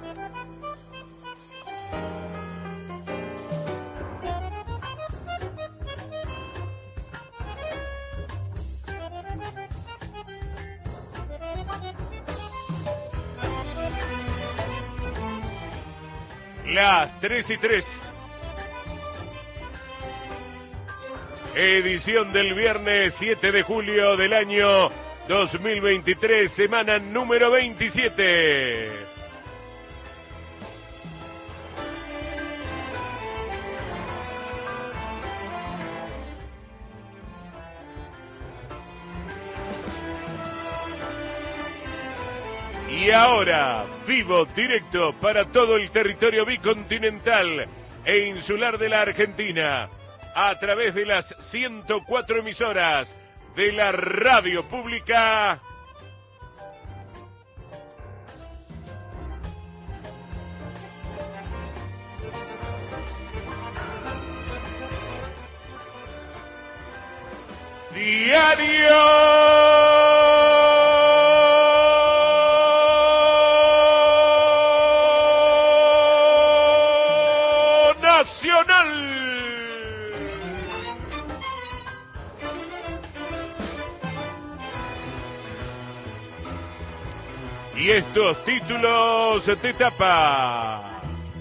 Las 3:03. Edición del viernes 7 de julio del año 2023, semana número 27. Y ahora, vivo, directo para todo el territorio bicontinental e insular de la Argentina, a través de las 104 emisoras de la radio pública. Diario Nacional. Y estos títulos de tapa.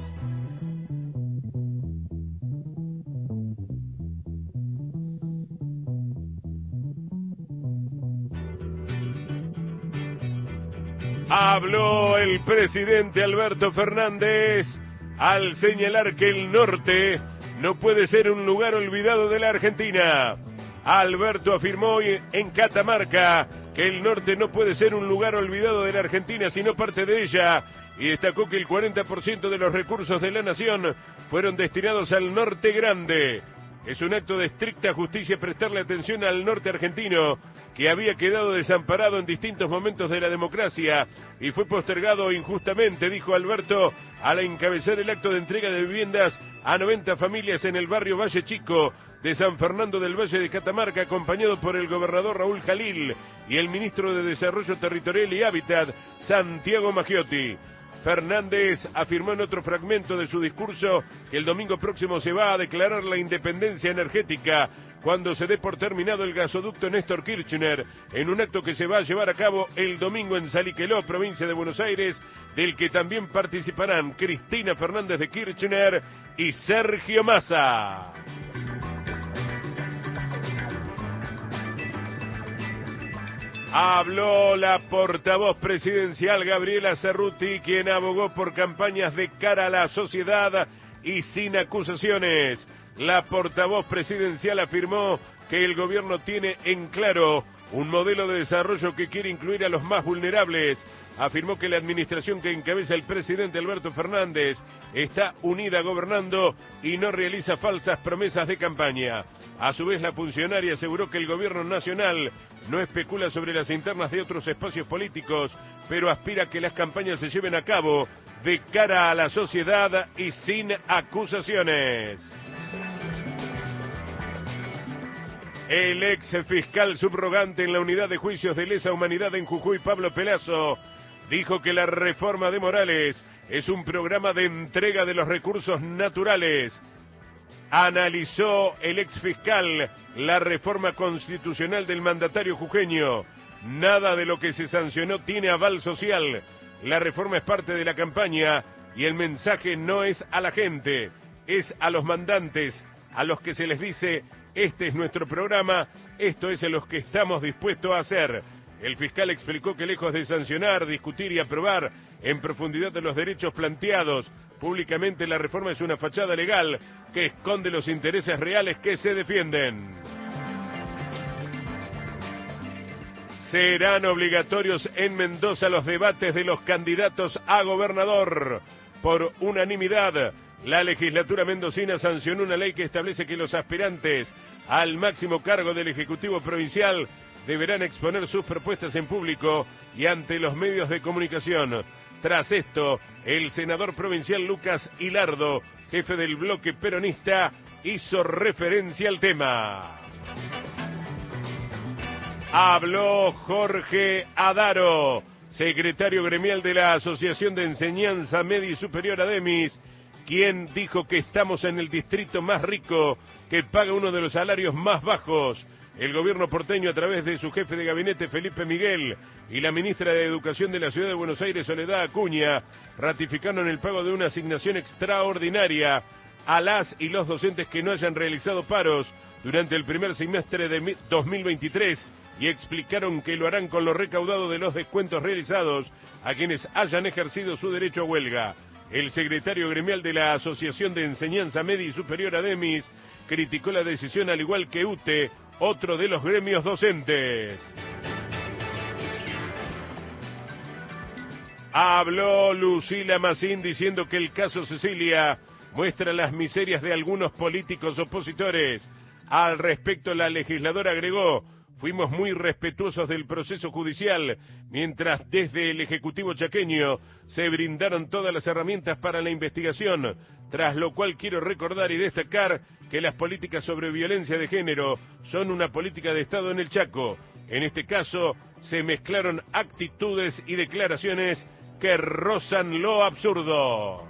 Habló el presidente Alberto Fernández al señalar que el norte no puede ser un lugar olvidado de la Argentina. Alberto afirmó hoy en Catamarca que el norte no puede ser un lugar olvidado de la Argentina, sino parte de ella, y destacó que el 40% de los recursos de la nación fueron destinados al norte grande. Es un acto de estricta justicia prestarle atención al norte argentino, que había quedado desamparado en distintos momentos de la democracia y fue postergado injustamente, dijo Alberto, al encabezar el acto de entrega de viviendas a 90 familias en el barrio Valle Chico de San Fernando del Valle de Catamarca, acompañado por el gobernador Raúl Jalil y el ministro de Desarrollo Territorial y Hábitat, Santiago Maggiotti. Fernández afirmó en otro fragmento de su discurso que el domingo próximo se va a declarar la independencia energética cuando se dé por terminado el gasoducto Néstor Kirchner, en un acto que se va a llevar a cabo el domingo en Saliqueló, provincia de Buenos Aires, del que también participarán Cristina Fernández de Kirchner y Sergio Massa. Habló la portavoz presidencial Gabriela Cerruti, quien abogó por campañas de cara a la sociedad y sin acusaciones. La portavoz presidencial afirmó que el gobierno tiene en claro un modelo de desarrollo que quiere incluir a los más vulnerables. Afirmó que la administración que encabeza el presidente Alberto Fernández está unida gobernando y no realiza falsas promesas de campaña. A su vez, la funcionaria aseguró que el gobierno nacional no especula sobre las internas de otros espacios políticos, pero aspira a que las campañas se lleven a cabo de cara a la sociedad y sin acusaciones. El ex fiscal subrogante en la unidad de juicios de lesa humanidad en Jujuy, Pablo Pelazo, dijo que la reforma de Morales es un programa de entrega de los recursos naturales. Analizó el ex fiscal la reforma constitucional del mandatario jujeño. Nada de lo que se sancionó tiene aval social. La reforma es parte de la campaña y el mensaje no es a la gente, es a los mandantes, a los que se les dice: este es nuestro programa, esto es lo que estamos dispuestos a hacer. El fiscal explicó que lejos de sancionar, discutir y aprobar en profundidad de los derechos planteados públicamente, la reforma es una fachada legal que esconde los intereses reales que se defienden. Serán obligatorios en Mendoza los debates de los candidatos a gobernador. Por unanimidad, la legislatura mendocina sancionó una ley que establece que los aspirantes al máximo cargo del Ejecutivo Provincial deberán exponer sus propuestas en público y ante los medios de comunicación. Tras esto, el senador provincial Lucas Hilardo, jefe del bloque peronista, hizo referencia al tema. Habló Jorge Adaro, secretario gremial de la Asociación de Enseñanza Media y Superior ADEMIS, quien dijo que estamos en el distrito más rico, que paga uno de los salarios más bajos. El gobierno porteño, a través de su jefe de gabinete, Felipe Miguel, y la ministra de Educación de la Ciudad de Buenos Aires, Soledad Acuña, ratificaron el pago de una asignación extraordinaria a las y los docentes que no hayan realizado paros durante el primer semestre de 2023 y explicaron que lo harán con lo recaudado de los descuentos realizados a quienes hayan ejercido su derecho a huelga. El secretario gremial de la Asociación de Enseñanza Media y Superior ADEMIS criticó la decisión, al igual que UTE, otro de los gremios docentes. Habló Lucila Massín diciendo que el caso Cecilia muestra las miserias de algunos políticos opositores. Al respecto, la legisladora agregó: fuimos muy respetuosos del proceso judicial, mientras desde el Ejecutivo chaqueño se brindaron todas las herramientas para la investigación, tras lo cual quiero recordar y destacar que las políticas sobre violencia de género son una política de Estado en el Chaco. En este caso, se mezclaron actitudes y declaraciones que rozan lo absurdo.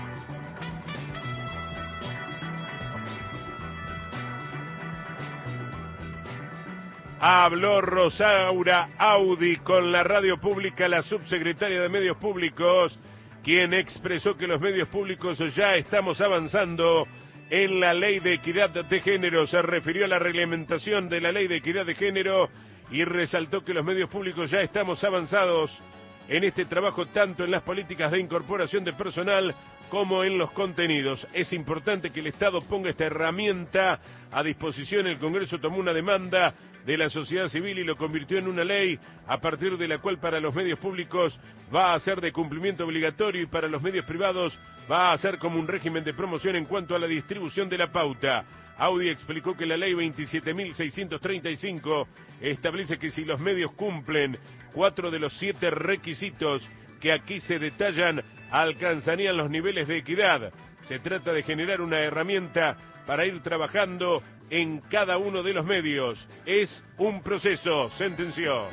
Habló Rosaura Audi con la radio pública, la subsecretaria de Medios Públicos, quien expresó que los medios públicos ya estamos avanzando en la ley de equidad de género. Se refirió a la reglamentación de la ley de equidad de género y resaltó que los medios públicos ya estamos avanzados en este trabajo, tanto en las políticas de incorporación de personal como en los contenidos. Es importante que el Estado ponga esta herramienta a disposición. El Congreso tomó una demanda de la sociedad civil y lo convirtió en una ley, a partir de la cual para los medios públicos va a ser de cumplimiento obligatorio y para los medios privados va a ser como un régimen de promoción en cuanto a la distribución de la pauta. Audi explicó que la ley 27.635 establece que si los medios cumplen 4 de los 7 requisitos que aquí se detallan, alcanzarían los niveles de equidad. Se trata de generar una herramienta para ir trabajando en cada uno de los medios. Es un proceso, sentenció.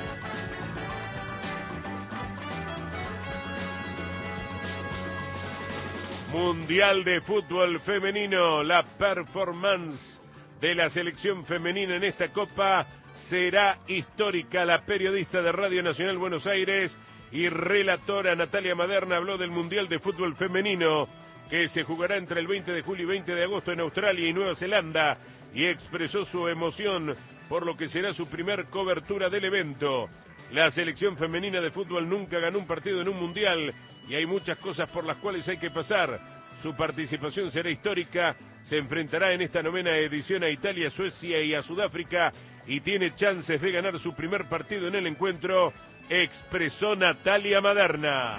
Mundial de Fútbol Femenino. La performance de la selección femenina en esta Copa será histórica. La periodista de Radio Nacional Buenos Aires y relatora Natalia Maderna habló del Mundial de Fútbol Femenino, que se jugará entre el 20 de julio y 20 de agosto en Australia y Nueva Zelanda, y expresó su emoción por lo que será su primer cobertura del evento. La selección femenina de fútbol nunca ganó un partido en un mundial y hay muchas cosas por las cuales hay que pasar. Su participación será histórica, se enfrentará en esta 9ª edición a Italia, Suecia y a Sudáfrica y tiene chances de ganar su primer partido en el encuentro, expresó Natalia Maderna.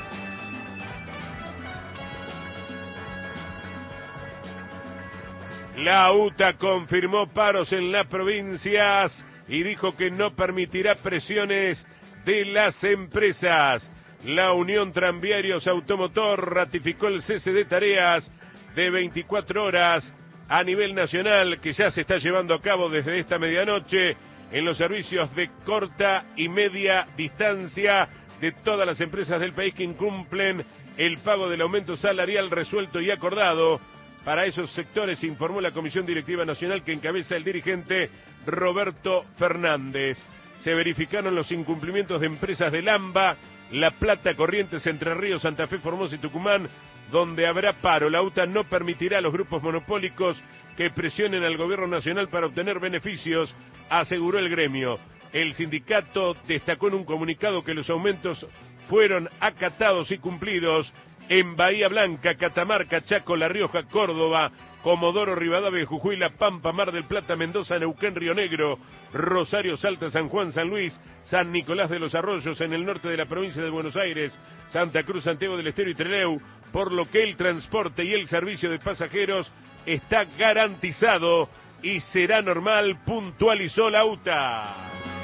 La UTA confirmó paros en las provincias y dijo que no permitirá presiones de las empresas. La Unión Tranviarios Automotor ratificó el cese de tareas de 24 horas a nivel nacional que ya se está llevando a cabo desde esta medianoche en los servicios de corta y media distancia de todas las empresas del país que incumplen el pago del aumento salarial resuelto y acordado. Para esos sectores, informó la Comisión Directiva Nacional que encabeza el dirigente Roberto Fernández. Se verificaron los incumplimientos de empresas de Lamba, La Plata, Corrientes, Entre Ríos, Santa Fe, Formosa y Tucumán, donde habrá paro. La UTA no permitirá a los grupos monopólicos que presionen al gobierno nacional para obtener beneficios, aseguró el gremio. El sindicato destacó en un comunicado que los aumentos fueron acatados y cumplidos en Bahía Blanca, Catamarca, Chaco, La Rioja, Córdoba, Comodoro, Rivadavia, Jujuy, La Pampa, Mar del Plata, Mendoza, Neuquén, Río Negro, Rosario, Salta, San Juan, San Luis, San Nicolás de los Arroyos en el norte de la provincia de Buenos Aires, Santa Cruz, Santiago del Estero y Trelew, por lo que el transporte y el servicio de pasajeros está garantizado y será normal, puntualizó la UTA.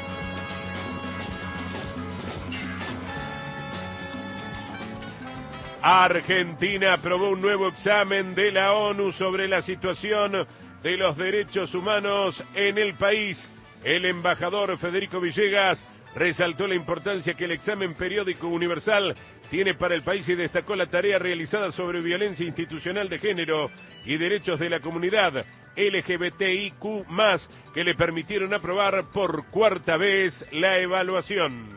Argentina aprobó un nuevo examen de la ONU sobre la situación de los derechos humanos en el país. El embajador Federico Villegas resaltó la importancia que el examen periódico universal tiene para el país y destacó la tarea realizada sobre violencia institucional de género y derechos de la comunidad LGBTIQ+, que le permitieron aprobar por cuarta vez la evaluación.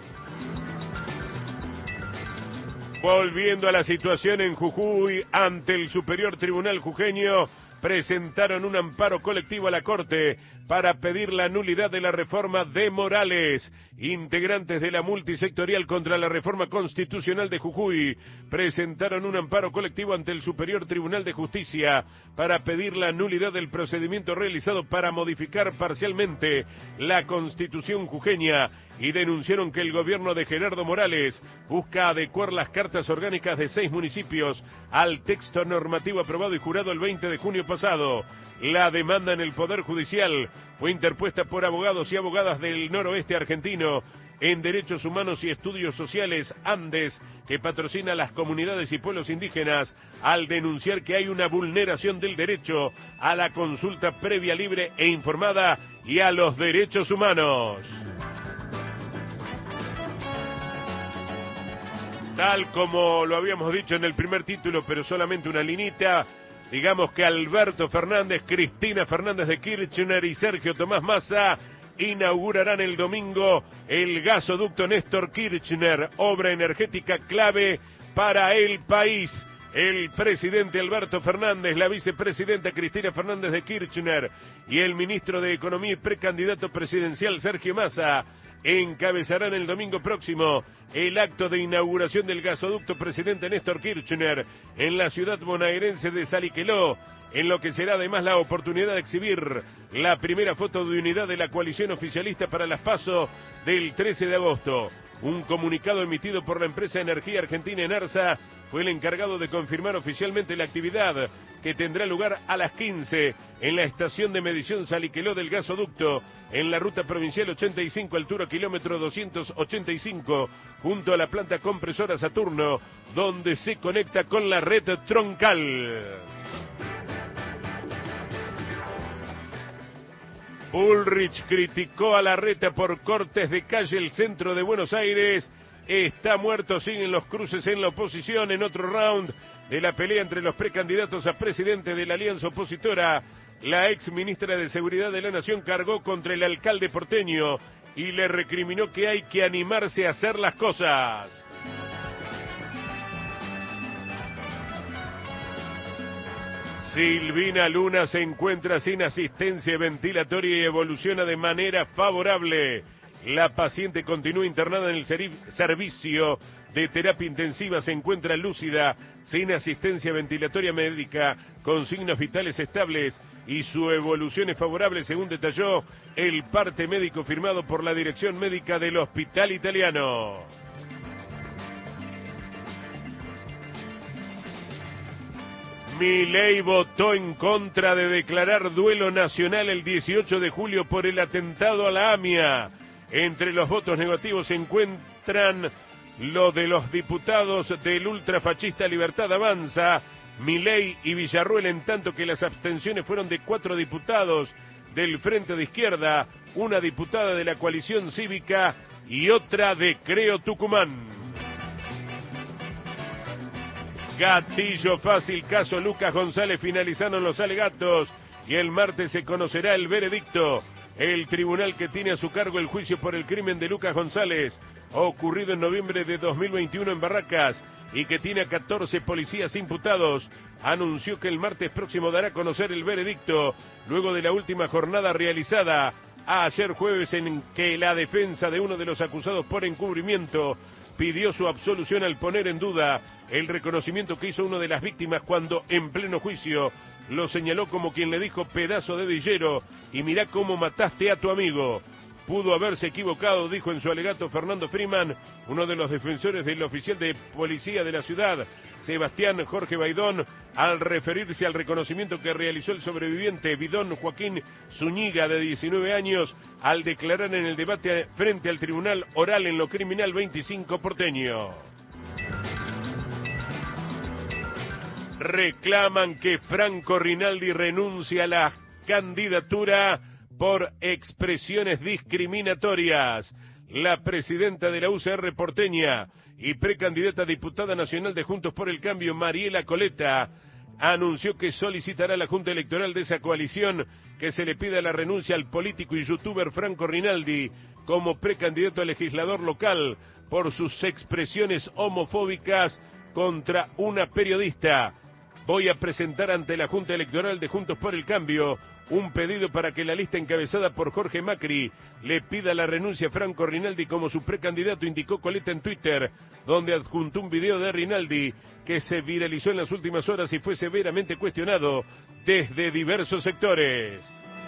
Volviendo a la situación en Jujuy, ante el Superior Tribunal Jujeño, presentaron un amparo colectivo a la Corte para pedir la nulidad de la reforma de Morales. Integrantes de la multisectorial contra la reforma constitucional de Jujuy presentaron un amparo colectivo ante el Superior Tribunal de Justicia para pedir la nulidad del procedimiento realizado para modificar parcialmente la Constitución jujeña y denunciaron que el gobierno de Gerardo Morales busca adecuar las cartas orgánicas de 6 municipios al texto normativo aprobado y jurado el 20 de junio pasado. La demanda en el Poder Judicial fue interpuesta por abogados y abogadas del noroeste argentino en Derechos Humanos y Estudios Sociales Andes, que patrocina a las comunidades y pueblos indígenas, al denunciar que hay una vulneración del derecho a la consulta previa, libre e informada y a los derechos humanos. Tal como lo habíamos dicho en el primer título, pero solamente una linita, digamos que Alberto Fernández, Cristina Fernández de Kirchner y Sergio Tomás Massa inaugurarán el domingo el gasoducto Néstor Kirchner, obra energética clave para el país. El presidente Alberto Fernández, la vicepresidenta Cristina Fernández de Kirchner y el ministro de Economía y precandidato presidencial Sergio Massa encabezarán el domingo próximo el acto de inauguración del gasoducto presidente Néstor Kirchner en la ciudad bonaerense de Saliqueló, en lo que será además la oportunidad de exhibir la primera foto de unidad de la coalición oficialista para las PASO del 13 de agosto. Un comunicado emitido por la empresa Energía Argentina Enarsa fue el encargado de confirmar oficialmente la actividad que tendrá lugar a las 15 en la estación de medición Saliqueló del gasoducto, en la ruta provincial 85, altura kilómetro 285, junto a la planta compresora Saturno, donde se conecta con la red troncal. Bullrich criticó a Larreta por cortes de calle. El centro de Buenos Aires está muerto, siguen los cruces en la oposición. En otro round de la pelea entre los precandidatos a presidente de la alianza opositora, la ex ministra de Seguridad de la Nación cargó contra el alcalde porteño y le recriminó que hay que animarse a hacer las cosas. Silvina Luna se encuentra sin asistencia ventilatoria y evoluciona de manera favorable. La paciente continúa internada en el servicio de terapia intensiva, se encuentra lúcida, sin asistencia ventilatoria médica, con signos vitales estables y su evolución es favorable, según detalló el parte médico firmado por la dirección médica del Hospital Italiano. Milei votó en contra de declarar duelo nacional el 18 de julio por el atentado a la AMIA. Entre los votos negativos se encuentran los de los diputados del ultrafachista Libertad Avanza, Milei y Villarruel, en tanto que las abstenciones fueron de 4 diputados del Frente de Izquierda, una diputada de la coalición cívica y otra de Creo Tucumán. Gatillo fácil, caso Lucas González, finalizaron los alegatos y el martes se conocerá el veredicto. El tribunal que tiene a su cargo el juicio por el crimen de Lucas González, ocurrido en noviembre de 2021 en Barracas, y que tiene a 14 policías imputados, anunció que el martes próximo dará a conocer el veredicto, luego de la última jornada realizada ayer jueves, en que la defensa de uno de los acusados por encubrimiento pidió su absolución al poner en duda el reconocimiento que hizo una de las víctimas cuando en pleno juicio lo señaló como quien le dijo pedazo de villero y mirá cómo mataste a tu amigo. Pudo haberse equivocado, dijo en su alegato Fernando Freeman, uno de los defensores del oficial de policía de la ciudad, Sebastián Jorge Baidón, al referirse al reconocimiento que realizó el sobreviviente Bidón Joaquín Zúñiga, de 19 años, al declarar en el debate frente al Tribunal Oral en lo Criminal 25 porteño. Reclaman que Franco Rinaldi renuncie a la candidatura por expresiones discriminatorias. la presidenta de la UCR porteña y precandidata a diputada nacional de Juntos por el Cambio, Mariela Coleta, anunció que solicitará a la Junta Electoral de esa coalición que se le pida la renuncia al político y youtuber Franco Rinaldi como precandidato a legislador local por sus expresiones homofóbicas contra una periodista. Voy a presentar ante la Junta Electoral de Juntos por el Cambio un pedido para que la lista encabezada por Jorge Macri le pida la renuncia a Franco Rinaldi como su precandidato, indicó Coleta en Twitter, donde adjuntó un video de Rinaldi que se viralizó en las últimas horas y fue severamente cuestionado desde diversos sectores.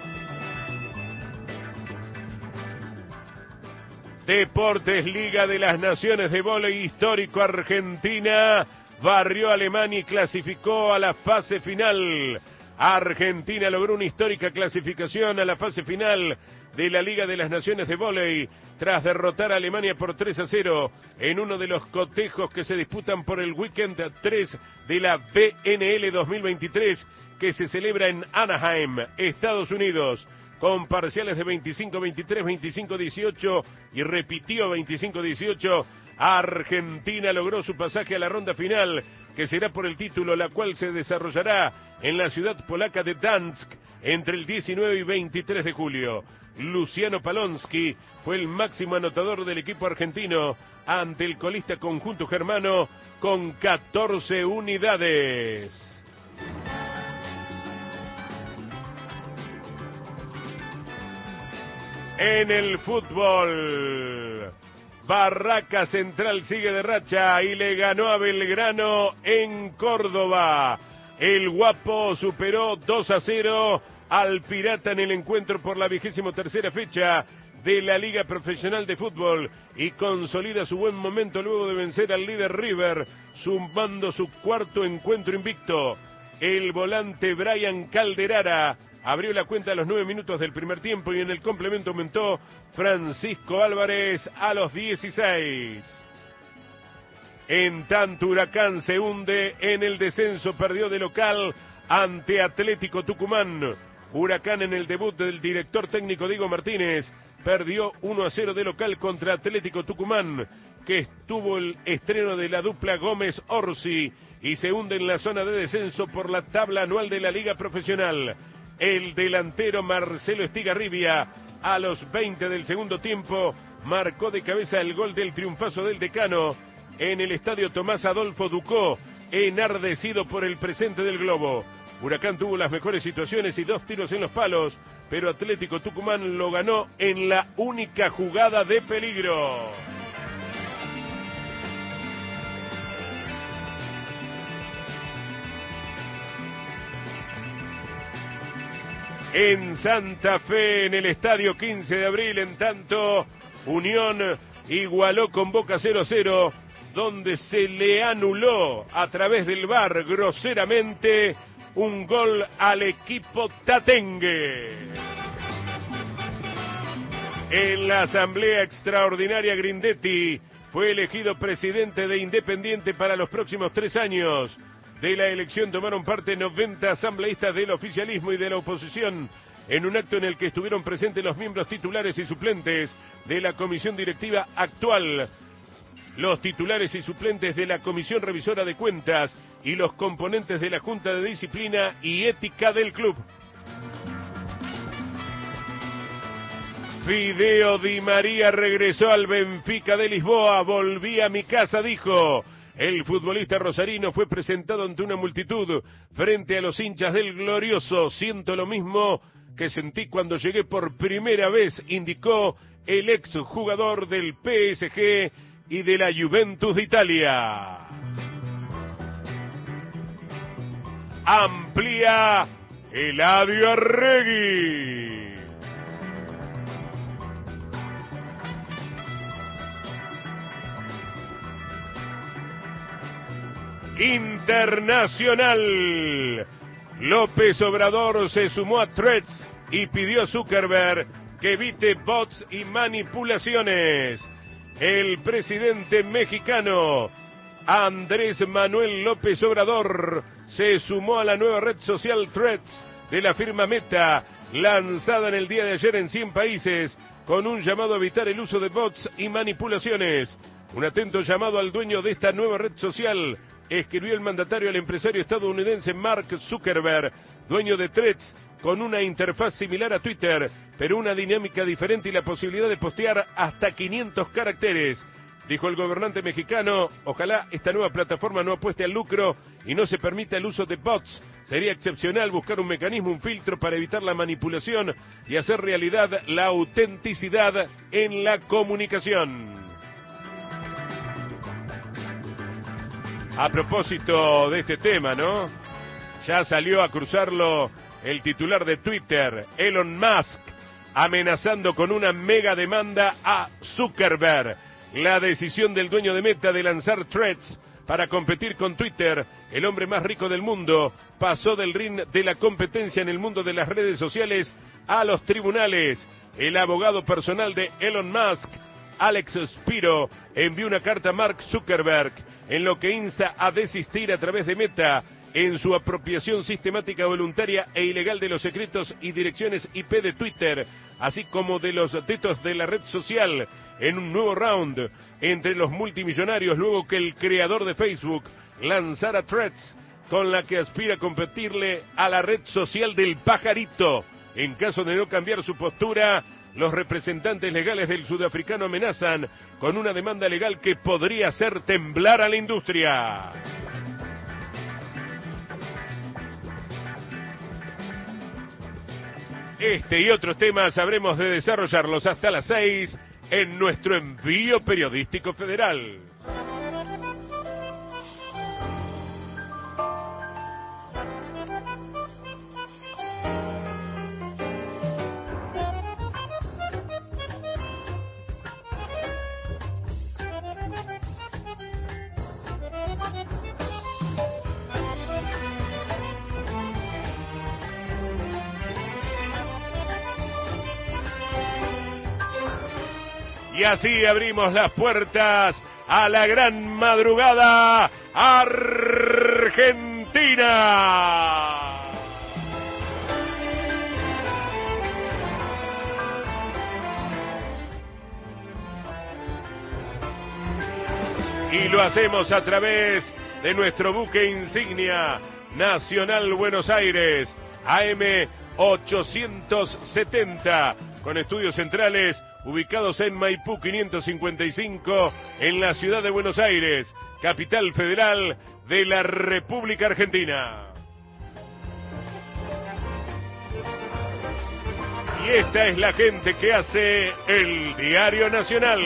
Deportes, Liga de las Naciones de Vóley histórico. Argentina barrió a Alemania y clasificó a la fase final. Argentina logró una histórica clasificación a la fase final de la Liga de las Naciones de Vóley tras derrotar a Alemania por 3-0 en uno de los cotejos que se disputan por el Weekend 3 de la BNL 2023 que se celebra en Anaheim, Estados Unidos, con parciales de 25-23, 25-18 y repitió 25-18. Argentina logró su pasaje a la ronda final, que será por el título, la cual se desarrollará en la ciudad polaca de Dansk entre el 19 y 23 de julio. Luciano Palonsky fue el máximo anotador del equipo argentino ante el colista conjunto germano con 14 unidades. En el fútbol, Barraca Central sigue de racha y le ganó a Belgrano en Córdoba. El Guapo superó 2-0 al Pirata en el encuentro por la 23ª fecha de la Liga Profesional de Fútbol y consolida su buen momento luego de vencer al líder River, sumando su cuarto encuentro invicto. El volante Brian Calderara abrió la cuenta a los 9 minutos del primer tiempo y en el complemento aumentó Francisco Álvarez a los 16. En tanto, Huracán se hunde en el descenso, perdió de local ante Atlético Tucumán. Huracán, en el debut del director técnico Diego Martínez, perdió 1-0 de local contra Atlético Tucumán, que estuvo el estreno de la dupla Gómez-Orsi y se hunde en la zona de descenso por la tabla anual de la Liga Profesional. El delantero Marcelo Estigarribia, a los 20 del segundo tiempo, marcó de cabeza el gol del triunfazo del Decano en el estadio Tomás Adolfo Ducó, enardecido por el presente del globo. Huracán tuvo las mejores situaciones y 2 tiros en los palos, pero Atlético Tucumán lo ganó en la única jugada de peligro. En Santa Fe, en el estadio 15 de abril, en tanto, Unión igualó con Boca 0-0, donde se le anuló a través del VAR groseramente un gol al equipo tatengue. En la asamblea extraordinaria, Grindetti fue elegido presidente de Independiente para los próximos 3 años. De la elección tomaron parte 90 asambleístas del oficialismo y de la oposición, en un acto en el que estuvieron presentes los miembros titulares y suplentes de la comisión directiva actual, los titulares y suplentes de la Comisión Revisora de Cuentas y los componentes de la Junta de Disciplina y Ética del club. Fideo Di María regresó al Benfica de Lisboa, volví a mi casa, dijo. El futbolista rosarino fue presentado ante una multitud frente a los hinchas del Glorioso. Siento lo mismo que sentí cuando llegué por primera vez, indicó el exjugador del PSG y de la Juventus de Italia. Amplía Eladio Arregui. Internacional. López Obrador se sumó a Threads y pidió a Zuckerberg que evite bots y manipulaciones. El presidente mexicano Andrés Manuel López Obrador se sumó a la nueva red social Threads de la firma Meta, lanzada en el día de ayer en 100 países, con un llamado a evitar el uso de bots y manipulaciones. Un atento llamado al dueño de esta nueva red social, escribió el mandatario al empresario estadounidense Mark Zuckerberg, dueño de Threads, con una interfaz similar a Twitter, pero una dinámica diferente y la posibilidad de postear hasta 500 caracteres. Dijo el gobernante mexicano, ojalá esta nueva plataforma no apueste al lucro y no se permita el uso de bots. Sería excepcional buscar un mecanismo, un filtro para evitar la manipulación y hacer realidad la autenticidad en la comunicación. A propósito de este tema, ¿no? Ya salió a cruzarlo el titular de Twitter, Elon Musk, amenazando con una mega demanda a Zuckerberg. La decisión del dueño de Meta de lanzar Threads para competir con Twitter, el hombre más rico del mundo, pasó del ring de la competencia en el mundo de las redes sociales a los tribunales. El abogado personal de Elon Musk, Alex Spiro, envió una carta a Mark Zuckerberg en lo que insta a desistir a través de Meta en su apropiación sistemática, voluntaria e ilegal de los secretos y direcciones IP de Twitter, así como de los datos de la red social, en un nuevo round entre los multimillonarios luego que el creador de Facebook lanzara Threads, con la que aspira a competirle a la red social del pajarito. En caso de no cambiar su postura, los representantes legales del sudafricano amenazan con una demanda legal que podría hacer temblar a la industria. Este y otros temas habremos de desarrollarlos hasta las 6 en nuestro envío periodístico federal. Y así abrimos las puertas a la gran madrugada argentina. Y lo hacemos a través de nuestro buque insignia, Nacional Buenos Aires, AM 870, con estudios centrales ubicados en Maipú 555, en la ciudad de Buenos Aires, capital federal de la República Argentina. Y esta es la gente que hace el Diario Nacional.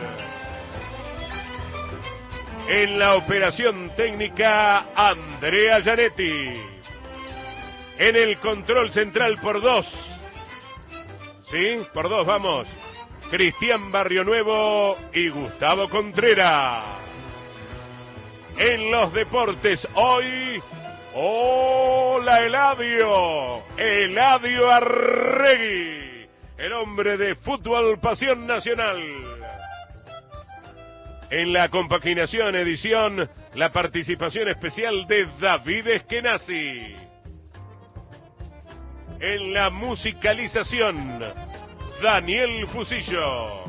En la operación técnica, Andrea Gianetti. En el control central por dos. ¿Sí? Por dos, vamos. Cristian Barrionuevo y Gustavo Contreras. En los deportes hoy, hola Eladio Arregui, el hombre de Fútbol Pasión Nacional. En la compaginación edición, la participación especial de David Eskenazi. En la musicalización, Daniel Fusillo.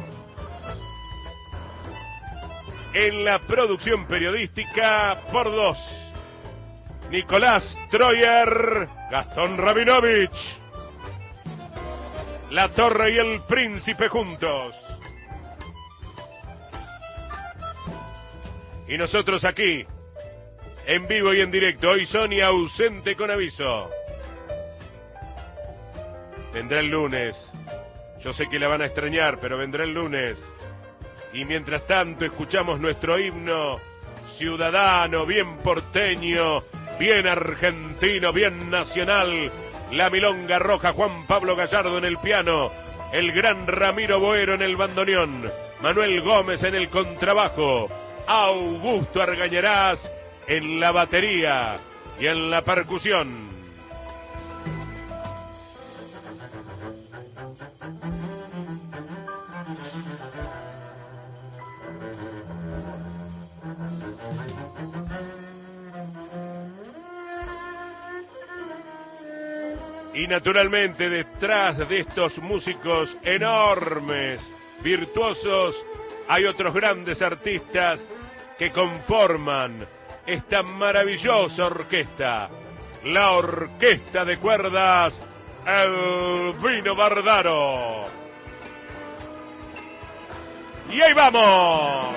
En la producción periodística, por dos, Nicolás Troyer, Gastón Rabinovich. La Torre y el Príncipe juntos. Y nosotros aquí, en vivo y en directo. Hoy Sonia ausente con aviso. Vendrá el lunes. Yo sé que la van a extrañar, pero vendrá el lunes. Y mientras tanto escuchamos nuestro himno ciudadano, bien porteño, bien argentino, bien nacional. La milonga roja, Juan Pablo Gallardo en el piano, el gran Ramiro Boero en el bandoneón, Manuel Gómez en el contrabajo, Augusto Argañarás en la batería y en la percusión. Y naturalmente detrás de estos músicos enormes, virtuosos, hay otros grandes artistas que conforman esta maravillosa orquesta, la Orquesta de Cuerdas Elvino Bardaro. Y ahí vamos.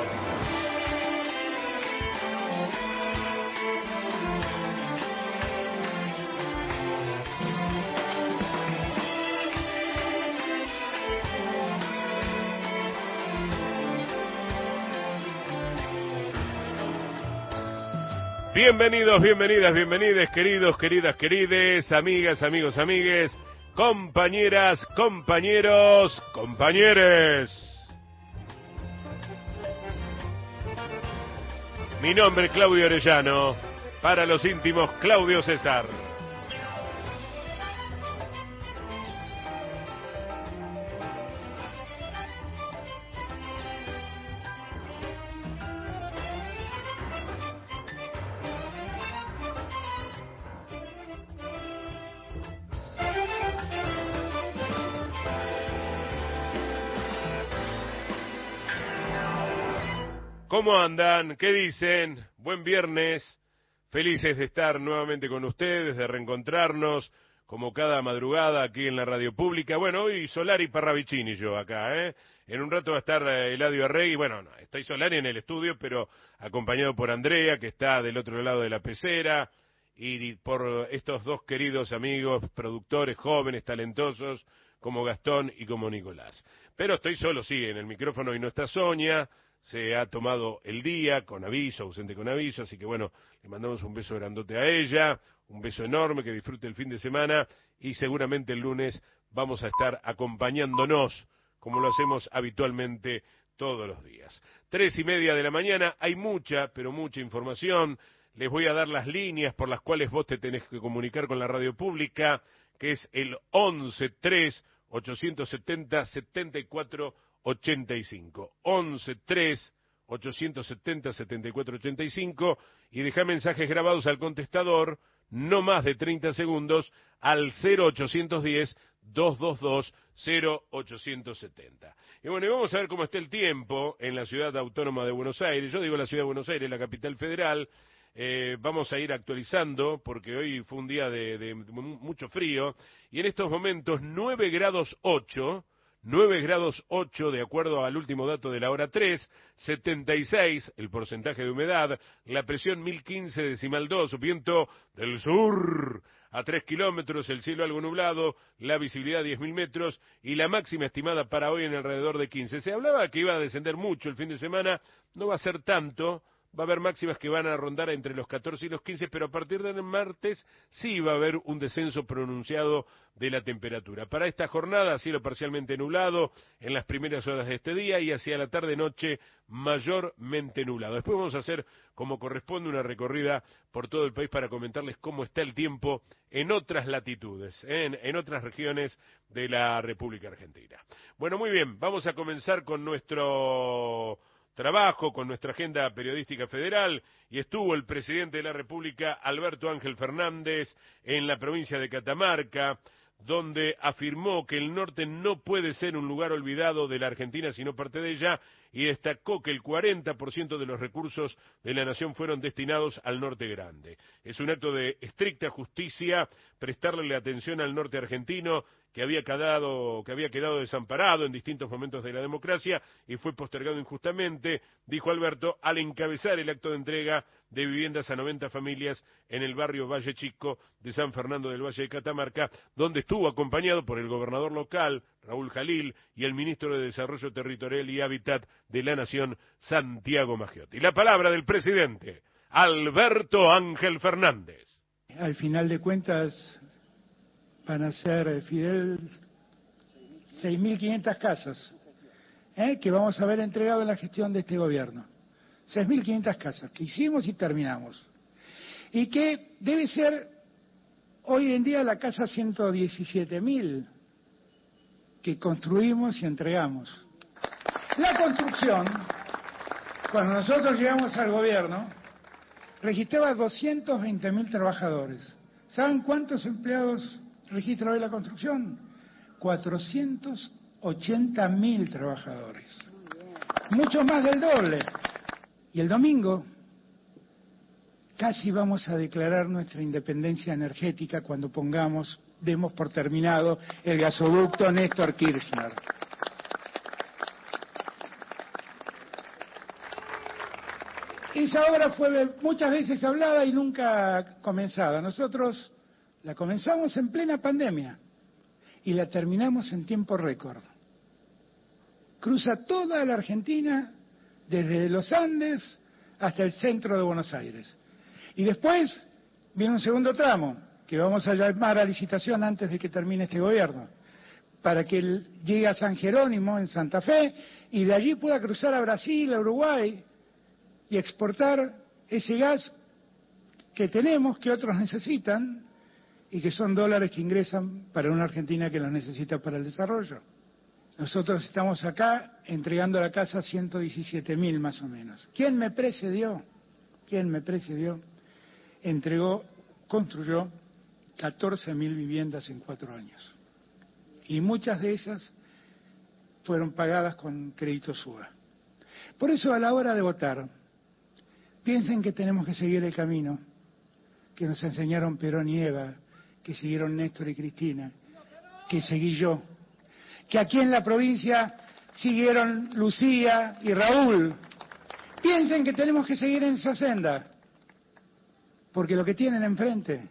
Bienvenidos, bienvenidas, bienvenides, queridos, queridas, querides, amigas, amigos, amigues, compañeras, compañeros, compañeres. Mi nombre es Claudio Orellano, para los íntimos Claudio César. ¿Cómo andan? ¿Qué dicen? Buen viernes, felices de estar nuevamente con ustedes, de reencontrarnos, como cada madrugada aquí en la radio pública. Bueno, hoy Solari Parravicini yo acá, ¿eh? En un rato va a estar Eladio Arregui. Bueno, no, estoy Solari en el estudio, pero acompañado por Andrea, que está del otro lado de la pecera, y por estos dos queridos amigos, productores jóvenes, talentosos, como Gastón y como Nicolás. Pero estoy solo, sí, en el micrófono y no está Sonia. Se ha tomado el día con aviso, ausente con aviso, así que bueno, le mandamos un beso grandote a ella, un beso enorme, que disfrute el fin de semana y seguramente el lunes vamos a estar acompañándonos como lo hacemos habitualmente todos los días. 3:30 de la mañana, hay mucha, pero mucha información. Les voy a dar las líneas por las cuales vos te tenés que comunicar con la radio pública, que es el 11-3 870 74 85, 11-3 870 7485, y deja mensajes grabados al contestador, no más de 30 segundos, al 0810 222 0870. Y bueno, y vamos a ver cómo está el tiempo en la ciudad autónoma de Buenos Aires. Yo digo la ciudad de Buenos Aires, la capital federal. Vamos a ir actualizando porque hoy fue un día de mucho frío, y en estos momentos 9 grados 8 de acuerdo al último dato de la hora 3, 76 el porcentaje de humedad, la presión 1015,2, viento del sur a 3 kilómetros, el cielo algo nublado, la visibilidad 10.000 metros y la máxima estimada para hoy en alrededor de 15. Se hablaba que iba a descender mucho el fin de semana, no va a ser tanto. Va a haber máximas que van a rondar entre los 14 y los 15, pero a partir del martes sí va a haber un descenso pronunciado de la temperatura. Para esta jornada, cielo parcialmente nublado en las primeras horas de este día y hacia la tarde-noche mayormente nublado. Después vamos a hacer, como corresponde, una recorrida por todo el país para comentarles cómo está el tiempo en otras latitudes, en otras regiones de la República Argentina. Bueno, muy bien, vamos a comenzar con nuestro trabajo, con nuestra agenda periodística federal, y estuvo el presidente de la República, Alberto Ángel Fernández, en la provincia de Catamarca, donde afirmó que el norte no puede ser un lugar olvidado de la Argentina, sino parte de ella, y destacó que el 40% de los recursos de la nación fueron destinados al norte grande. Es un acto de estricta justicia prestarle la atención al norte argentino, que había quedado desamparado en distintos momentos de la democracia y fue postergado injustamente, dijo Alberto, al encabezar el acto de entrega de viviendas a 90 familias en el barrio Valle Chico de San Fernando del Valle de Catamarca, donde estuvo acompañado por el gobernador local, Raúl Jalil, y el ministro de Desarrollo Territorial y Hábitat de la Nación, Santiago Maggiotti. La palabra del presidente, Alberto Ángel Fernández. Al final de cuentas van a ser, Fidel, 6.500 casas que vamos a ver entregado en la gestión de este gobierno. 6.500 casas que hicimos y terminamos. Y que debe ser hoy en día la casa 117.000 que construimos y entregamos. La construcción, cuando nosotros llegamos al gobierno, registraba 220.000 trabajadores. ¿Saben cuántos empleados registro de la construcción, 480.000 trabajadores, mucho más del doble. Y el domingo casi vamos a declarar nuestra independencia energética cuando demos por terminado el gasoducto Néstor Kirchner. Esa obra fue muchas veces hablada y nunca comenzada. Nosotros la comenzamos en plena pandemia y la terminamos en tiempo récord. Cruza toda la Argentina, desde los Andes hasta el centro de Buenos Aires. Y después viene un segundo tramo, que vamos a llamar a licitación antes de que termine este gobierno, para que llegue a San Jerónimo, en Santa Fe, y de allí pueda cruzar a Brasil, a Uruguay, y exportar ese gas que tenemos, que otros necesitan, y que son dólares que ingresan para una Argentina que los necesita para el desarrollo. Nosotros estamos acá entregando a la casa 117.000 más o menos. ¿Quién me precedió? Construyó 14.000 viviendas en 4 años. Y muchas de esas fueron pagadas con crédito SUBA. Por eso, a la hora de votar, piensen que tenemos que seguir el camino que nos enseñaron Perón y Eva, que siguieron Néstor y Cristina, que seguí yo, que aquí en la provincia siguieron Lucía y Raúl. Piensen que tenemos que seguir en esa senda, porque lo que tienen enfrente,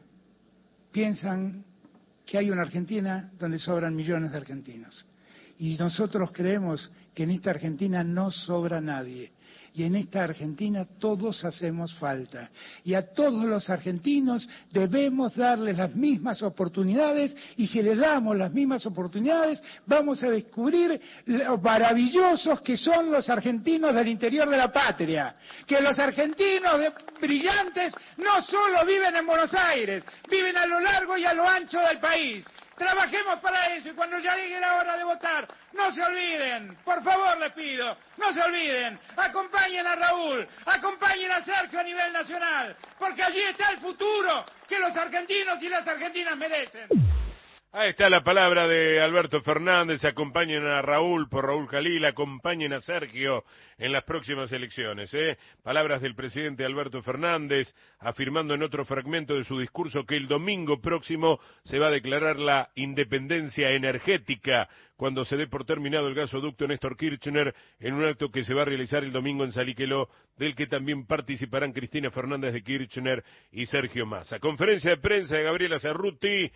piensan que hay una Argentina donde sobran millones de argentinos. Y nosotros creemos que en esta Argentina no sobra nadie. Y en esta Argentina todos hacemos falta. Y a todos los argentinos debemos darles las mismas oportunidades, y si les damos las mismas oportunidades, vamos a descubrir lo maravillosos que son los argentinos del interior de la patria. Que los argentinos brillantes no solo viven en Buenos Aires, viven a lo largo y a lo ancho del país. Trabajemos para eso, y cuando ya llegue la hora de votar, no se olviden, por favor les pido, no se olviden, acompañen a Raúl, acompañen a Sergio a nivel nacional, porque allí está el futuro que los argentinos y las argentinas merecen. Ahí está la palabra de Alberto Fernández. Acompañen a Raúl por Raúl Jalil, acompañen a Sergio en las próximas elecciones. Palabras del presidente Alberto Fernández, afirmando en otro fragmento de su discurso que el domingo próximo se va a declarar la independencia energética cuando se dé por terminado el gasoducto Néstor Kirchner, en un acto que se va a realizar el domingo en Salíqueló, del que también participarán Cristina Fernández de Kirchner y Sergio Massa. Conferencia de prensa de Gabriela Cerruti.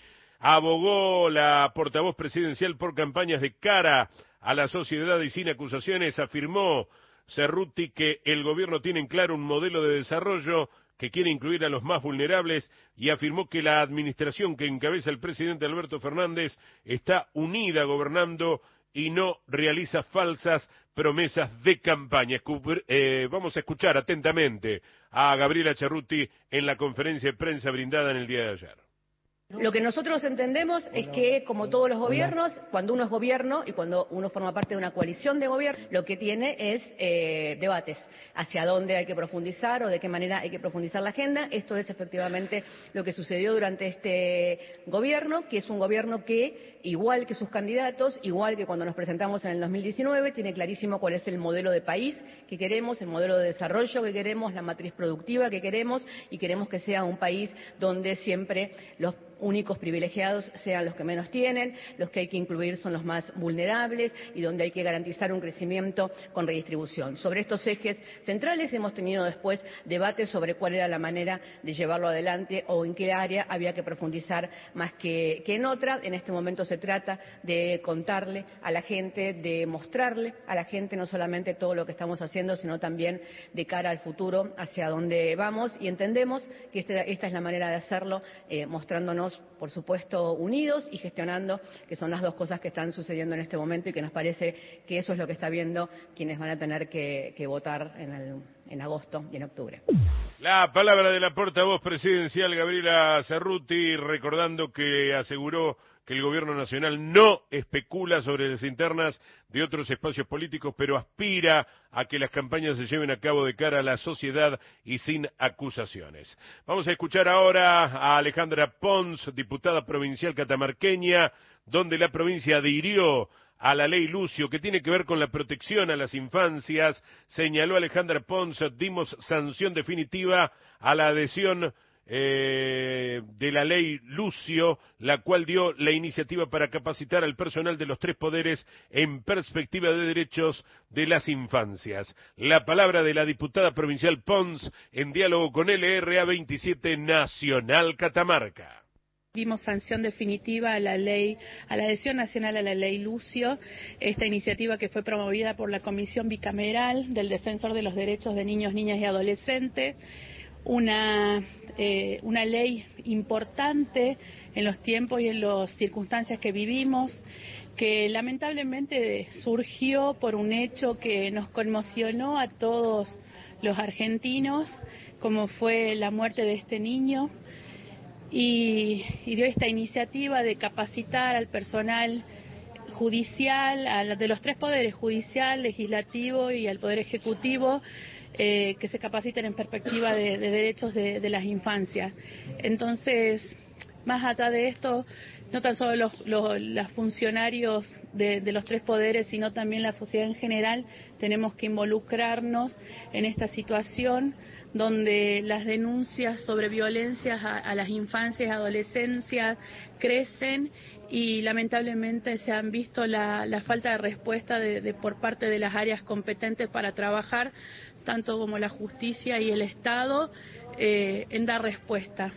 Abogó la portavoz presidencial por campañas de cara a la sociedad y sin acusaciones. Afirmó Cerruti que el gobierno tiene en claro un modelo de desarrollo que quiere incluir a los más vulnerables, y afirmó que la administración que encabeza el presidente Alberto Fernández está unida gobernando y no realiza falsas promesas de campaña. Vamos a escuchar atentamente a Gabriela Cerruti en la conferencia de prensa brindada en el día de ayer. Lo que nosotros entendemos es que, como todos los gobiernos, cuando uno es gobierno y cuando uno forma parte de una coalición de gobierno, lo que tiene es debates hacia dónde hay que profundizar o de qué manera hay que profundizar la agenda. Esto es efectivamente lo que sucedió durante este gobierno, que es un gobierno que, igual que sus candidatos, igual que cuando nos presentamos en el 2019, tiene clarísimo cuál es el modelo de país que queremos, el modelo de desarrollo que queremos, la matriz productiva que queremos, y queremos que sea un país donde siempre los únicos privilegiados sean los que menos tienen, los que hay que incluir son los más vulnerables, y donde hay que garantizar un crecimiento con redistribución. Sobre estos ejes centrales hemos tenido después debates sobre cuál era la manera de llevarlo adelante o en qué área había que profundizar más que en otra. En este momento se trata de contarle a la gente, de mostrarle a la gente no solamente todo lo que estamos haciendo, sino también de cara al futuro, hacia dónde vamos, y entendemos que esta es la manera de hacerlo, mostrándonos, por supuesto, unidos y gestionando, que son las dos cosas que están sucediendo en este momento, y que nos parece que eso es lo que está viendo quienes van a tener que votar en agosto y en octubre. La palabra de la portavoz presidencial Gabriela Cerruti, recordando que aseguró que el gobierno nacional no especula sobre las internas de otros espacios políticos, pero aspira a que las campañas se lleven a cabo de cara a la sociedad y sin acusaciones. Vamos a escuchar ahora a Alejandra Pons, diputada provincial catamarqueña, donde la provincia adhirió a la ley Lucio, que tiene que ver con la protección a las infancias. Señaló Alejandra Pons, dimos sanción definitiva a la adhesión de la ley Lucio, la cual dio la iniciativa para capacitar al personal de los tres poderes en perspectiva de derechos de las infancias. La palabra de la diputada provincial Pons en diálogo con LRA 27 Nacional Catamarca. Dimos sanción definitiva a la adhesión nacional a la ley Lucio, esta iniciativa que fue promovida por la Comisión Bicameral del Defensor de los Derechos de Niños, Niñas y Adolescentes, una ley importante en los tiempos y en las circunstancias que vivimos, que lamentablemente surgió por un hecho que nos conmocionó a todos los argentinos, como fue la muerte de este niño. Y dio esta iniciativa de capacitar al personal judicial, de los tres poderes, judicial, legislativo y al poder ejecutivo, que se capaciten en perspectiva de derechos de las infancias. Entonces, más allá de esto, no tan solo los funcionarios de los tres poderes, sino también la sociedad en general, tenemos que involucrarnos en esta situación donde las denuncias sobre violencias a las infancias y adolescencias crecen y lamentablemente se han visto la falta de respuesta por parte de las áreas competentes para trabajar, tanto como la justicia y el Estado, en dar respuesta.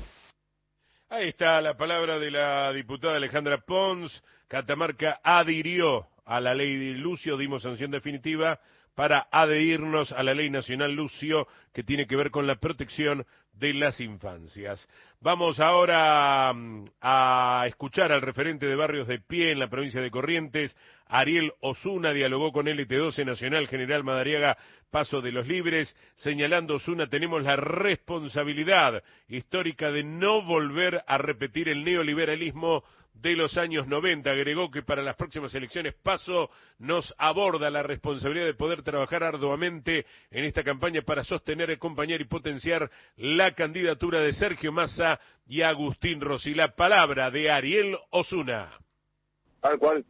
Ahí está la palabra de la diputada Alejandra Pons. Catamarca adhirió a la ley de Lucio, dimos sanción definitiva para adherirnos a la ley nacional Lucio, que tiene que ver con la protección de las infancias. Vamos ahora a escuchar al referente de Barrios de Pie en la provincia de Corrientes, Ariel Osuna, dialogó con LT12 Nacional General Madariaga, Paso de los Libres, señalando: Osuna, tenemos la responsabilidad histórica de no volver a repetir el neoliberalismo de los años 90. Agregó que para las próximas elecciones Paso nos aborda la responsabilidad de poder trabajar arduamente en esta campaña para sostener, acompañar y potenciar la candidatura de Sergio Massa y Agustín Rossi. La palabra de Ariel Osuna. Tal cual,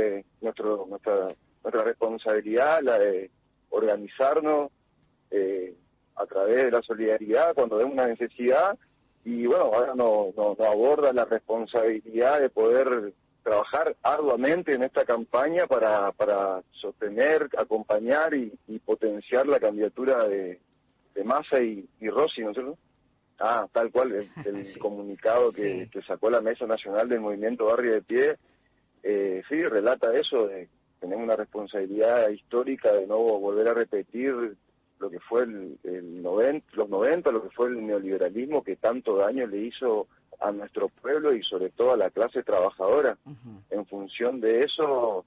nuestra responsabilidad, la de organizarnos a través de la solidaridad cuando vemos una necesidad. Y bueno, ahora nos aborda la responsabilidad de poder trabajar arduamente en esta campaña para sostener, acompañar y potenciar la candidatura de Massa y Rossi, ¿no es cierto? Tal cual, el comunicado que sacó la Mesa Nacional del Movimiento Barrio de Pie, sí, relata eso, tenemos una responsabilidad histórica de no volver a repetir lo que fue los 90, lo que fue el neoliberalismo que tanto daño le hizo a nuestro pueblo y sobre todo a la clase trabajadora. Uh-huh. En función de eso,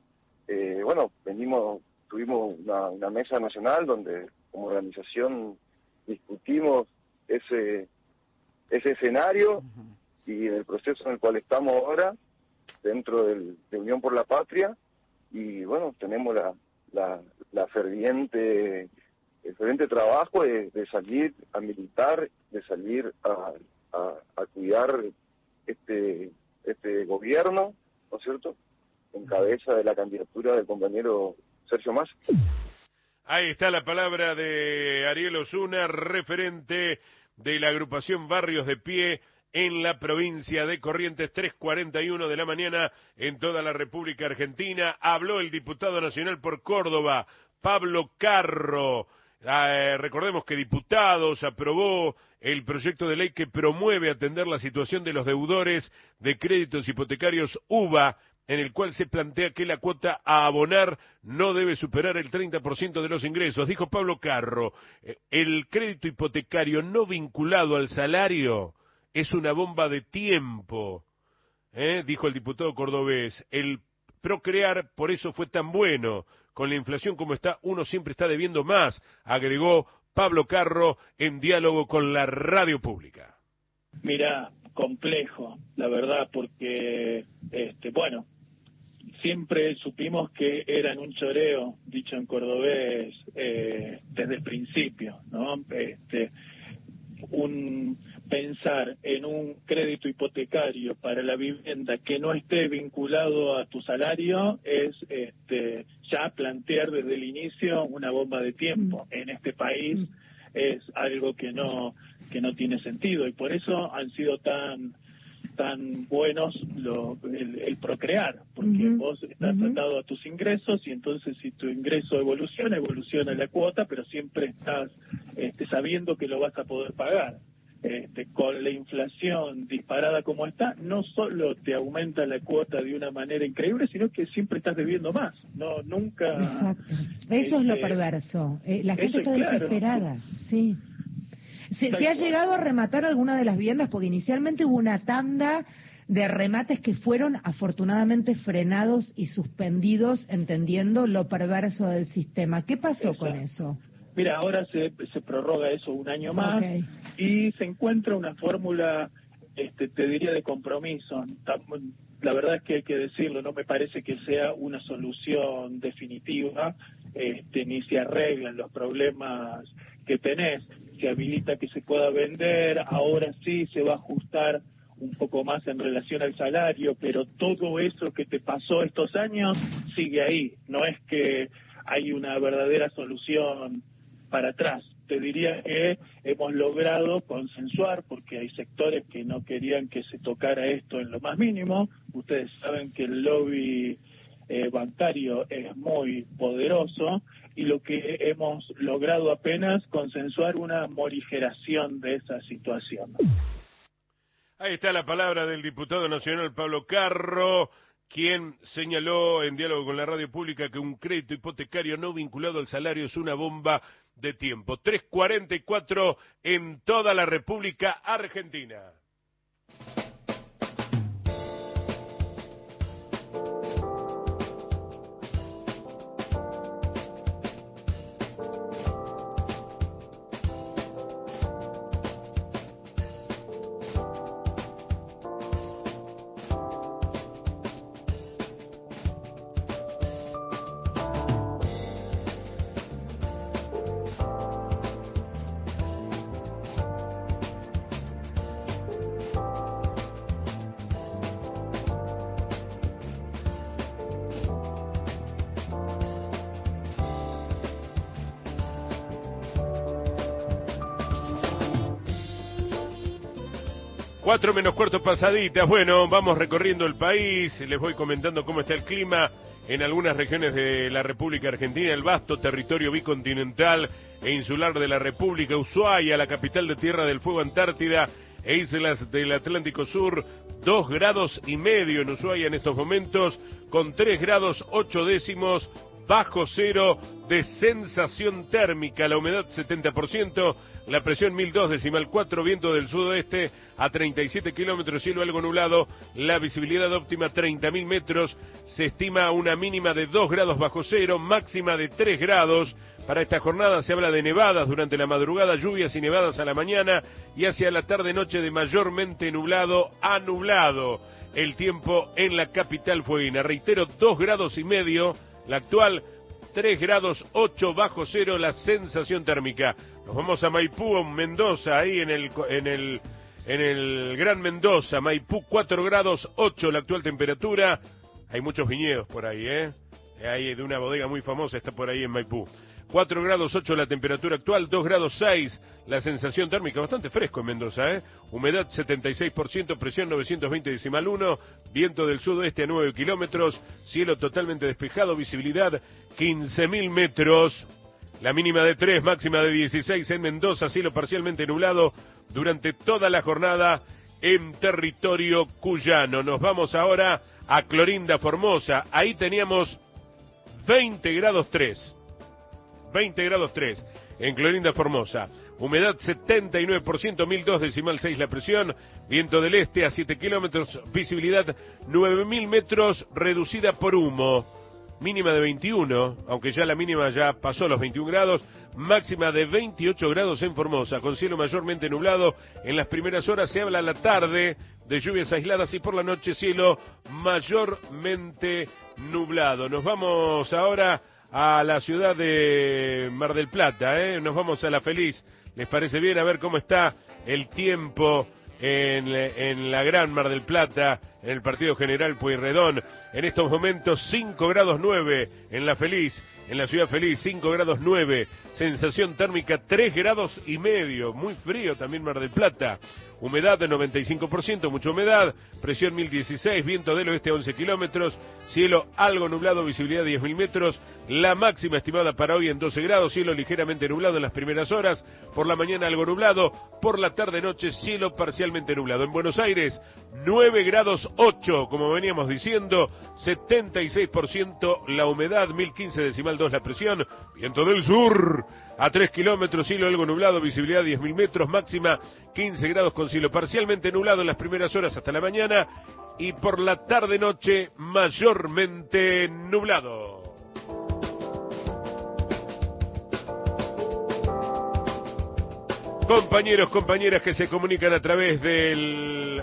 tuvimos una mesa nacional donde como organización discutimos ese escenario. Uh-huh. Y el proceso en el cual estamos ahora, dentro de Unión por la Patria, y bueno, tenemos el ferviente trabajo de salir a militar, de salir a cuidar este gobierno, ¿no es cierto?, en cabeza de la candidatura del compañero Sergio Massa. Ahí está la palabra de Ariel Osuna, referente de la agrupación Barrios de Pie en la provincia de Corrientes. 3:41 de la mañana en toda la República Argentina. Habló el diputado nacional por Córdoba, Pablo Carro. Recordemos que Diputados aprobó el proyecto de ley que promueve atender la situación de los deudores de créditos hipotecarios UBA, en el cual se plantea que la cuota a abonar no debe superar el 30% de los ingresos. Dijo Pablo Carro, el crédito hipotecario no vinculado al salario es una bomba de tiempo, dijo el diputado cordobés. El procrear por eso fue tan bueno. Con la inflación como está, uno siempre está debiendo más, agregó Pablo Carro en diálogo con la radio pública. Mira, complejo, la verdad, porque, bueno, siempre supimos que eran un choreo, dicho en cordobés, desde el principio, ¿no? Pensar en un crédito hipotecario para la vivienda que no esté vinculado a tu salario es ya plantear desde el inicio una bomba de tiempo. En este país es algo que no tiene sentido, y por eso han sido tan buenos el procrear, porque vos estás atado a tus ingresos, y entonces si tu ingreso evoluciona la cuota, pero siempre estás sabiendo que lo vas a poder pagar. Con la inflación disparada como está, no solo te aumenta la cuota de una manera increíble, sino que siempre estás debiendo más. Nunca. Exacto. Eso es lo perverso. La gente está desesperada, sí. ¿Se ha llegado a rematar alguna de las viviendas? Porque inicialmente hubo una tanda de remates que fueron afortunadamente frenados y suspendidos, entendiendo lo perverso del sistema. ¿Qué pasó con eso? Mira, ahora se prorroga eso un año más, y se encuentra una fórmula, te diría, de compromiso. La verdad es que hay que decirlo, no me parece que sea una solución definitiva, ni se arreglan los problemas que tenés. Se habilita que se pueda vender, ahora sí se va a ajustar un poco más en relación al salario, pero todo eso que te pasó estos años sigue ahí. No es que hay una verdadera solución para atrás. Te diría que hemos logrado consensuar, porque hay sectores que no querían que se tocara esto en lo más mínimo. Ustedes saben que el lobby bancario es muy poderoso, y lo que hemos logrado apenas consensuar una morigeración de esa situación. Ahí está la palabra del diputado nacional Pablo Carro, quien señaló en diálogo con la radio pública que un crédito hipotecario no vinculado al salario es una bomba de tiempo. 3:44 en toda la República Argentina. Cuatro menos cuarto pasaditas. Bueno, vamos recorriendo el país, les voy comentando cómo está el clima en algunas regiones de la República Argentina, el vasto territorio bicontinental e insular de la República, Ushuaia, la capital de Tierra del Fuego, Antártida e islas del Atlántico Sur, 2,5 grados en Ushuaia en estos momentos, con 3 grados 8 décimos bajo cero de sensación térmica, la humedad 70%, la presión 1002,4, viento del sudoeste a 37 kilómetros, cielo algo nublado, la visibilidad óptima 30.000 metros, se estima una mínima de 2 grados bajo cero, máxima de 3 grados. Para esta jornada se habla de nevadas durante la madrugada, lluvias y nevadas a la mañana, y hacia la tarde-noche de mayormente nublado a nublado. El tiempo en la capital fueguina, reitero, 2,5 grados, la actual 3 grados 8 bajo cero la sensación térmica. Nos vamos a Maipú, a Mendoza, ahí en el Gran Mendoza, Maipú 4 grados 8 la actual temperatura. Hay muchos viñedos por ahí, hay de una bodega muy famosa, está por ahí en Maipú. 4 grados 8 la temperatura actual, 2 grados 6 la sensación térmica, bastante fresco en Mendoza, humedad 76%, presión 920,1, viento del sudoeste a 9 kilómetros, cielo totalmente despejado, visibilidad 15.000 metros, la mínima de 3, máxima de 16 en Mendoza, cielo parcialmente nublado durante toda la jornada en territorio cuyano. Nos vamos ahora a Clorinda, Formosa, ahí teníamos 20 grados 3. 20 grados 3 en Clorinda, Formosa. Humedad 79%, 1002,6 la presión. Viento del este a 7 kilómetros. Visibilidad 9.000 metros reducida por humo. mínima de 21, aunque ya la mínima ya pasó los 21 grados, máxima de 28 grados en Formosa, con cielo mayormente nublado. En las primeras horas se habla a la tarde de lluvias aisladas y por la noche cielo mayormente nublado. Nos vamos ahora a la ciudad de Mar del Plata, nos vamos a La Feliz. ¿Les parece bien? A ver cómo está el tiempo en la Gran Mar del Plata, en el Partido General Pueyrredón. En estos momentos 5 grados 9 en La Feliz, en la ciudad feliz, 5 grados 9, sensación térmica 3 grados y medio, muy frío también Mar del Plata. Humedad de 95%, mucha humedad, presión 1016, viento del oeste 11 kilómetros, cielo algo nublado, visibilidad 10.000 metros, la máxima estimada para hoy en 12 grados, cielo ligeramente nublado en las primeras horas, por la mañana algo nublado, por la tarde-noche cielo parcialmente nublado. En Buenos Aires 9 grados 8, como veníamos diciendo, 76% la humedad, 1015,2 la presión, viento del sur a 3 kilómetros, cielo algo nublado, visibilidad 10.000 metros, máxima 15 grados con cielo parcialmente nublado en las primeras horas hasta la mañana y por la tarde-noche mayormente nublado. Compañeros, compañeras que se comunican a través del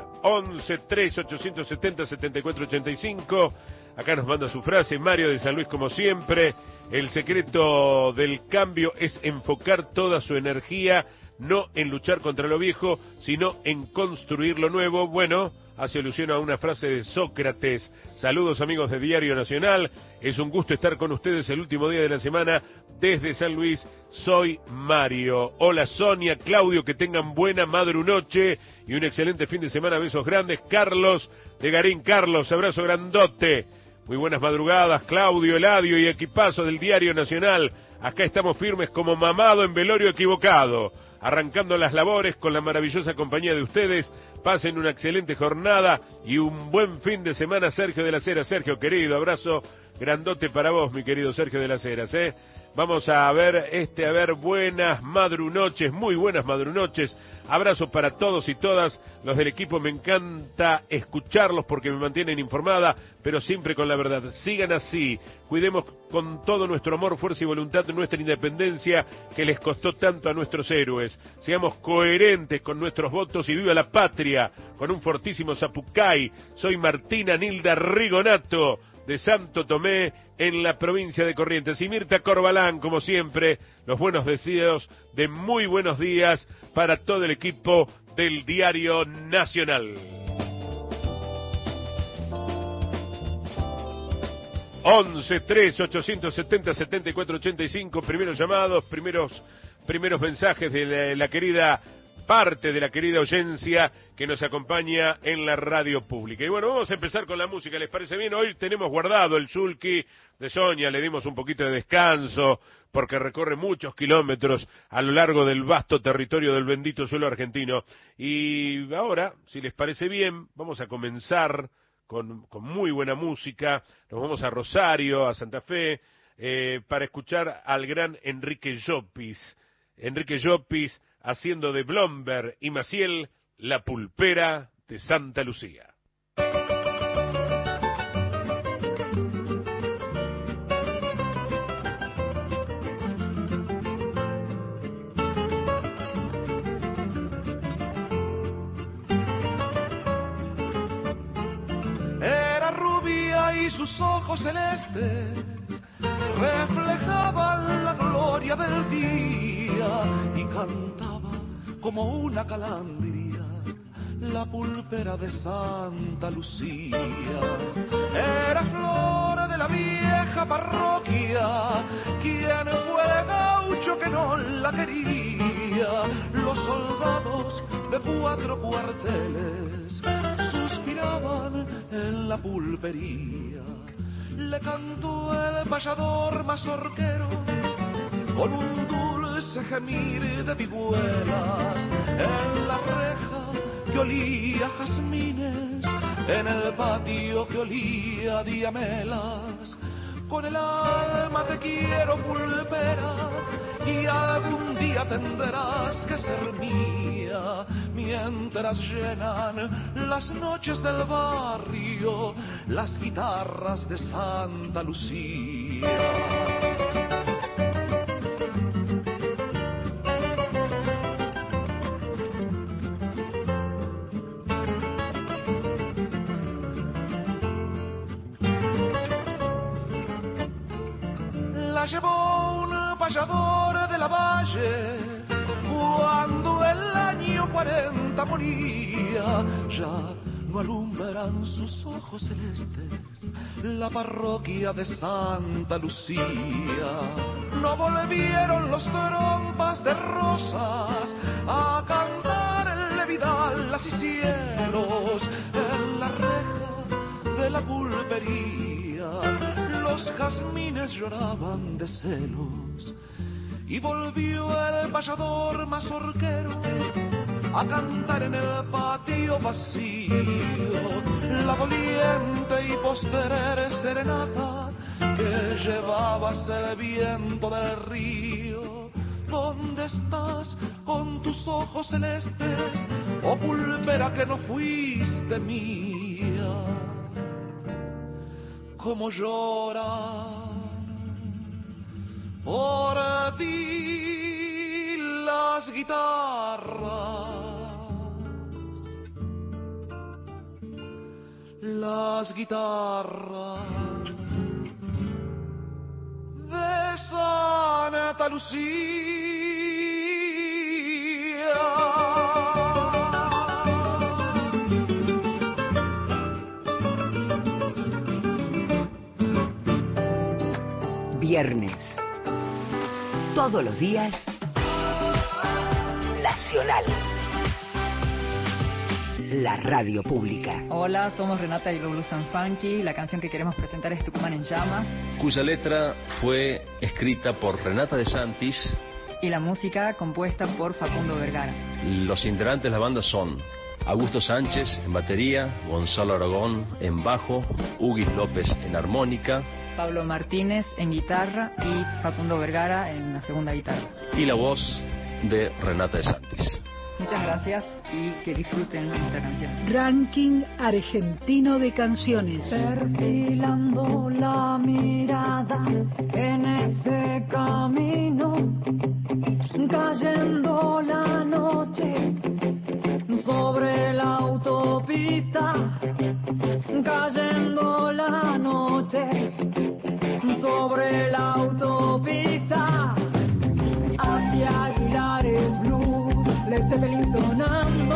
11-3-870-7485. Acá nos manda su frase Mario de San Luis, como siempre. El secreto del cambio es enfocar toda su energía, no en luchar contra lo viejo, sino en construir lo nuevo. Bueno, hace alusión a una frase de Sócrates. Saludos amigos de Diario Nacional, es un gusto estar con ustedes el último día de la semana desde San Luis. Soy Mario. Hola Sonia, Claudio, que tengan buena madrunoche y un excelente fin de semana. Besos grandes. Carlos de Garín. Carlos, abrazo grandote. Muy buenas madrugadas, Claudio, Eladio y equipazo del Diario Nacional. Acá estamos firmes como mamado en velorio equivocado, arrancando las labores con la maravillosa compañía de ustedes. Pasen una excelente jornada y un buen fin de semana. Sergio de las Heras. Sergio, querido, abrazo grandote para vos, mi querido Sergio de las Heras, Vamos a ver, buenas madrunoches, muy buenas madrunoches. Abrazo para todos y todas los del equipo. Me encanta escucharlos porque me mantienen informada, pero siempre con la verdad. Sigan así, cuidemos con todo nuestro amor, fuerza y voluntad nuestra independencia que les costó tanto a nuestros héroes. Seamos coherentes con nuestros votos y viva la patria, con un fortísimo Zapucay. Soy Martina Nilda Rigonato, de Santo Tomé, en la provincia de Corrientes. Y Mirta Corbalán, como siempre, los buenos deseos de muy buenos días para todo el equipo del Diario Nacional. 11-3-870-7485, primeros llamados, primeros mensajes de la querida parte de la querida audiencia que nos acompaña en la radio pública. Y bueno, vamos a empezar con la música, ¿les parece bien? Hoy tenemos guardado el Zulki de Sonia, le dimos un poquito de descanso porque recorre muchos kilómetros a lo largo del vasto territorio del bendito suelo argentino. Y ahora, si les parece bien, vamos a comenzar con muy buena música. Nos vamos a Rosario, a Santa Fe, para escuchar al gran Enrique Llopis. Enrique Llopis haciendo de Blomberg y Maciel La Pulpera de Santa Lucía. Era rubia y sus ojos celestes reflejaban la gloria del día y cantaba como una calandria la pulpera de Santa Lucía. Era flor de la vieja parroquia, quien fue el gaucho que no la quería. Los soldados de 4 cuarteles suspiraban en la pulpería. Le cantó el payador mazorquero con un dulce gemir de vihuelas en la reja que olía a jazmines, en el patio que olía a diamelas. Con el alma te quiero, pulpera, y algún día tendrás que ser mía. Mi mientras llenan las noches del barrio las guitarras de Santa Lucía. La llevó un payador de la Valle cuando el año 40 moría. Ya no alumbran sus ojos celestes la parroquia de Santa Lucía. No volvieron los trompas de rosas a cantarle vidalas y cielos en la reja de la pulpería. Los jazmines lloraban de celos y volvió el payador mazorquero a cantar en el patio vacío la doliente y postrera serenata que llevabas el viento del río. ¿Dónde estás con tus ojos celestes, oh pulpera que no fuiste mía? Cómo lloran por ti las guitarras, de Santa Lucía. Viernes. Todos los días. Nacional. La radio pública. Hola, somos Renata y Blues and Funky. La canción que queremos presentar es Tucumán en Llamas, cuya letra fue escrita por Renata de Santis y la música compuesta por Facundo Vergara. Los integrantes de la banda son Augusto Sánchez en batería, Gonzalo Aragón en bajo, Huguis López en armónica, Pablo Martínez en guitarra y Facundo Vergara en la segunda guitarra. Y la voz de Renata de Santis. Muchas gracias y que disfruten nuestra canción. Ranking argentino de canciones. Perfilando la mirada en ese camino, cayendo la noche sobre la autopista, cayendo la noche sobre la autopista, hacia Aguilares Blues, Led Zeppelin sonando,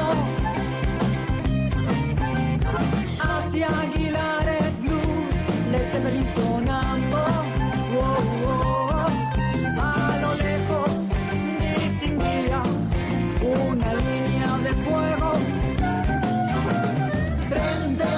hacia Aguilares Blues, Led Zeppelin sonando, oh, oh, oh. A lo lejos distinguía una línea de fuego, frente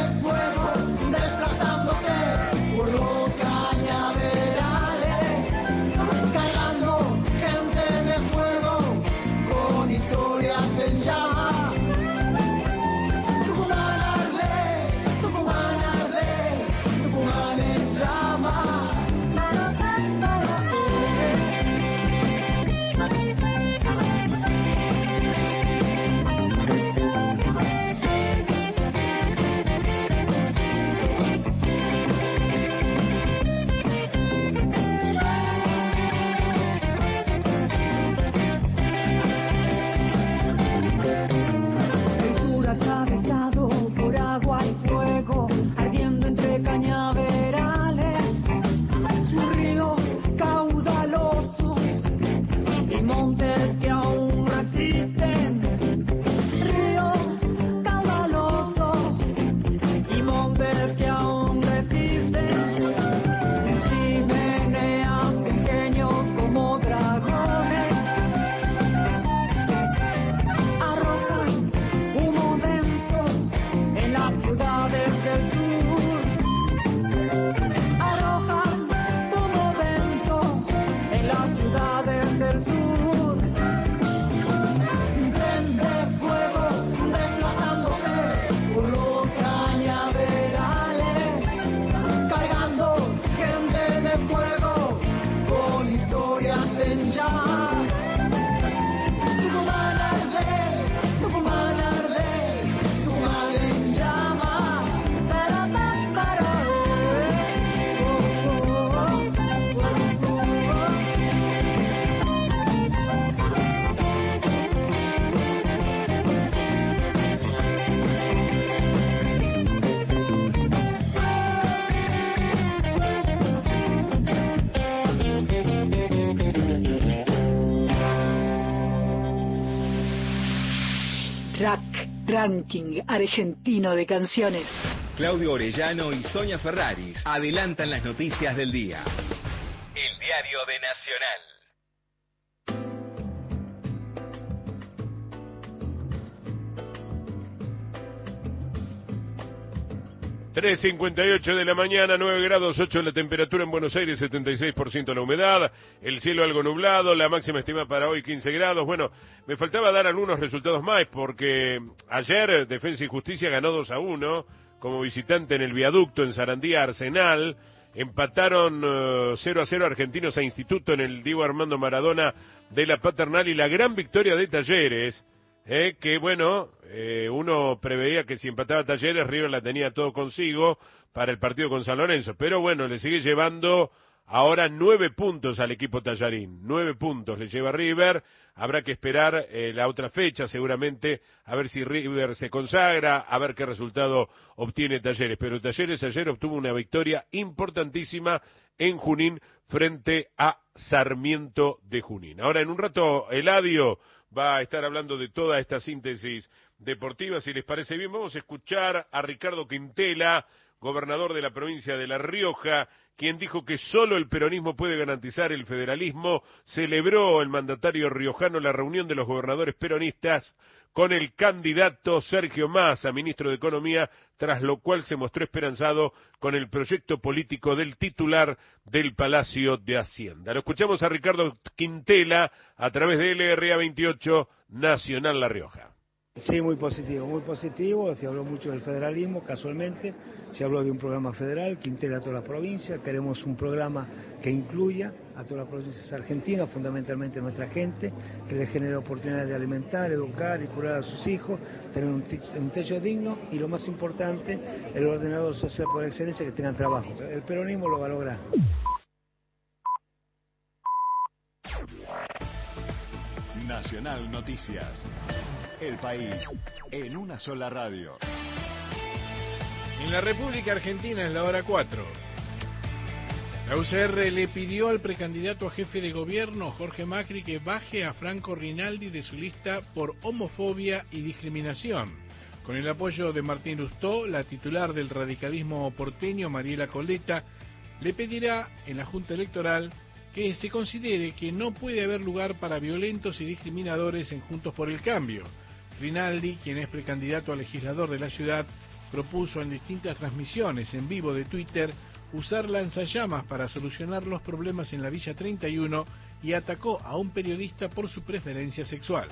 RAC, Ranking Argentino de Canciones. Claudio Orellano y Sonia Ferraris adelantan las noticias del día. El diario de Nacional. 3:58 de la mañana, 9 grados 8 la temperatura en Buenos Aires, 76% la humedad, el cielo algo nublado, la máxima estimada para hoy 15 grados. Bueno, me faltaba dar algunos resultados más porque ayer Defensa y Justicia ganó 2-1 como visitante en el Viaducto en Sarandí a Arsenal. Empataron 0-0 Argentinos a Instituto en el Diego Armando Maradona de la Paternal, y la gran victoria de Talleres. Que bueno, uno preveía que si empataba Talleres, River la tenía todo consigo para el partido con San Lorenzo, pero bueno, le sigue llevando ahora 9 puntos al equipo tallarín, 9 puntos le lleva River. Habrá que esperar la otra fecha seguramente, a ver si River se consagra, a ver qué resultado obtiene Talleres, pero Talleres ayer obtuvo una victoria importantísima en Junín frente a Sarmiento de Junín. Ahora en un rato Eladio va a estar hablando de toda esta síntesis deportiva. Si les parece bien, vamos a escuchar a Ricardo Quintela, gobernador de la provincia de La Rioja, quien dijo que solo el peronismo puede garantizar el federalismo. Celebró el mandatario riojano la reunión de los gobernadores peronistas con el candidato Sergio Massa, ministro de Economía, tras lo cual se mostró esperanzado con el proyecto político del titular del Palacio de Hacienda. Lo escuchamos a Ricardo Quintela a través de LRA 28 Nacional La Rioja. Sí, muy positivo, se habló mucho del federalismo, casualmente, se habló de un programa federal que integra a todas las provincias, queremos un programa que incluya a todas las provincias argentinas, fundamentalmente a nuestra gente, que les genere oportunidades de alimentar, educar y curar a sus hijos, tener un techo digno y lo más importante, el ordenador social por excelencia, que tengan trabajo. El peronismo lo va a lograr. Nacional Noticias. El país en una sola radio. En la República Argentina es la hora 4. La UCR le pidió al precandidato a jefe de gobierno, Jorge Macri, que baje a Franco Rinaldi de su lista por homofobia y discriminación. Con el apoyo de Martín Lustó, la titular del radicalismo porteño, Mariela Coleta, le pedirá en la Junta Electoral que se considere que no puede haber lugar para violentos y discriminadores en Juntos por el Cambio. Rinaldi, quien es precandidato a legislador de la ciudad, propuso en distintas transmisiones en vivo de Twitter usar lanzallamas para solucionar los problemas en la Villa 31 y atacó a un periodista por su preferencia sexual.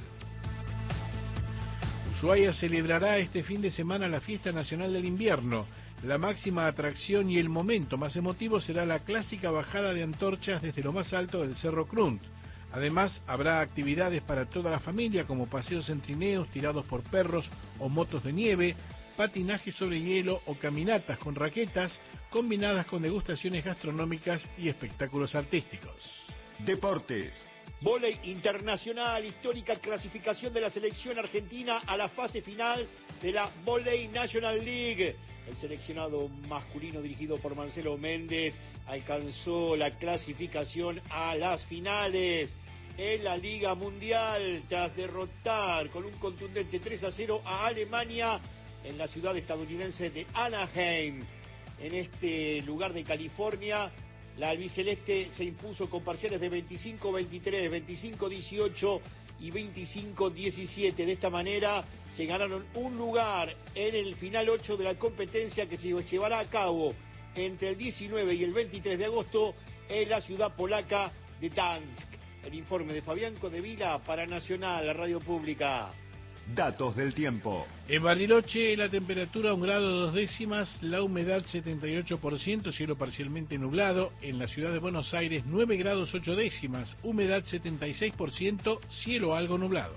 Ushuaia celebrará este fin de semana la Fiesta Nacional del Invierno. La máxima atracción y el momento más emotivo será la clásica bajada de antorchas desde lo más alto del Cerro Crunt. Además, habrá actividades para toda la familia como paseos en trineos tirados por perros o motos de nieve, patinaje sobre hielo o caminatas con raquetas, combinadas con degustaciones gastronómicas y espectáculos artísticos. Deportes. Vóley internacional, histórica clasificación de la selección argentina a la fase final de la Vóley National League. El seleccionado masculino dirigido por Marcelo Méndez alcanzó la clasificación a las finales en la Liga Mundial tras derrotar con un contundente 3-0 a Alemania en la ciudad estadounidense de Anaheim. En este lugar de California, la albiceleste se impuso con parciales de 25-23, 25-18 y 25-17. De esta manera se ganaron un lugar en el final 8 de la competencia que se llevará a cabo entre el 19 y el 23 de agosto en la ciudad polaca de Gdańsk. El informe de Fabián Codevila para Nacional, la radio pública. Datos del tiempo. En Bariloche la temperatura 1 grado 2 décimas, la humedad 78%, cielo parcialmente nublado. En la ciudad de Buenos Aires 9 grados 8 décimas, humedad 76%, cielo algo nublado.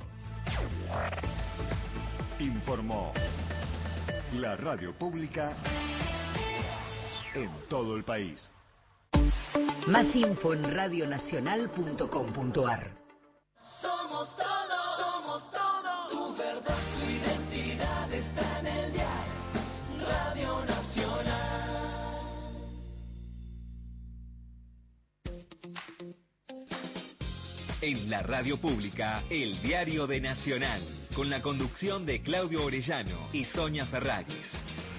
Informó la radio pública en todo el país. Más info en radionacional.com.ar. Somos todos, tu verdad, tu identidad está en el diario Radio Nacional. En la radio pública, el diario de Nacional, con la conducción de Claudio Orellano y Sonia Ferraris.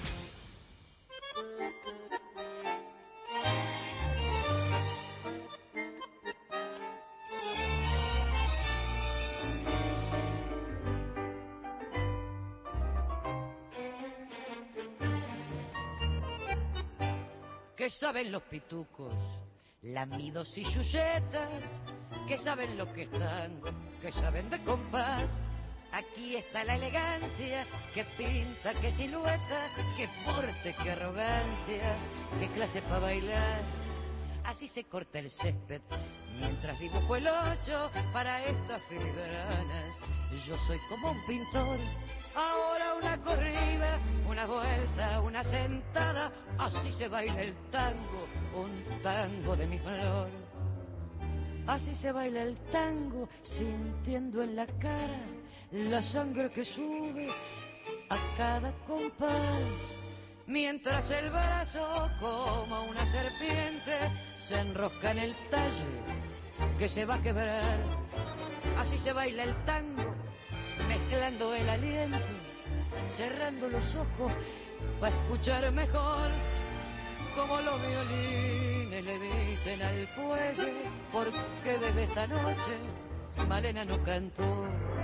¿Qué saben los pitucos, lamidos y chuchetas? ¿Qué saben los que están, que saben de compás? Aquí está la elegancia, qué pinta, qué silueta, qué porte, qué arrogancia, qué clase para bailar. Así se corta el césped mientras dibujo el 8 para estas filigranas. Yo soy como un pintor. Ahora una corrida, una vuelta, una sentada, así se baila el tango, un tango de mi flor. Así se baila el tango, sintiendo en la cara la sangre que sube a cada compás. Mientras el brazo, como una serpiente, se enrosca en el talle que se va a quebrar. Así se baila el tango, mezclando el aliento, cerrando los ojos para escuchar mejor, como los violines le dicen al fuelle, porque desde esta noche Malena no cantó.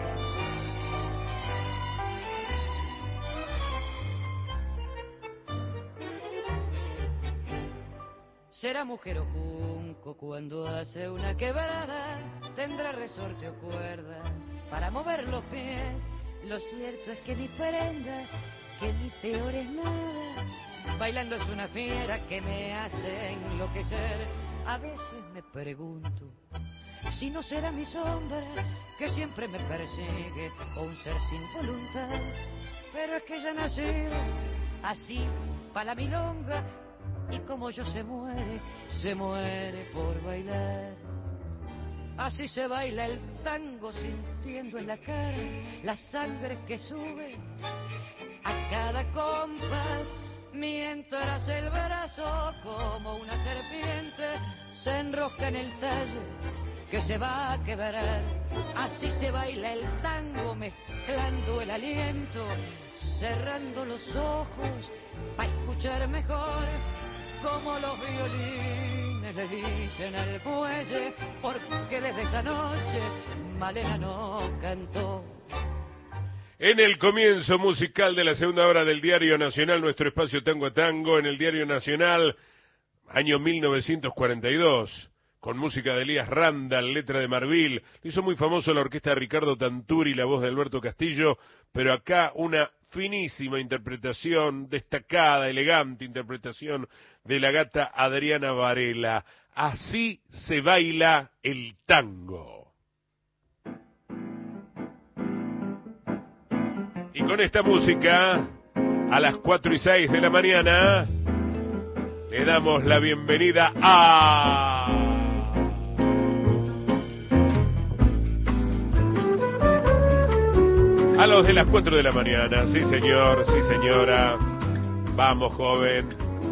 Será mujer o junco cuando hace una quebrada, tendrá resorte o cuerda para mover los pies. Lo cierto es que ni prenda, que ni peor es nada. Bailando es una fiera que me hace enloquecer. A veces me pregunto si no será mi sombra que siempre me persigue, o un ser sin voluntad. Pero es que ella nació así pa' la milonga, y como yo se muere por bailar. Así se baila el tango, sintiendo en la cara la sangre que sube a cada compás, mientras el brazo, como una serpiente, se enrosca en el talle que se va a quebrar. Así se baila el tango, mezclando el aliento, cerrando los ojos para escuchar mejor, como los violines le dicen al muelle, porque desde esa noche Malena no cantó. En el comienzo musical de la segunda hora del Diario Nacional, nuestro espacio Tango a Tango, en el Diario Nacional, año 1942, con música de Elías Randall, letra de Marvil. Lo hizo muy famoso la orquesta de Ricardo Tanturi, la voz de Alberto Castillo, pero acá una finísima interpretación, destacada, elegante interpretación de la gata Adriana Varela. Así se baila el tango. Y con esta música, a las 4:06 de la mañana, le damos la bienvenida a los de las 4 de la mañana. Sí, señor, sí, señora. Vamos, joven.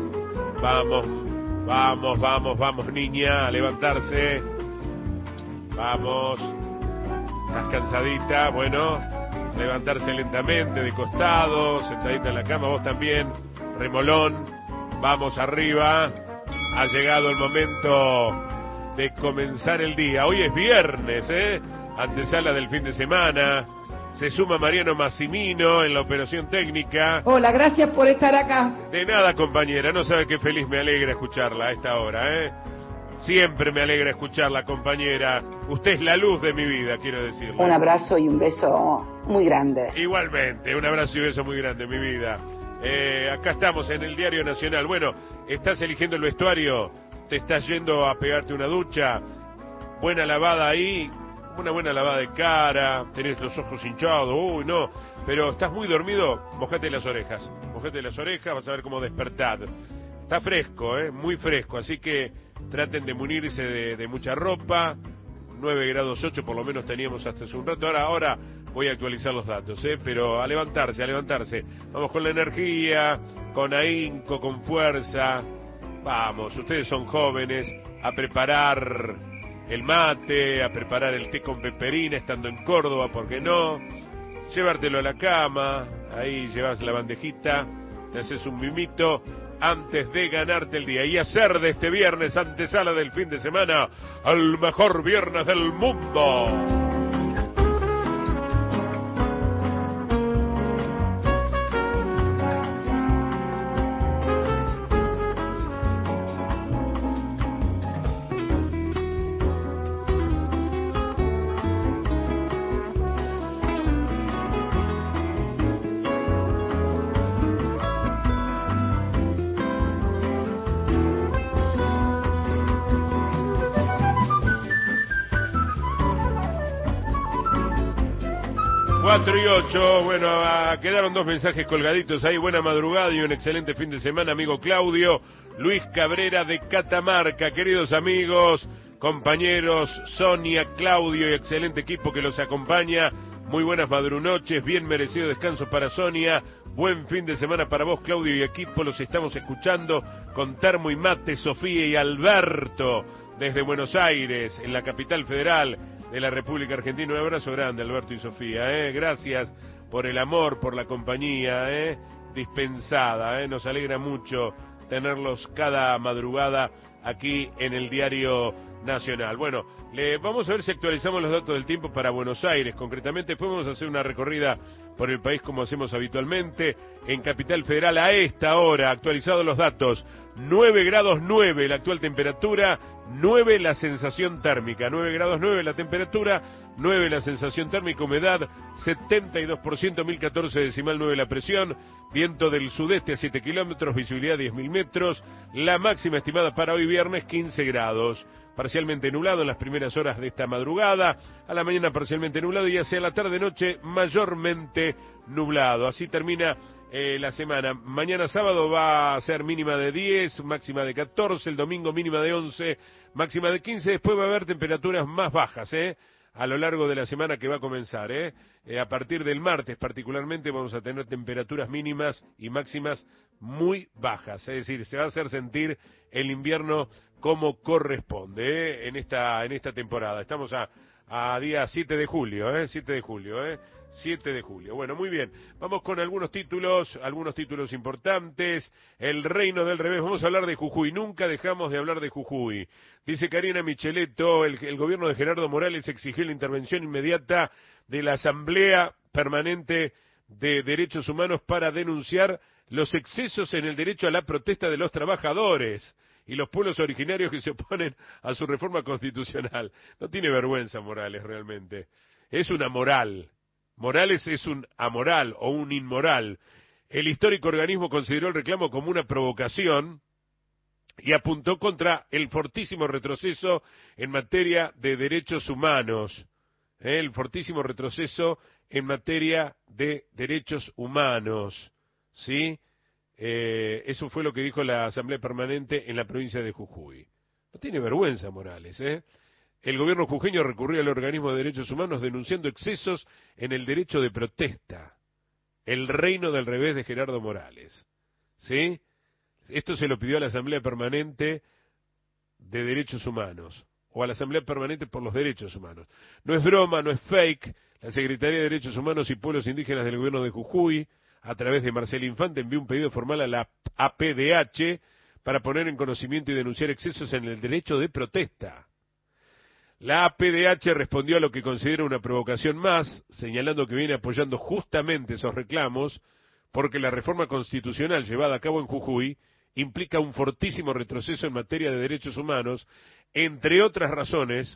Vamos, niña, a levantarse. Vamos. ¿Estás cansadita? Bueno, levantarse lentamente, de costado, sentadita en la cama, vos también. Remolón. Vamos arriba. Ha llegado el momento de comenzar el día. Hoy es viernes, antesala del fin de semana. Se suma Mariano Massimino en la operación técnica. Hola, gracias por estar acá. De nada, compañera, no sabe qué feliz me alegra escucharla a esta hora, Siempre me alegra escucharla, compañera. Usted es la luz de mi vida, quiero decirle. Un abrazo y un beso muy grande. Igualmente, un abrazo y un beso muy grande, mi vida. Acá estamos en el Diario Nacional. Bueno, estás eligiendo el vestuario, te estás yendo a pegarte una ducha, buena lavada ahí, una buena lavada de cara, tenés los ojos hinchados, uy, no, pero estás muy dormido, mojate las orejas, vas a ver cómo despertar. Está fresco, muy fresco, así que traten de munirse de mucha ropa. 9 grados 8 por lo menos teníamos hasta hace un rato, ahora voy a actualizar los datos, pero a levantarse, vamos con la energía, con ahínco, con fuerza, vamos, ustedes son jóvenes, a preparar el mate, a preparar el té con peperina estando en Córdoba, ¿por qué no? llevártelo a la cama, ahí llevas la bandejita, te haces un mimito antes de ganarte el día y hacer de este viernes antesala del fin de semana al mejor viernes del mundo. Y 8, bueno, quedaron 2 mensajes colgaditos ahí. Buena madrugada y un excelente fin de semana, amigo Claudio. Luis Cabrera de Catamarca. Queridos amigos, compañeros, Sonia, Claudio y excelente equipo que los acompaña. Muy buenas madrunoches, bien merecido descanso para Sonia. Buen fin de semana para vos, Claudio y equipo. Los estamos escuchando con termo y mate, Sofía y Alberto, desde Buenos Aires, en la capital federal de la República Argentina. Un abrazo grande, Alberto y Sofía, gracias por el amor, por la compañía, dispensada, nos alegra mucho tenerlos cada madrugada aquí en el Diario Nacional. Bueno, vamos a ver si actualizamos los datos del tiempo para Buenos Aires, concretamente. Después vamos a hacer una recorrida por el país como hacemos habitualmente. En Capital Federal a esta hora, actualizados los datos, 9 grados 9 la actual temperatura, 9 la sensación térmica, 9 grados 9 la temperatura, 9 la sensación térmica, humedad 72%, 1014,9 la presión, viento del sudeste a 7 kilómetros, visibilidad 10.000 metros, la máxima estimada para hoy viernes 15 grados. Parcialmente nublado en las primeras horas de esta madrugada, a la mañana parcialmente nublado y hacia la tarde-noche mayormente nublado. Así termina la semana. Mañana sábado va a ser mínima de 10, máxima de 14, el domingo mínima de 11, máxima de 15, después va a haber temperaturas más bajas, a lo largo de la semana que va a comenzar, a partir del martes particularmente vamos a tener temperaturas mínimas y máximas muy bajas, es decir, se va a hacer sentir el invierno como corresponde, en esta temporada. Estamos a día 7 de julio, 7 de julio. Bueno, muy bien. Vamos con algunos títulos importantes. El reino del revés. Vamos a hablar de Jujuy. Nunca dejamos de hablar de Jujuy. Dice Karina Micheletto, el gobierno de Gerardo Morales exigió la intervención inmediata de la Asamblea Permanente de Derechos Humanos para denunciar los excesos en el derecho a la protesta de los trabajadores y los pueblos originarios que se oponen a su reforma constitucional. No tiene vergüenza Morales realmente. Es una moral. Morales es un amoral o un inmoral. El histórico organismo consideró el reclamo como una provocación y apuntó contra el fortísimo retroceso en materia de derechos humanos. El fortísimo retroceso en materia de derechos humanos. ¿Sí? Eso fue lo que dijo la Asamblea Permanente en la provincia de Jujuy. No tiene vergüenza Morales, El gobierno jujeño recurrió al organismo de derechos humanos denunciando excesos en el derecho de protesta. El reino del revés de Gerardo Morales. ¿Sí? Esto se lo pidió a la Asamblea Permanente de Derechos Humanos, o a la Asamblea Permanente por los Derechos Humanos. No es broma, no es fake. La Secretaría de Derechos Humanos y Pueblos Indígenas del gobierno de Jujuy, a través de Marcela Infante, envió un pedido formal a la APDH para poner en conocimiento y denunciar excesos en el derecho de protesta. La APDH respondió a lo que considera una provocación más, señalando que viene apoyando justamente esos reclamos, porque la reforma constitucional llevada a cabo en Jujuy implica un fortísimo retroceso en materia de derechos humanos, entre otras razones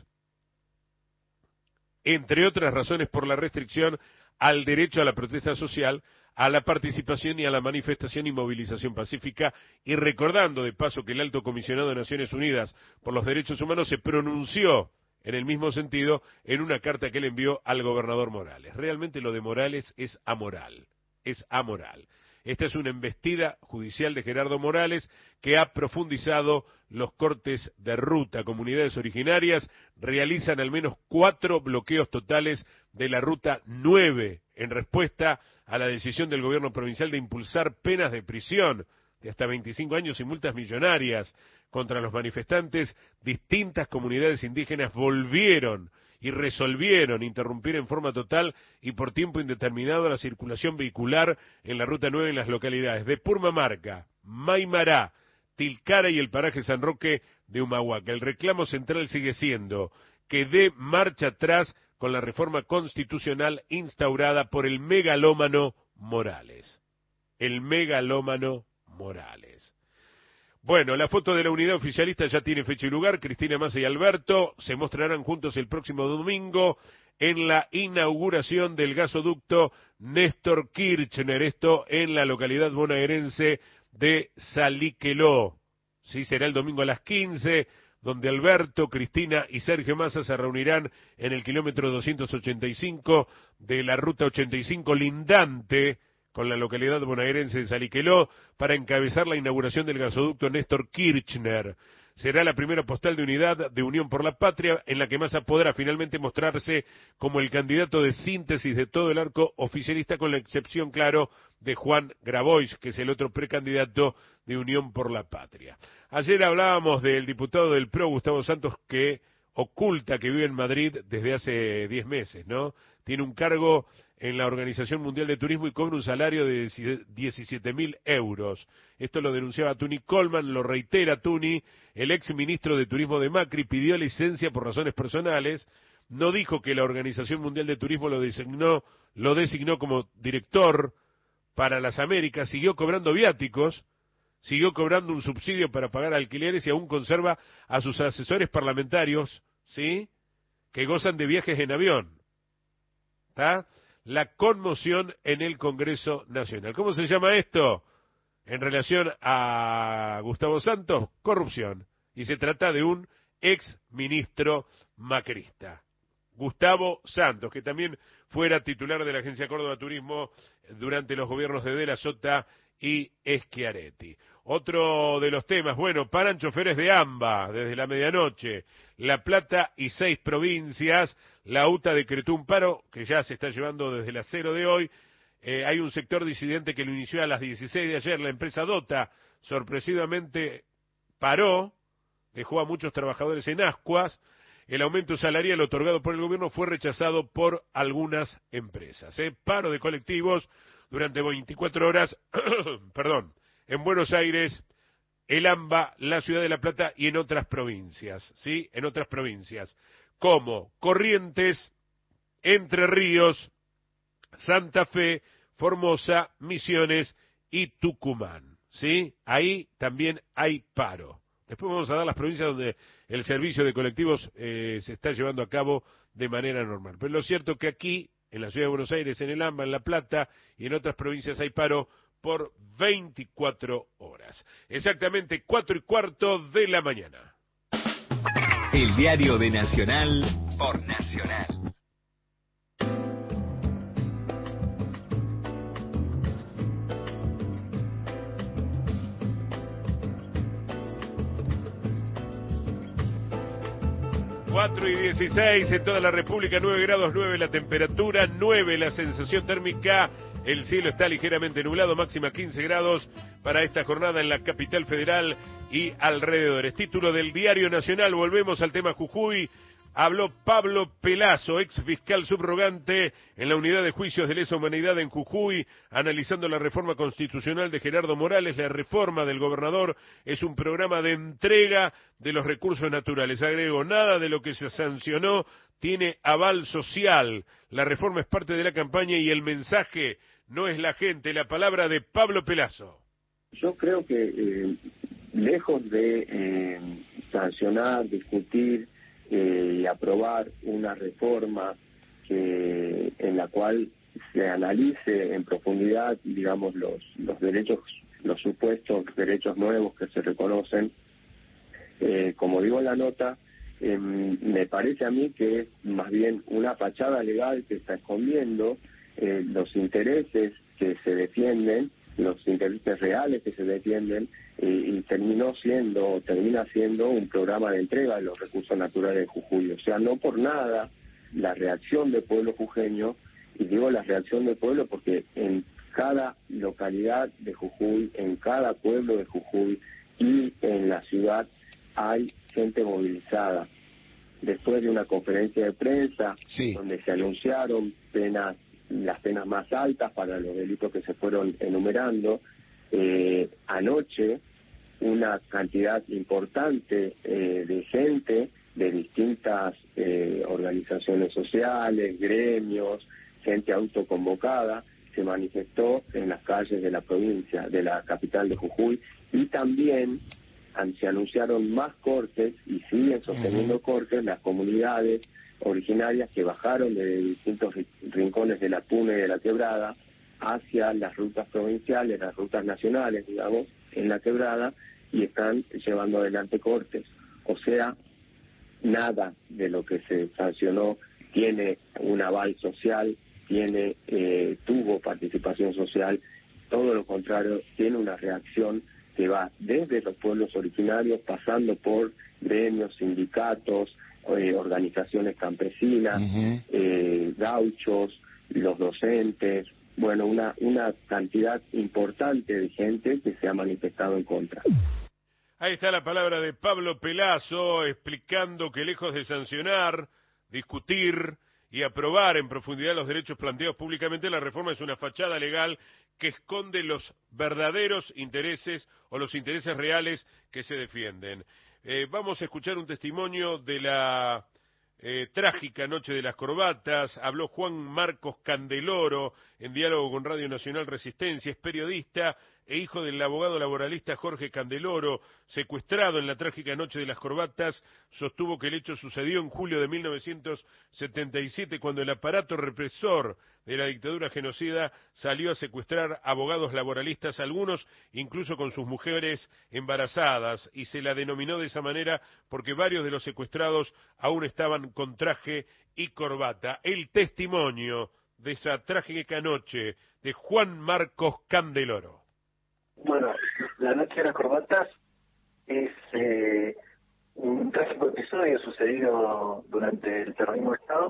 por la restricción al derecho a la protesta social, a la participación y a la manifestación y movilización pacífica, y recordando de paso que el Alto Comisionado de Naciones Unidas por los Derechos Humanos se pronunció en el mismo sentido en una carta que él envió al gobernador Morales. Realmente lo de Morales es amoral, Esta es una embestida judicial de Gerardo Morales que ha profundizado los cortes de ruta. Comunidades originarias realizan al menos 4 bloqueos totales de la ruta 9 en respuesta a la decisión del gobierno provincial de impulsar penas de prisión de hasta 25 años y multas millonarias contra los manifestantes. Distintas comunidades indígenas volvieron y resolvieron interrumpir en forma total y por tiempo indeterminado la circulación vehicular en la Ruta 9 en las localidades de Purmamarca, Maimará, Tilcara y el paraje San Roque de Humahuaca. El reclamo central sigue siendo que dé marcha atrás con la reforma constitucional instaurada por el megalómano Morales. El megalómano Morales. Bueno, la foto de la unidad oficialista ya tiene fecha y lugar. Cristina Massa y Alberto se mostrarán juntos el próximo domingo en la inauguración del gasoducto Néstor Kirchner, esto en la localidad bonaerense de Salliqueló. Sí, será el domingo a las 15, donde Alberto, Cristina y Sergio Massa se reunirán en el kilómetro 285 de la ruta 85 lindante con la localidad bonaerense de Salliqueló para encabezar la inauguración del gasoducto Néstor Kirchner. Será la primera postal de unidad de Unión por la Patria en la que Massa podrá finalmente mostrarse como el candidato de síntesis de todo el arco oficialista, con la excepción, claro, de Juan Grabois, que es el otro precandidato de Unión por la Patria. Ayer hablábamos del diputado del PRO, Gustavo Santos, que oculta que vive en Madrid desde hace 10 meses, ¿no? Tiene un cargo en la Organización Mundial de Turismo y cobra un salario de 17.000 euros. Esto lo denunciaba Tuni Coleman, lo reitera Tuni. El ex ministro de Turismo de Macri pidió licencia por razones personales. No dijo que la Organización Mundial de Turismo lo designó como director para las Américas. Siguió cobrando viáticos, siguió cobrando un subsidio para pagar alquileres y aún conserva a sus asesores parlamentarios, ¿sí?, que gozan de viajes en avión. ¿Está? La conmoción en el Congreso Nacional. ¿Cómo se llama esto? En relación a Gustavo Santos, corrupción. Y se trata de un ex ministro macrista. Gustavo Santos, que también fuera titular de la Agencia Córdoba Turismo durante los gobiernos de De la Sota y Schiaretti. Otro de los temas, bueno, paran choferes de AMBA desde la medianoche. La Plata y 6 provincias. La UTA decretó un paro que ya se está llevando desde las 0 de hoy. Hay un sector disidente que lo inició a las 16 de ayer. La empresa Dota sorpresivamente paró, dejó a muchos trabajadores en ascuas. El aumento salarial otorgado por el gobierno fue rechazado por algunas empresas. Paro de colectivos durante 24 horas, perdón, en Buenos Aires, el AMBA, la Ciudad de La Plata y en otras provincias, ¿sí? En otras provincias, como Corrientes, Entre Ríos, Santa Fe, Formosa, Misiones y Tucumán, ¿sí? Ahí también hay paro. Después vamos a dar las provincias donde el servicio de colectivos se está llevando a cabo de manera normal. Pero lo cierto es que aquí, en la Ciudad de Buenos Aires, en el AMBA, en La Plata y en otras provincias hay paro por 24 horas. Exactamente 4:15 de la mañana. El diario de Nacional por Nacional. Cuatro y 16 en toda la República, 9 grados 9 la temperatura, 9 la sensación térmica, el cielo está ligeramente nublado, máxima 15 grados para esta jornada en la capital federal y alrededores. Título del Diario Nacional, volvemos al tema Jujuy. Habló Pablo Pelazo, ex fiscal subrogante en la unidad de juicios de lesa humanidad en Jujuy, analizando la reforma constitucional de Gerardo Morales. La reforma del gobernador es un programa de entrega de los recursos naturales. Agregó, nada de lo que se sancionó tiene aval social. La reforma es parte de la campaña y el mensaje no es la gente. La palabra de Pablo Pelazo. Yo creo que lejos de sancionar, discutir, y aprobar una reforma en la cual se analice en profundidad, digamos, los derechos, los supuestos derechos nuevos que se reconocen. Como digo en la nota, me parece a mí que es más bien una fachada legal que está escondiendo los intereses que se defienden, los intereses reales que se defienden, y termina siendo un programa de entrega de los recursos naturales de Jujuy. O sea, no por nada la reacción del pueblo jujeño, y digo la reacción del pueblo porque en cada localidad de Jujuy, en cada pueblo de Jujuy y en la ciudad hay gente movilizada. después de una conferencia de prensa donde se anunciaron las penas más altas para los delitos que se fueron enumerando. Anoche una cantidad importante de gente de distintas organizaciones sociales, gremios, gente autoconvocada, se manifestó en las calles de la provincia, de la capital de Jujuy, y también se anunciaron más cortes y siguen sosteniendo cortes las comunidades originarias que bajaron de distintos rincones de la Puna y de la Quebrada hacia las rutas provinciales, las rutas nacionales, digamos, en la Quebrada, y están llevando adelante cortes. O sea, nada de lo que se sancionó tiene un aval social, tuvo participación social, todo lo contrario, tiene una reacción que va desde los pueblos originarios, pasando por gremios, sindicatos, organizaciones campesinas, gauchos, los docentes, bueno, una cantidad importante de gente que se ha manifestado en contra. Ahí está la palabra de Pablo Pelazo explicando que lejos de sancionar, discutir y aprobar en profundidad los derechos planteados públicamente, la reforma es una fachada legal que esconde los verdaderos intereses o los intereses reales que se defienden. Vamos a escuchar un testimonio de la trágica Noche de las Corbatas. Habló Juan Marcos Candeloro en diálogo con Radio Nacional Resistencia, es periodista e hijo del abogado laboralista Jorge Candeloro, secuestrado en la trágica Noche de las Corbatas. Sostuvo que el hecho sucedió en julio de 1977, cuando el aparato represor de la dictadura genocida salió a secuestrar abogados laboralistas, algunos incluso con sus mujeres embarazadas, y se la denominó de esa manera porque varios de los secuestrados aún estaban con traje y corbata. El testimonio de esa trágica noche de Juan Marcos Candeloro. Bueno, la Noche de las Corbatas es un trágico episodio sucedido durante el terrorismo de Estado.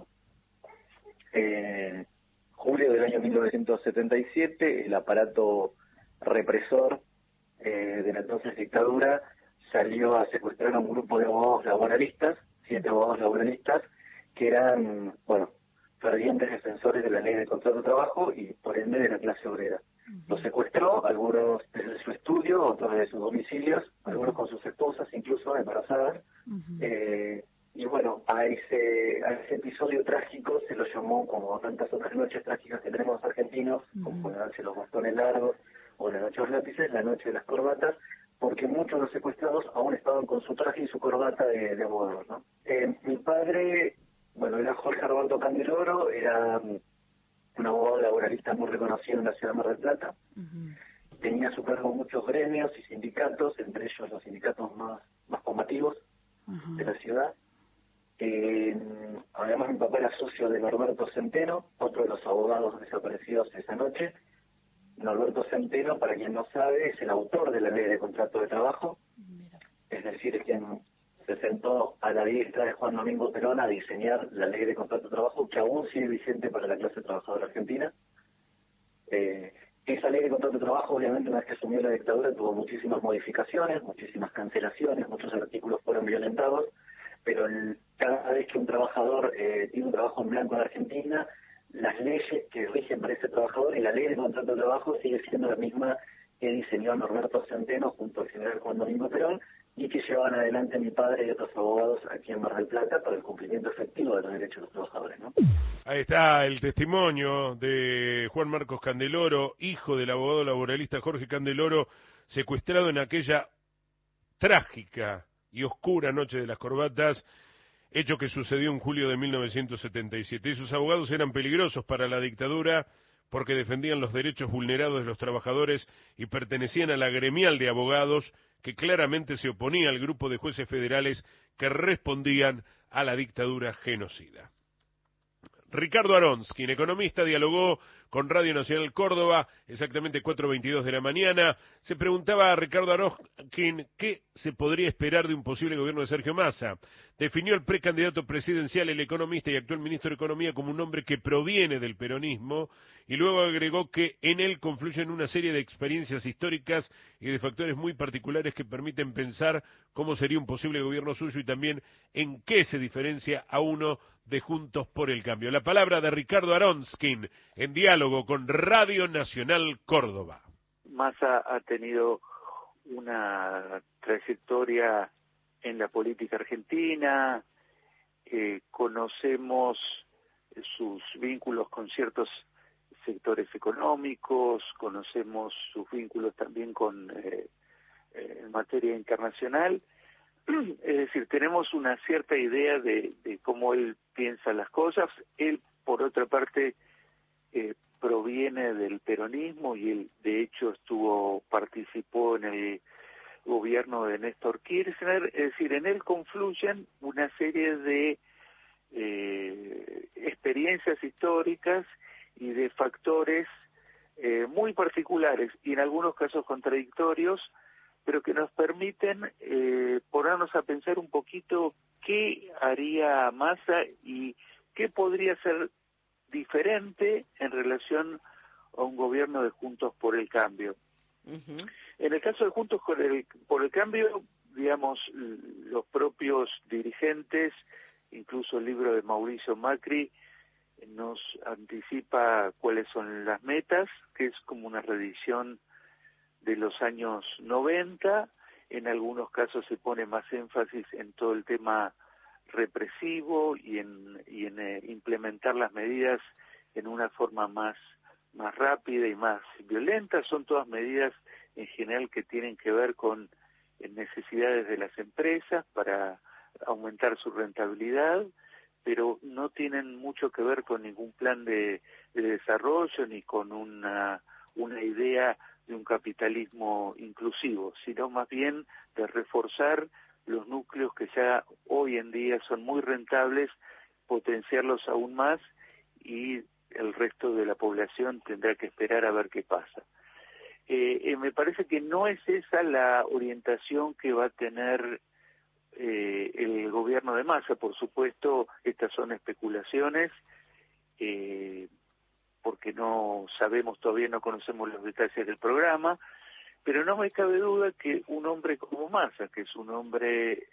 Julio del año 1977, el aparato represor de la entonces dictadura salió a secuestrar a un grupo de abogados laboralistas, 7 abogados laboralistas, que eran, bueno, fervientes defensores de la ley de contrato de trabajo y por ende de la clase obrera. Los secuestró, algunos desde su estudio, otros desde sus domicilios, algunos con sus esposas, incluso embarazadas. Y bueno, a ese episodio trágico se lo llamó, como tantas otras noches trágicas que tenemos los argentinos, como ponerse los bastones largos o la noche de los lápices, la noche de las corbatas, porque muchos de los secuestrados aún estaban con su traje y su corbata de abogados, ¿no? Mi padre, bueno, era Jorge Arbaldo Candeloro, era un abogado laboralista muy reconocido en la ciudad de Mar del Plata. Tenía a su cargo muchos gremios y sindicatos, entre ellos los sindicatos más combativos de la ciudad. Además, mi papá era socio de Norberto Centeno, otro de los abogados desaparecidos esa noche. Norberto Centeno, para quien no sabe, es el autor de la ley de contrato de trabajo, es decir, quien se sentó a la diestra de Juan Domingo Perón a diseñar la ley de contrato de trabajo, que aún sigue vigente para la clase trabajadora argentina. Esa ley de contrato de trabajo, obviamente, una vez que asumió la dictadura, tuvo muchísimas modificaciones, muchísimas cancelaciones, muchos artículos fueron violentados, pero cada vez que un trabajador tiene un trabajo en blanco en Argentina, las leyes que rigen para ese trabajador y la ley de contrato de trabajo sigue siendo la misma que diseñó Norberto Centeno junto al general Juan Domingo Perón, y que llevaban adelante mi padre y otros abogados aquí en Mar del Plata para el cumplimiento efectivo de los derechos de los trabajadores, ¿no? Ahí está el testimonio de Juan Marcos Candeloro, hijo del abogado laboralista Jorge Candeloro, secuestrado en aquella trágica y oscura Noche de las Corbatas, hecho que sucedió en julio de 1977. Esos abogados eran peligrosos para la dictadura porque defendían los derechos vulnerados de los trabajadores y pertenecían a la gremial de abogados que claramente se oponía al grupo de jueces federales que respondían a la dictadura genocida. Ricardo Aronskin, economista, dialogó con Radio Nacional Córdoba, exactamente 4:22 de la mañana. Se preguntaba a Ricardo Aronskin qué se podría esperar de un posible gobierno de Sergio Massa. Definió al precandidato presidencial, el economista y actual ministro de Economía, como un hombre que proviene del peronismo, y luego agregó que en él confluyen una serie de experiencias históricas y de factores muy particulares que permiten pensar cómo sería un posible gobierno suyo y también en qué se diferencia a uno de Juntos por el Cambio. La palabra de Ricardo Aronskin en diálogo con Radio Nacional Córdoba. Massa ha tenido una trayectoria en la política argentina, conocemos sus vínculos con ciertos sectores económicos, conocemos sus vínculos también con en materia internacional. Es decir, tenemos una cierta idea de cómo él piensa las cosas. Él, por otra parte, proviene del peronismo y él, de hecho, participó en el gobierno de Néstor Kirchner. Es decir, en él confluyen una serie de experiencias históricas y de factores muy particulares y en algunos casos contradictorios, pero que nos permiten ponernos a pensar un poquito qué haría Massa y qué podría ser diferente en relación a un gobierno de Juntos por el Cambio. En el caso de Juntos por el Cambio, digamos, los propios dirigentes, incluso el libro de Mauricio Macri, nos anticipa cuáles son las metas, que es como una reedición de los años 90, en algunos casos se pone más énfasis en todo el tema represivo y en implementar las medidas en una forma más rápida y más violenta. Son todas medidas en general que tienen que ver con necesidades de las empresas para aumentar su rentabilidad, pero no tienen mucho que ver con ningún plan de desarrollo ni con una idea de un capitalismo inclusivo, sino más bien de reforzar los núcleos que ya hoy en día son muy rentables, potenciarlos aún más y el resto de la población tendrá que esperar a ver qué pasa. Me parece que no es esa la orientación que va a tener el gobierno de Massa. Por supuesto, estas son especulaciones, porque no sabemos, todavía no conocemos los detalles del programa, pero no me cabe duda que un hombre como Massa, que es un hombre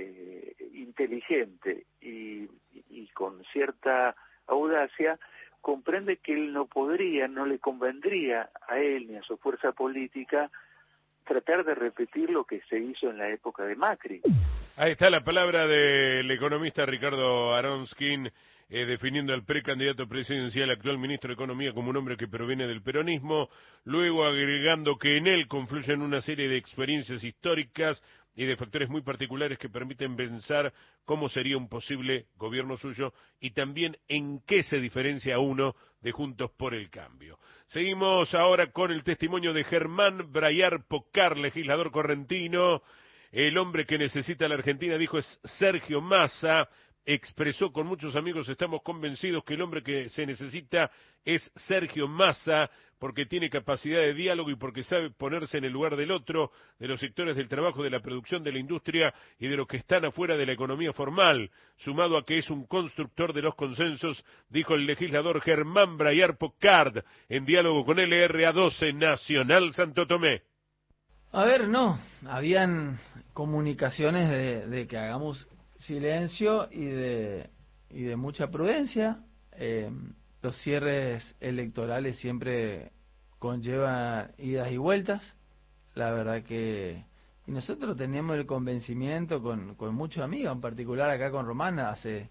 inteligente y con cierta audacia, comprende que él no le convendría a él ni a su fuerza política tratar de repetir lo que se hizo en la época de Macri. Ahí está la palabra del economista Ricardo Aronskin, definiendo al precandidato presidencial, actual ministro de Economía, como un hombre que proviene del peronismo, luego agregando que en él confluyen una serie de experiencias históricas y de factores muy particulares que permiten pensar cómo sería un posible gobierno suyo y también en qué se diferencia uno de Juntos por el Cambio. Seguimos ahora con el testimonio de Germán Brayar Pocar, legislador correntino. El hombre que necesita la Argentina, dijo, es Sergio Massa. Expresó con muchos amigos, estamos convencidos que el hombre que se necesita es Sergio Massa, porque tiene capacidad de diálogo y porque sabe ponerse en el lugar del otro, de los sectores del trabajo, de la producción, de la industria y de los que están afuera de la economía formal, sumado a que es un constructor de los consensos, dijo el legislador Germán Brayar Pocard, en diálogo con LRA12 Nacional Santo Tomé. A ver, no, habían comunicaciones de que hagamos silencio y de mucha prudencia. Los cierres electorales siempre conllevan idas y vueltas. La verdad que y nosotros teníamos el convencimiento con muchos amigos, en particular acá con Romana, hace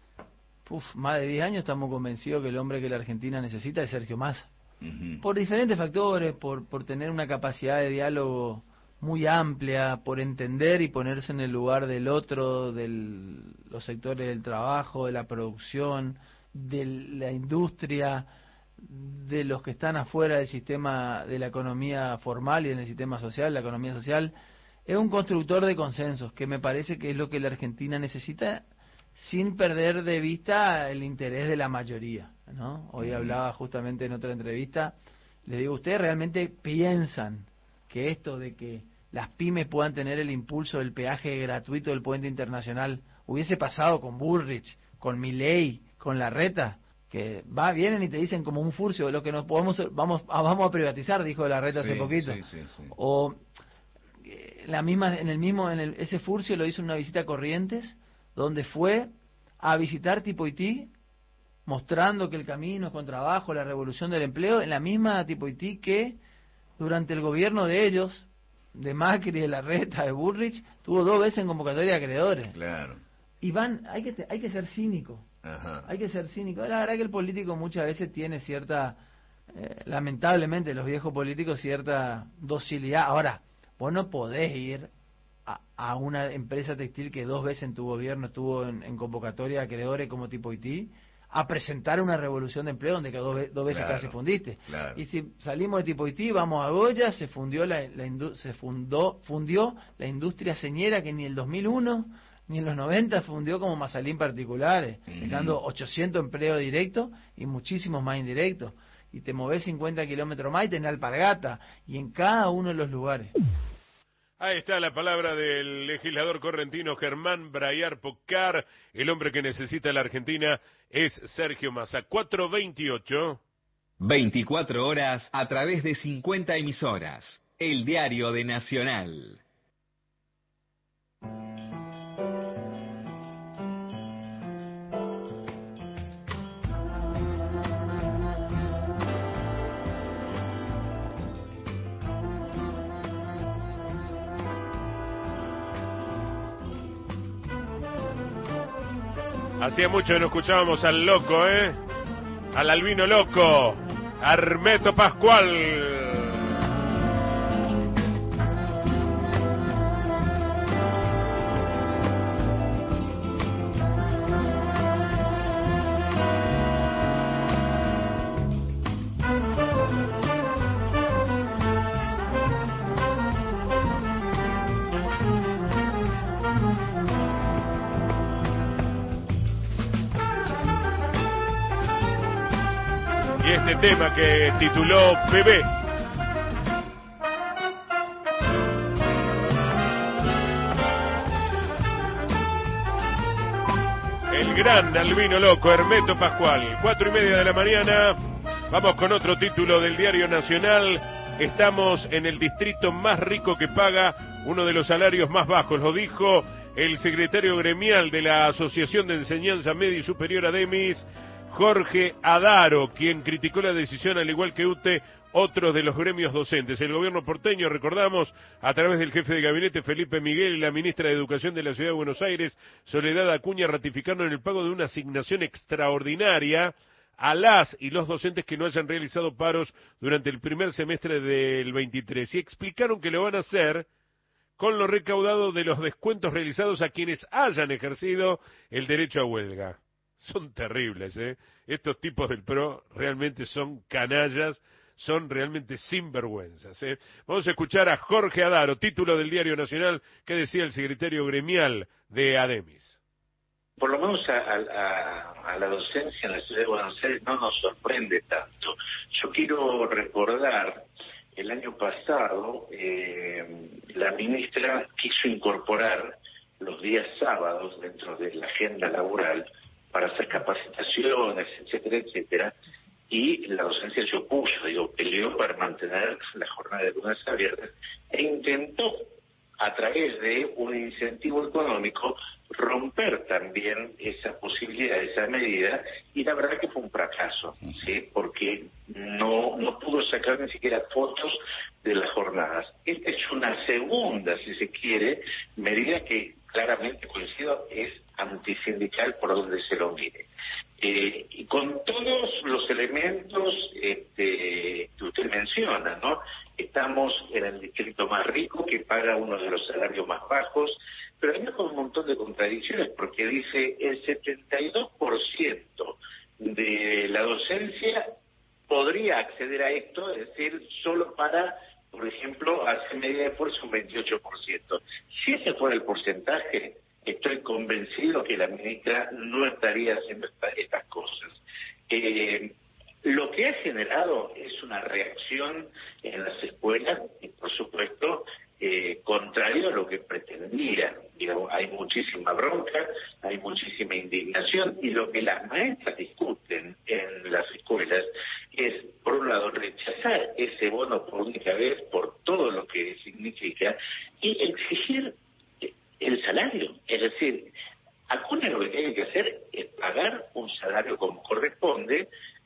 más de 10 años estamos convencidos que el hombre que la Argentina necesita es Sergio Massa. Por diferentes factores, por tener una capacidad de diálogo muy amplia, por entender y ponerse en el lugar del otro, de los sectores del trabajo, de la producción, de la industria, de los que están afuera del sistema de la economía formal y en el sistema social, la economía social. Es un constructor de consensos, que me parece que es lo que la Argentina necesita sin perder de vista el interés de la mayoría, ¿no? Hoy hablaba justamente en otra entrevista, le digo, ¿ustedes realmente piensan que esto de que las pymes puedan tener el impulso del peaje gratuito del puente internacional hubiese pasado con Bullrich, con Milei, con Larreta? Que vienen y te dicen como un furcio, lo que nos vamos a privatizar, dijo Larreta hace poquito. Sí. O ese furcio lo hizo en una visita a Corrientes, donde fue a visitar Tipoití, mostrando que el camino es con trabajo, la revolución del empleo, en la misma Tipoití que durante el gobierno de ellos, de Macri, de Larreta, de Bullrich, tuvo 2 veces en convocatoria de acreedores. Claro. Y hay que ser cínico. Ajá. Hay que ser cínico. La verdad que el político muchas veces tiene cierta, lamentablemente los viejos políticos, cierta docilidad. Ahora, vos no podés ir a una empresa textil que 2 veces en tu gobierno estuvo en convocatoria de acreedores como Tipoití a presentar una revolución de empleo donde quedó 2 veces casi fundiste. Claro. Y si salimos de Tipoití, vamos a Goya, se fundió fundió la industria señera que ni el 2001 ni en los 90 fundió como Mazalín particulares, dejando 800 empleos directos y muchísimos más indirectos. Y te movés 50 kilómetros más y tenés alpargata, y en cada uno de los lugares. Ahí está la palabra del legislador correntino Germán Brayar Pocar. El hombre que necesita la Argentina es Sergio Massa. 4:28. 24 horas a través de 50 emisoras. El diario de Nacional. Hacía mucho que no escuchábamos al loco, al albino loco, Hermeto Pascual. Este tema que tituló Bebé. El gran albino loco, Hermeto Pascual. 4:30 de la mañana. Vamos con otro título del Diario Nacional. Estamos en el distrito más rico que paga uno de los salarios más bajos. Lo dijo el secretario gremial de la Asociación de Enseñanza Media y Superior ADEMIS, Jorge Adaro, quien criticó la decisión, al igual que UTE, otros de los gremios docentes. El gobierno porteño, recordamos, a través del jefe de gabinete Felipe Miguel y la ministra de Educación de la Ciudad de Buenos Aires, Soledad Acuña, ratificaron el pago de una asignación extraordinaria a las y los docentes que no hayan realizado paros durante el primer semestre del 23. Y explicaron que lo van a hacer con lo recaudado de los descuentos realizados a quienes hayan ejercido el derecho a huelga. Son terribles, Estos tipos del PRO realmente son canallas, son realmente sinvergüenzas, Vamos a escuchar a Jorge Adaro, título del Diario Nacional, que decía el secretario gremial de ADEMIS. Por lo menos a la docencia en la Ciudad de Buenos Aires no nos sorprende tanto. Yo quiero recordar, el año pasado, la ministra quiso incorporar los días sábados dentro de la agenda laboral para hacer capacitaciones, etcétera, etcétera, y la docencia se opuso, peleó para mantener la jornada de lunes abiertas e intentó, a través de un incentivo económico, romper también esa posibilidad, esa medida, y la verdad que fue un fracaso, ¿sí? Porque no pudo sacar ni siquiera fotos de las jornadas. Esta es una segunda, si se quiere, medida que claramente, coincido, es antisindical por donde se lo mire. Y con todos los elementos que usted menciona, ¿no? Estamos en el distrito más rico, que paga uno de los salarios más bajos, pero además con un montón de contradicciones, porque dice el 72% de la docencia podría acceder a esto, es decir, solo para, por ejemplo, hacer medida de fuerza un 28%. Si ese fuera el porcentaje, estoy convencido que la ministra no estaría haciendo estas cosas. Lo que ha generado es una reacción en las escuelas y, por supuesto, contrario a lo que pretendía. Digamos, hay muchísima bronca, hay muchísima indignación, y lo que las maestras discuten en las escuelas es, por un lado, rechazar ese bono por única vez por todo lo que significa y exigir el salario. Es decir, Acuña lo que tiene que hacer es pagar un salario como corresponde,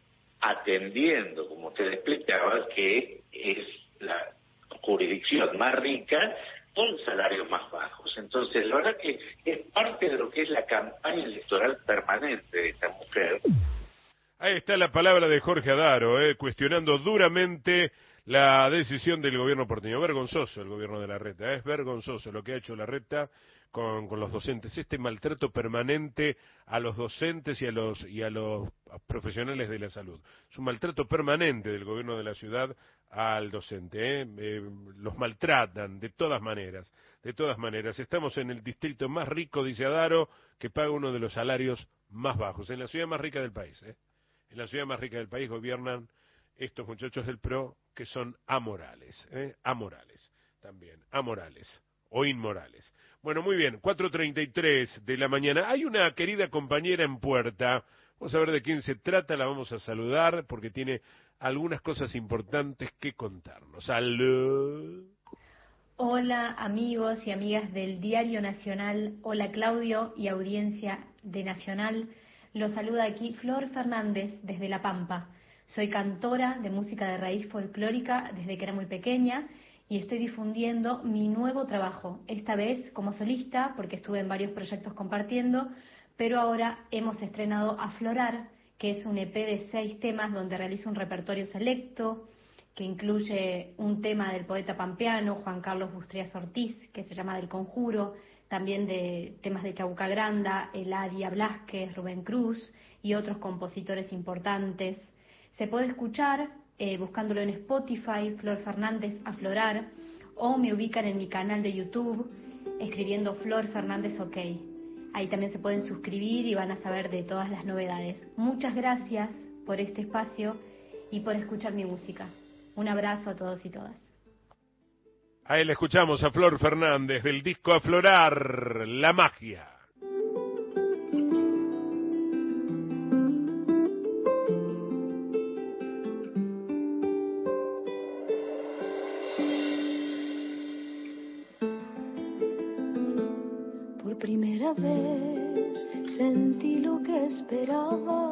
atendiendo, como usted explicaba, que es la jurisdicción más rica con salarios más bajos. Entonces, la verdad que es parte de lo que es la campaña electoral permanente de esta mujer. Ahí está la palabra de Jorge Adaro, cuestionando duramente la decisión del gobierno porteño. Vergonzoso el gobierno de Larreta, es vergonzoso lo que ha hecho Larreta con los docentes. Este maltrato permanente a los docentes y a los profesionales de la salud. Es un maltrato permanente del gobierno de la ciudad al docente. Los maltratan de todas maneras, de todas maneras. Estamos en el distrito más rico, dice Adaro, que paga uno de los salarios más bajos, en la ciudad más rica del país. En la ciudad más rica del país gobiernan estos muchachos del PRO que son amorales, amorales también, amorales o inmorales. Bueno, muy bien, 4:33 de la mañana. Hay una querida compañera en puerta, vamos a ver de quién se trata, la vamos a saludar porque tiene algunas cosas importantes que contarnos. ¡Salud! Hola amigos y amigas del Diario Nacional, hola Claudio y audiencia de Nacional, los saluda aquí Flor Fernández desde La Pampa. Soy cantora de música de raíz folclórica desde que era muy pequeña y estoy difundiendo mi nuevo trabajo, esta vez como solista porque estuve en varios proyectos compartiendo, pero ahora hemos estrenado Aflorar, que es un EP de 6 temas donde realizo un repertorio selecto que incluye un tema del poeta pampeano Juan Carlos Bustrías Ortiz, que se llama Del Conjuro, también de temas de Chabuca Granda, Eladia Blasquez, Rubén Cruz y otros compositores importantes. Se puede escuchar buscándolo en Spotify, Flor Fernández Aflorar, o me ubican en mi canal de YouTube escribiendo Flor Fernández OK. Ahí también se pueden suscribir y van a saber de todas las novedades. Muchas gracias por este espacio y por escuchar mi música. Un abrazo a todos y todas. Ahí le escuchamos a Flor Fernández del disco Aflorar, La Magia. Por primera vez sentí lo que esperaba,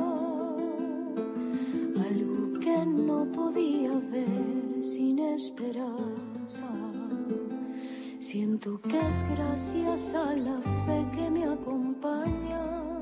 algo que no podía ver sin esperanza. Siento que es gracias a la fe que me acompaña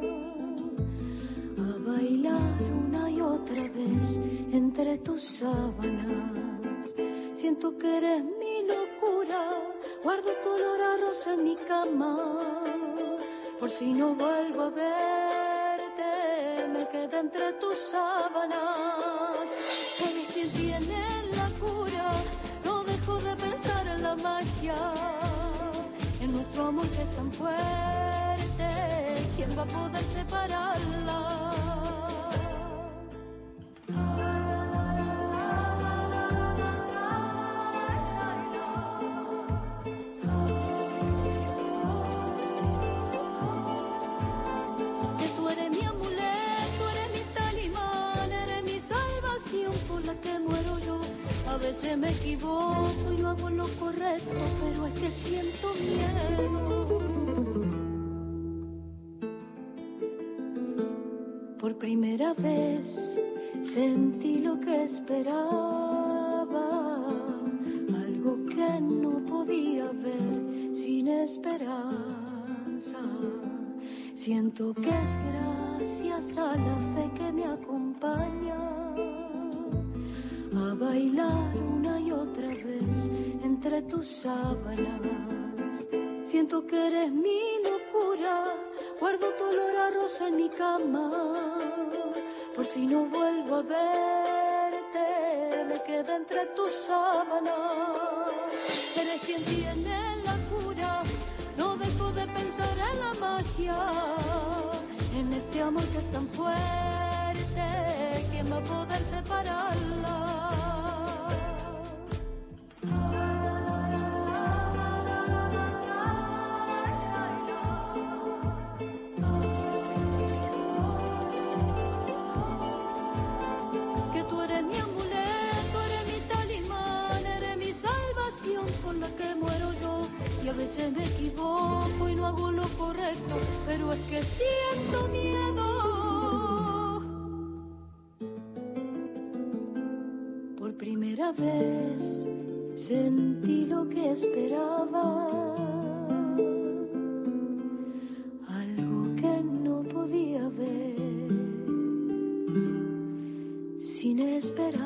a bailar una y otra vez entre tus sábanas. Siento que eres mi locura, guardo tu olor a rosa en mi cama. Por si no vuelvo a verte, me quedé entre tus sábanas. Eres quien tiene la cura, no dejo de pensar en la magia, en nuestro amor que es tan fuerte, ¿quién va a poder separarla? A veces me equivoco y no hago lo correcto, pero es que siento miedo. Por primera vez sentí lo que esperaba, algo que no podía ver sin esperanza. Siento que es gracias a la fe que me acompaña a bailar una y otra vez entre tus sábanas. Siento que eres mi locura, guardo tu olor a rosa en mi cama. Por si no vuelvo a verte, me quedo entre tus sábanas. Eres quien tiene la cura, no dejo de pensar en la magia en este amor que es tan fuerte. ¿Quién va a poder separarla? Que tú eres mi amuleto, eres mi talismán, eres mi salvación por la que muero yo. Y a veces me equivoco y no hago lo correcto, pero es que siento miedo. Por primera vez sentí lo que esperaba, algo que no podía ver, sin esperanza.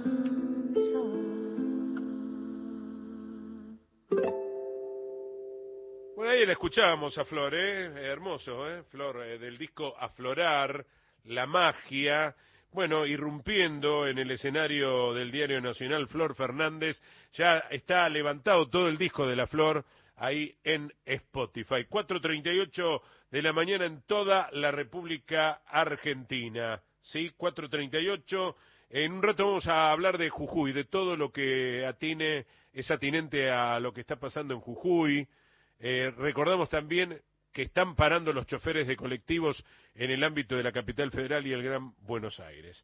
Bueno, ahí la escuchábamos a Flor, hermoso, Flor, del disco Aflorar, La Magia. Bueno, irrumpiendo en el escenario del Diario Nacional, Flor Fernández. Ya está levantado todo el disco de la Flor ahí en Spotify. 4:38 de la mañana en toda la República Argentina. ¿Sí? 4:38. En un rato vamos a hablar de Jujuy, de todo lo que es atinente a lo que está pasando en Jujuy. Recordamos también que están parando los choferes de colectivos en el ámbito de la capital federal y el Gran Buenos Aires.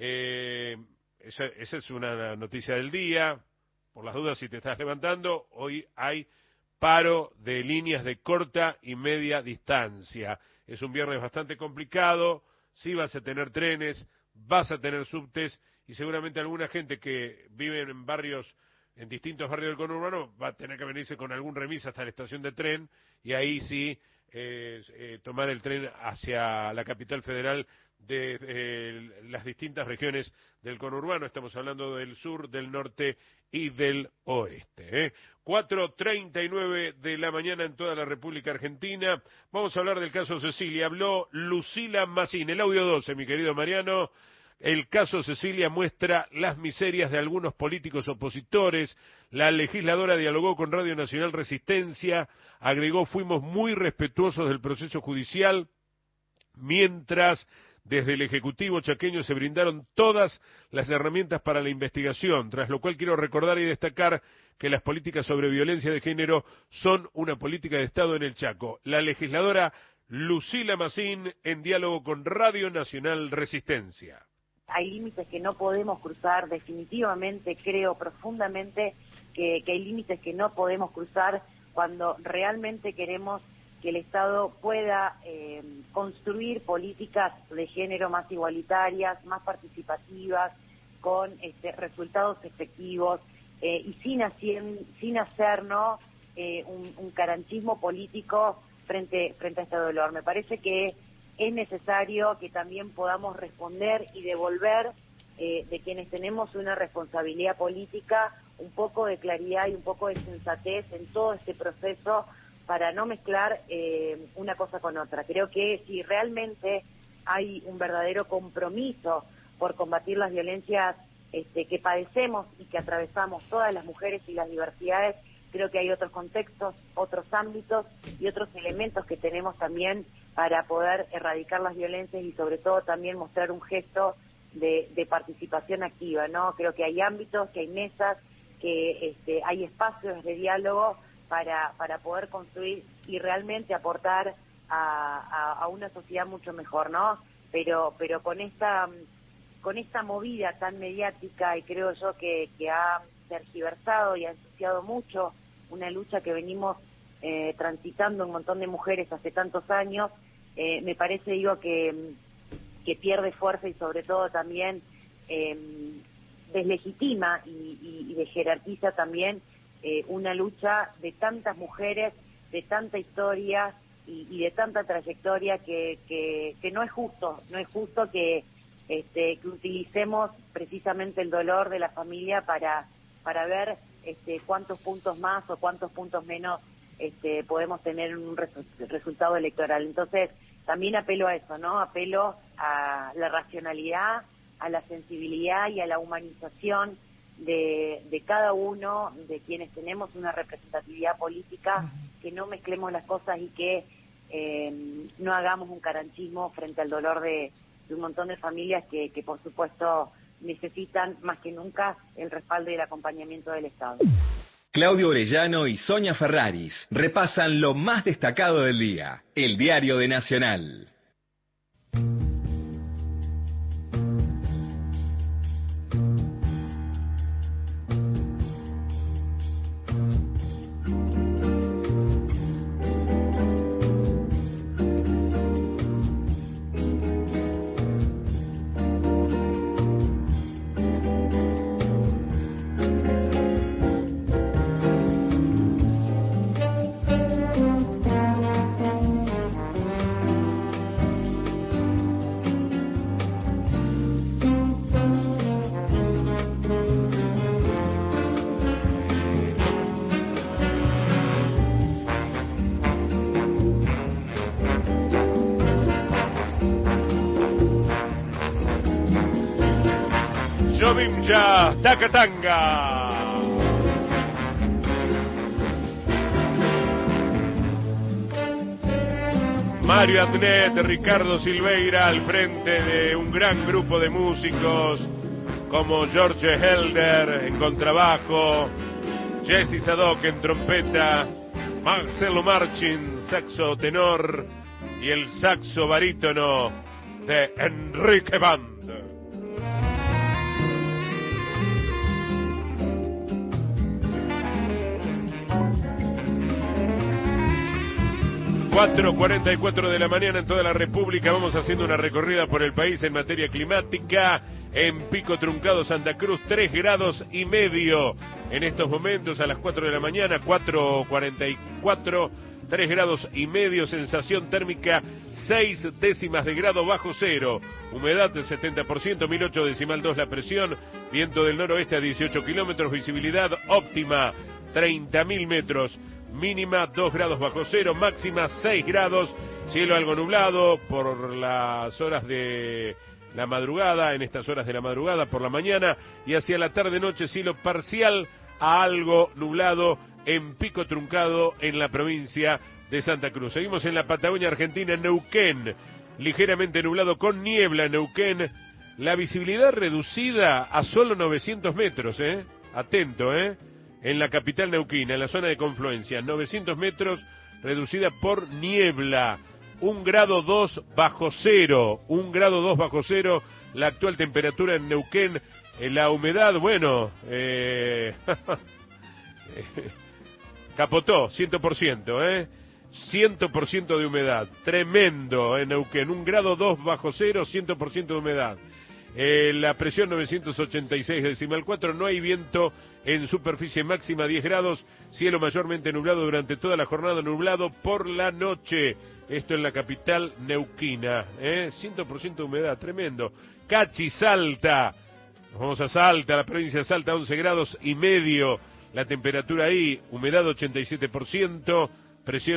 Esa es una noticia del día. Por las dudas, si te estás levantando, hoy hay paro de líneas de corta y media distancia. Es un viernes bastante complicado. Sí vas a tener trenes, vas a tener subtes y seguramente alguna gente que vive en distintos barrios del conurbano va a tener que venirse con algún remis hasta la estación de tren y ahí sí tomar el tren hacia la capital federal de las distintas regiones del conurbano. Estamos hablando del sur, del norte y del oeste. 4:39 de la mañana en toda la República Argentina. Vamos a hablar del caso Cecilia. Habló Lucila Massín, el audio 12, mi querido Mariano. El caso Cecilia muestra las miserias de algunos políticos opositores. La legisladora dialogó con Radio Nacional Resistencia, agregó: fuimos muy respetuosos del proceso judicial, mientras desde el Ejecutivo chaqueño se brindaron todas las herramientas para la investigación, tras lo cual quiero recordar y destacar que las políticas sobre violencia de género son una política de Estado en el Chaco. La legisladora Lucila Massín en diálogo con Radio Nacional Resistencia. Hay límites que no podemos cruzar, definitivamente creo profundamente que hay límites que no podemos cruzar cuando realmente queremos que el Estado pueda construir políticas de género más igualitarias, más participativas, con resultados efectivos y sin hacer ¿no? un caranchismo político frente a este dolor. Me parece que es necesario que también podamos responder y devolver de quienes tenemos una responsabilidad política un poco de claridad y un poco de sensatez en todo este proceso para no mezclar una cosa con otra. Creo que si realmente hay un verdadero compromiso por combatir las violencias que padecemos y que atravesamos todas las mujeres y las diversidades, creo que hay otros contextos, otros ámbitos y otros elementos que tenemos también para poder erradicar las violencias y sobre todo también mostrar un gesto de participación activa, ¿no? Creo que hay ámbitos, que hay mesas, que hay espacios de diálogo para poder construir y realmente aportar a una sociedad mucho mejor, ¿no? Pero con esta movida tan mediática y creo yo que ha tergiversado y ha ensuciado mucho una lucha que venimos transitando un montón de mujeres hace tantos años, me parece, que pierde fuerza y sobre todo también deslegitima y desjerarquiza también una lucha de tantas mujeres, de tanta historia y de tanta trayectoria que no es justo que utilicemos precisamente el dolor de la familia para ver cuántos puntos más o cuántos puntos menos podemos tener en un resultado electoral. Entonces, también apelo a eso, ¿no? Apelo a la racionalidad, a la sensibilidad y a la humanización de cada uno de quienes tenemos una representatividad política, que no mezclemos las cosas y que no hagamos un carantismo frente al dolor de un montón de familias que por supuesto necesitan más que nunca el respaldo y el acompañamiento del Estado. Claudio Orellano y Sonia Ferraris repasan lo más destacado del día. El Diario de Nacional. Jovimja Takatanga. Mario Adnet, Ricardo Silveira al frente de un gran grupo de músicos como George Helder en contrabajo, Jesse Sadok en trompeta, Marcelo Marchin, saxo tenor y el saxo barítono de Enrique Band. 4:44 de la mañana en toda la República. Vamos haciendo una recorrida por el país en materia climática. En Pico Truncado, Santa Cruz, 3 grados y medio en estos momentos a las 4 de la mañana, 4:44, 3 grados y medio, sensación térmica 6 décimas de grado bajo cero, humedad del 70%, 1008,2 la presión, viento del noroeste a 18 kilómetros, visibilidad óptima 30.000 metros. Mínima 2 grados bajo cero, máxima 6 grados, cielo algo nublado por las horas de la madrugada, en estas horas de la madrugada, por la mañana, y hacia la tarde-noche cielo parcial a algo nublado en Pico Truncado, en la provincia de Santa Cruz. Seguimos en la Patagonia Argentina, en Neuquén, ligeramente nublado con niebla en Neuquén, la visibilidad reducida a solo 900 metros, atento, en la capital neuquina, en la zona de confluencia, 900 metros, reducida por niebla, 1 grado 2 bajo cero, 1 grado 2 bajo cero, la actual temperatura en Neuquén, la humedad, bueno, capotó, 100%, 100% de humedad, tremendo en Neuquén, 1 grado 2 bajo cero, 100% de humedad. La presión 986,4, no hay viento, en superficie máxima 10 grados, cielo mayormente nublado durante toda la jornada, nublado por la noche, esto en la capital neuquina, 100% de humedad, tremendo. Cachi, Salta, nos vamos a Salta, la provincia de Salta, 11 grados y medio, la temperatura ahí, humedad 87%, presión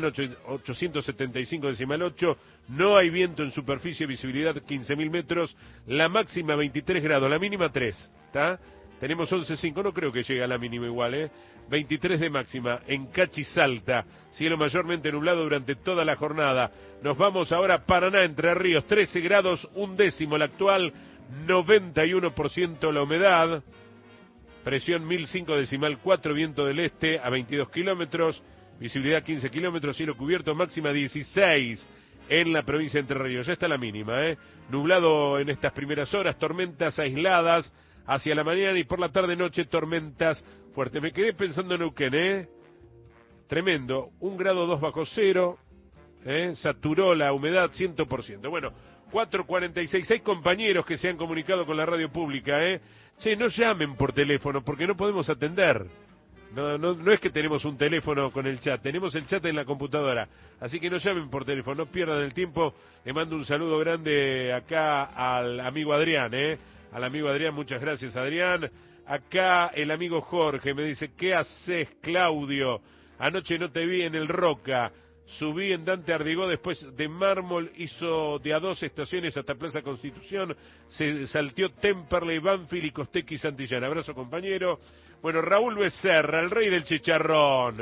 875,8, no hay viento en superficie, visibilidad 15.000 metros, la máxima 23 grados, la mínima 3, ¿está? Tenemos 11.5, no creo que llegue a la mínima igual, 23 de máxima en Cachi, Salta, cielo mayormente nublado durante toda la jornada. Nos vamos ahora a Paraná, Entre Ríos, 13 grados, 1/10 la actual, 91% la humedad, presión 1005,4, viento del este a 22 kilómetros, visibilidad 15 kilómetros, cielo cubierto, máxima 16 en la provincia de Entre Ríos. Ya está la mínima, nublado en estas primeras horas, tormentas aisladas hacia la mañana y por la tarde-noche tormentas fuertes. Me quedé pensando en Neuquén, tremendo, 1 grado 2 bajo cero, saturó la humedad 100%. Bueno, 4:46, hay compañeros que se han comunicado con la radio pública, Che, no llamen por teléfono porque no podemos atender. No es que tenemos un teléfono con el chat, tenemos el chat en la computadora, así que no llamen por teléfono, no pierdan el tiempo. Le mando un saludo grande acá al amigo Adrián, al amigo Adrián, muchas gracias Adrián. Acá el amigo Jorge me dice, ¿qué haces, Claudio? Anoche no te vi en el Roca, subí en Dante Ardigó, después de Mármol hizo de a 2 estaciones hasta Plaza Constitución, se salteó Temperley, Banfield y Costequi Santillán. Abrazo, compañero. Bueno, Raúl Becerra, el rey del chicharrón.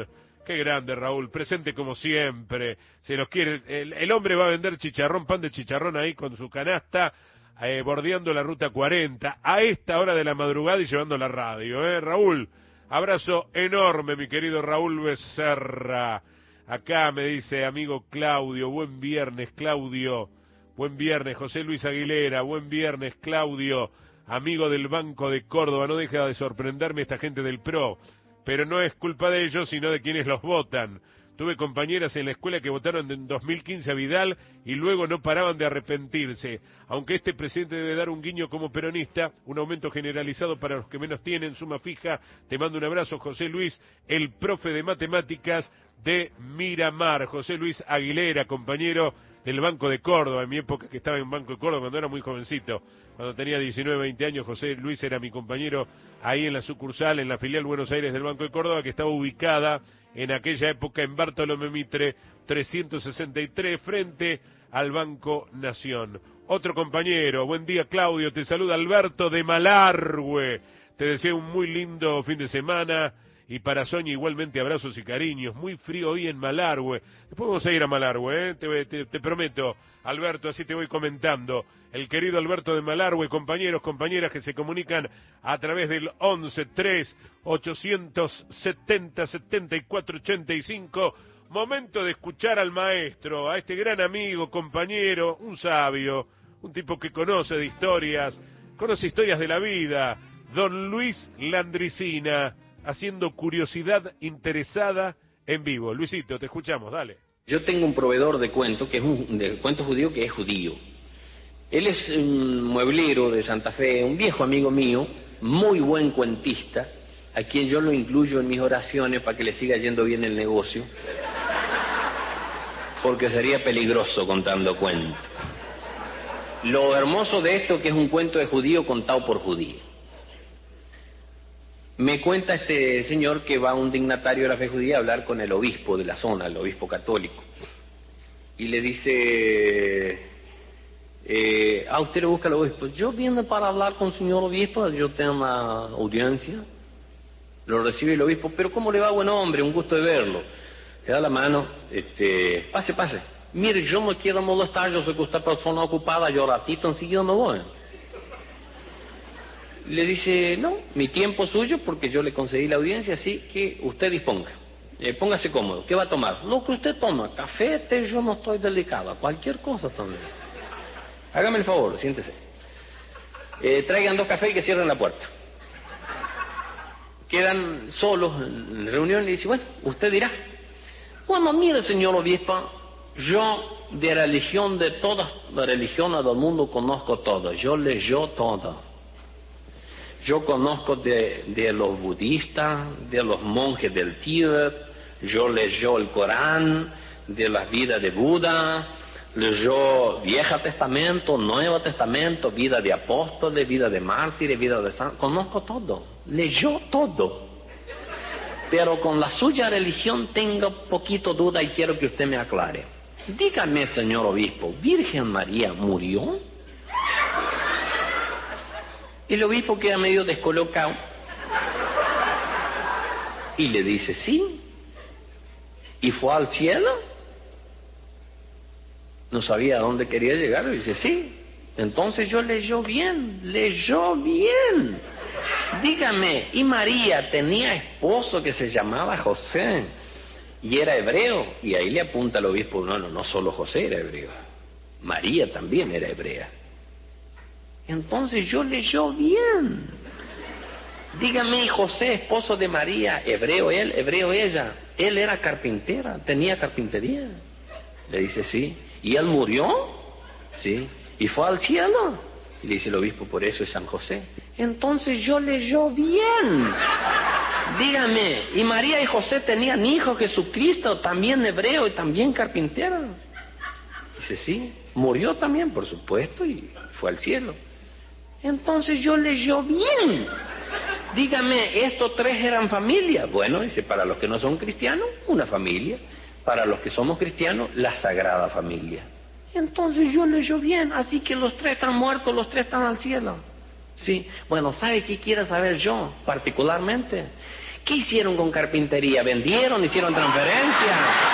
Qué grande, Raúl, presente como siempre. Se nos quiere. El hombre va a vender chicharrón, pan de chicharrón ahí con su canasta, bordeando la ruta 40, a esta hora de la madrugada y llevando la radio, Raúl, abrazo enorme, mi querido Raúl Becerra. Acá me dice amigo Claudio, buen viernes, Claudio. Buen viernes, José Luis Aguilera, buen viernes, Claudio. Amigo del Banco de Córdoba, no deja de sorprenderme esta gente del PRO. Pero no es culpa de ellos, sino de quienes los votan. Tuve compañeras en la escuela que votaron en 2015 a Vidal y luego no paraban de arrepentirse. Aunque este presidente debe dar un guiño como peronista, un aumento generalizado para los que menos tienen, suma fija. Te mando un abrazo, José Luis, el profe de matemáticas de Miramar. José Luis Aguilera, compañero del Banco de Córdoba, en mi época que estaba en Banco de Córdoba, cuando era muy jovencito, cuando tenía 19, 20 años, José Luis era mi compañero ahí en la sucursal, en la filial Buenos Aires del Banco de Córdoba, que estaba ubicada en aquella época en Bartolomé Mitre 363, frente al Banco Nación. Otro compañero, buen día Claudio, te saluda Alberto de Malargüe, te deseo un muy lindo fin de semana. Y para Soña igualmente abrazos y cariños. Muy frío hoy en Malargüe. Después vamos a ir a Malargüe, te prometo, Alberto, así te voy comentando. El querido Alberto de Malargüe, compañeros, compañeras que se comunican a través del 11-3-870-7485. Momento de escuchar al maestro, a este gran amigo, compañero, un sabio, un tipo que conoce de historias, conoce historias de la vida, don Luis Landricina, haciendo curiosidad interesada en vivo. Luisito, te escuchamos, dale. Yo tengo un proveedor de cuentos, de cuentos judíos, que es judío. Él es un mueblero de Santa Fe, un viejo amigo mío, muy buen cuentista, a quien yo lo incluyo en mis oraciones para que le siga yendo bien el negocio, porque sería peligroso contando cuentos. Lo hermoso de esto que es un cuento de judío contado por judío. Me cuenta este señor que va un dignatario de la fe judía a hablar con el obispo de la zona, el obispo católico. Y le dice, usted le busca al obispo. Yo vine para hablar con el señor obispo, yo tengo una audiencia. Lo recibe el obispo, pero ¿cómo le va, buen hombre? Un gusto de verlo. Le da la mano, pase. Mire, yo no quiero molestar, yo sé que usted es persona ocupada, yo ratito enseguida me voy. Le dice, no, mi tiempo es suyo porque yo le concedí la audiencia, así que usted disponga. Póngase cómodo. ¿Qué va a tomar? Lo que usted toma, café, té, yo no estoy delicada, cualquier cosa también. Hágame el favor, siéntese. Traigan 2 cafés y que cierren la puerta. Quedan solos en reunión y dice, bueno, usted dirá. Bueno, mire, señor obispo, yo de religión, de todas las religiones del mundo conozco todas, yo leo todo. Yo conozco de los budistas, de los monjes del Tíbet, yo leo el Corán, de las vidas de Buda, leo Viejo Testamento, Nuevo Testamento, vida de apóstoles, vida de mártires, vida de santos, conozco todo, leo todo. Pero con la suya religión tengo poquito duda y quiero que usted me aclare. Dígame, señor obispo, ¿Virgen María murió? El obispo queda medio descolocado y le dice, sí. ¿Y fue al cielo? No sabía a dónde quería llegar, y dice, sí. Entonces yo leyó bien. Dígame, ¿y María tenía esposo que se llamaba José y era hebreo? Y ahí le apunta el obispo, no solo José era hebreo, María también era hebrea. Entonces yo leyó bien. Dígame, José, esposo de María, hebreo él, hebreo ella, él era carpintera, tenía carpintería. Le dice, sí. ¿Y él murió? Sí. ¿Y fue al cielo? Y le dice el obispo, por eso es San José. Entonces yo leyó bien. Dígame, ¿y María y José tenían hijo Jesucristo, también hebreo y también carpintera? Dice, sí. Murió también, por supuesto, y fue al cielo. Entonces yo leyó bien. Dígame, ¿estos 3 eran familia? Bueno, dice, para los que no son cristianos, una familia. Para los que somos cristianos, la Sagrada Familia. Entonces yo leyó bien, así que los 3 están muertos, los 3 están al cielo. Sí, bueno, ¿sabe qué quiero saber yo, particularmente? ¿Qué hicieron con carpintería? ¿Vendieron? ¿Hicieron transferencia?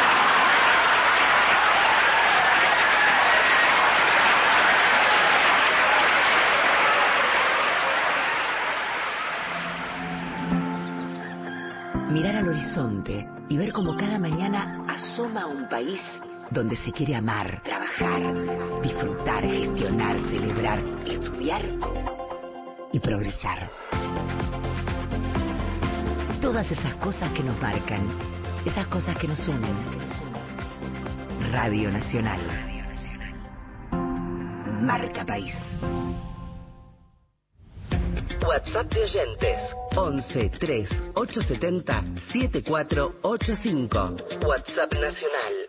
Mirar al horizonte y ver cómo cada mañana asoma un país donde se quiere amar, trabajar, disfrutar, gestionar, celebrar, estudiar y progresar. Todas esas cosas que nos marcan, esas cosas que nos unen. Radio Nacional. Marca País. WhatsApp de oyentes 11 3 870 7485. WhatsApp nacional.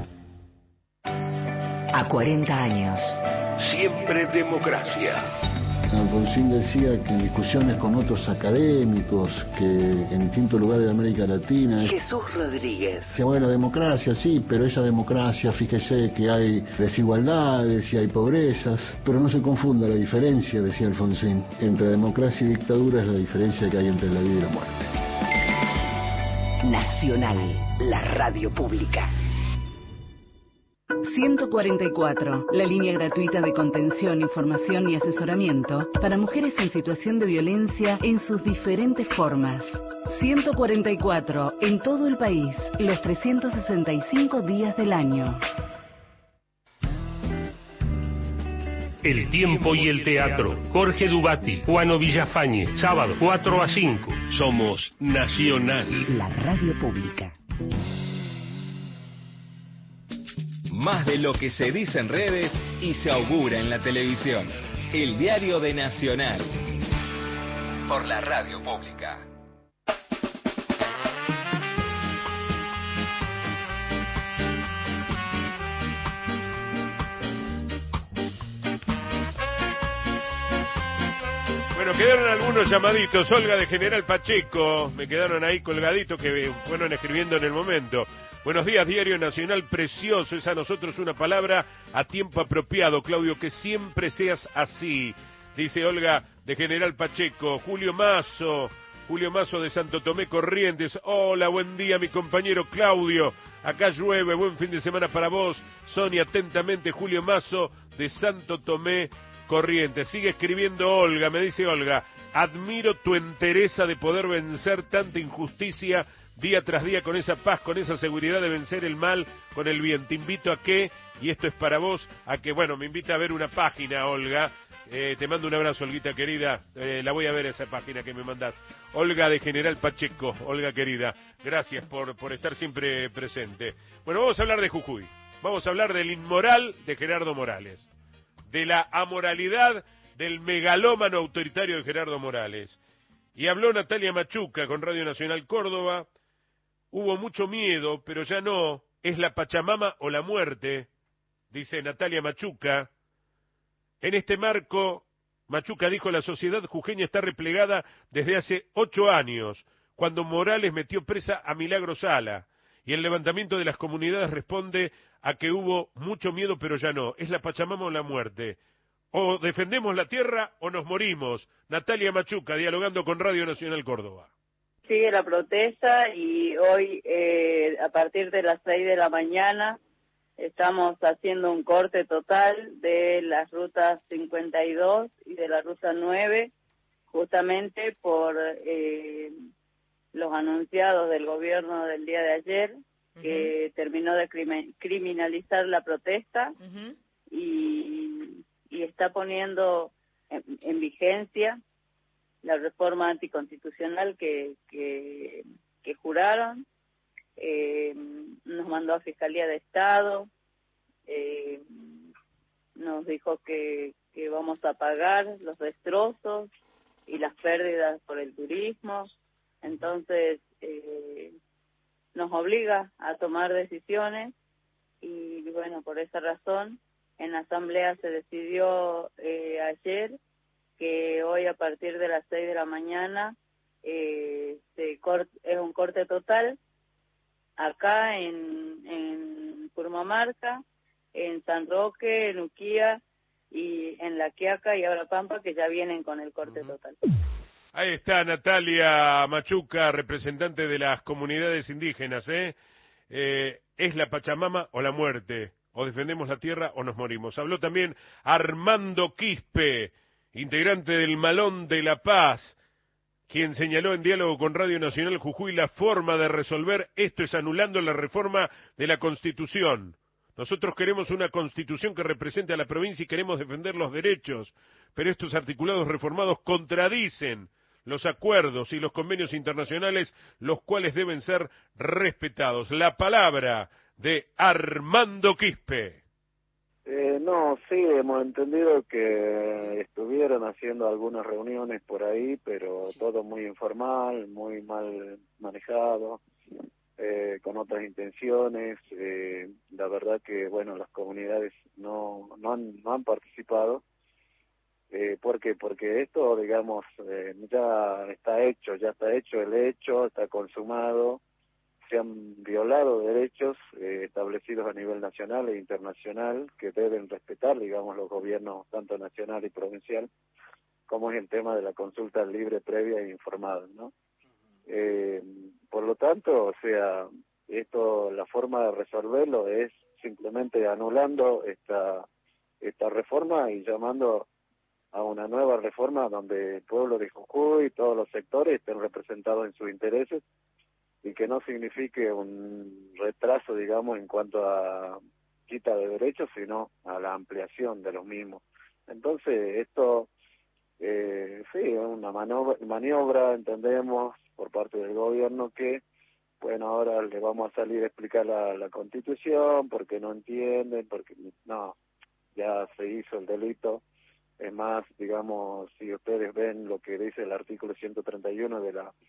A 40 años. Siempre democracia. Alfonsín decía que en discusiones con otros académicos, que en distintos lugares de América Latina... Jesús Rodríguez. Decía, bueno, democracia, sí, pero esa democracia, fíjese que hay desigualdades y hay pobrezas, pero no se confunda la diferencia, decía Alfonsín, entre democracia y dictadura es la diferencia que hay entre la vida y la muerte. Nacional, la radio pública. 144, la línea gratuita de contención, información y asesoramiento para mujeres en situación de violencia en sus diferentes formas. 144, en todo el país, los 365 días del año. El tiempo y el teatro. Jorge Dubati, Juano Villafañe, sábado 4 a 5. Somos Nacional. La radio pública. Más de lo que se dice en redes y se augura en la televisión. El diario de Nacional. Por la radio pública. Bueno, quedaron algunos llamaditos. Olga de General Pacheco, me quedaron ahí colgaditos que fueron escribiendo en el momento. Buenos días, Diario Nacional, precioso, es a nosotros una palabra a tiempo apropiado, Claudio, que siempre seas así, dice Olga de General Pacheco. Julio Mazo de Santo Tomé Corrientes, hola, buen día mi compañero Claudio, acá llueve, buen fin de semana para vos. Sonia, atentamente, Julio Mazo de Santo Tomé Corrientes. Sigue escribiendo Olga, me dice Olga, admiro tu entereza de poder vencer tanta injusticia día tras día con esa paz, con esa seguridad de vencer el mal con el bien. Te invito a que, y esto es para vos, a que, bueno, me invita a ver una página, Olga. Te mando un abrazo, Olguita querida. La voy a ver esa página que me mandás. Olga de General Pacheco, Olga querida. Gracias por estar siempre presente. Bueno, vamos a hablar de Jujuy. Vamos a hablar del inmoral de Gerardo Morales. De la amoralidad del megalómano autoritario de Gerardo Morales. Y habló Natalia Machuca con Radio Nacional Córdoba. Hubo mucho miedo, pero ya no. Es la Pachamama o la muerte, dice Natalia Machuca. En este marco, Machuca dijo, la sociedad jujeña está replegada desde hace 8 años, cuando Morales metió presa a Milagro Sala. Y el levantamiento de las comunidades responde a que hubo mucho miedo, pero ya no. Es la Pachamama o la muerte. O defendemos la tierra o nos morimos. Natalia Machuca, dialogando con Radio Nacional Córdoba. Sigue la protesta y hoy a partir de las 6 de la mañana estamos haciendo un corte total de las rutas 52 y de la ruta 9, justamente por los anunciados del gobierno del día de ayer, que terminó de criminalizar la protesta y está poniendo en vigencia la reforma anticonstitucional que juraron. Nos mandó a Fiscalía de Estado, nos dijo que vamos a pagar los destrozos y las pérdidas por el turismo. Entonces nos obliga a tomar decisiones y bueno, por esa razón en la asamblea se decidió ayer que hoy a partir de las 6 de la mañana es un corte total acá en Purmamarca, en San Roque, en Uquía y en La Quiaca y ahora Pampa, que ya vienen con el corte total. Ahí está Natalia Machuca, representante de las comunidades indígenas, es la Pachamama o la muerte, o defendemos la tierra o nos morimos. Habló también Armando Quispe, integrante del Malón de la Paz, quien señaló en diálogo con Radio Nacional Jujuy la forma de resolver esto es anulando la reforma de la Constitución. Nosotros queremos una Constitución que represente a la provincia y queremos defender los derechos, pero estos articulados reformados contradicen los acuerdos y los convenios internacionales, los cuales deben ser respetados. La palabra de Armando Quispe. No, sí, hemos entendido que estuvieron haciendo algunas reuniones por ahí, pero todo muy informal, muy mal manejado, con otras intenciones. La verdad que, bueno, las comunidades no han participado. ¿Por qué? Porque esto, digamos, ya está hecho el hecho, está consumado. Se han violado derechos establecidos a nivel nacional e internacional que deben respetar, digamos, los gobiernos tanto nacional y provincial, como es el tema de la consulta libre, previa e informada, ¿no? Por lo tanto, o sea, esto, la forma de resolverlo es simplemente anulando esta reforma y llamando a una nueva reforma donde el pueblo de Jujuy y todos los sectores estén representados en sus intereses, y que no signifique un retraso, digamos, en cuanto a quita de derechos, sino a la ampliación de los mismos. Entonces, esto, sí, es una maniobra, entendemos, por parte del gobierno que, bueno, ahora le vamos a salir a explicar la Constitución, porque no entienden, porque no, ya se hizo el delito. Es más, digamos, si ustedes ven lo que dice el artículo 131 de la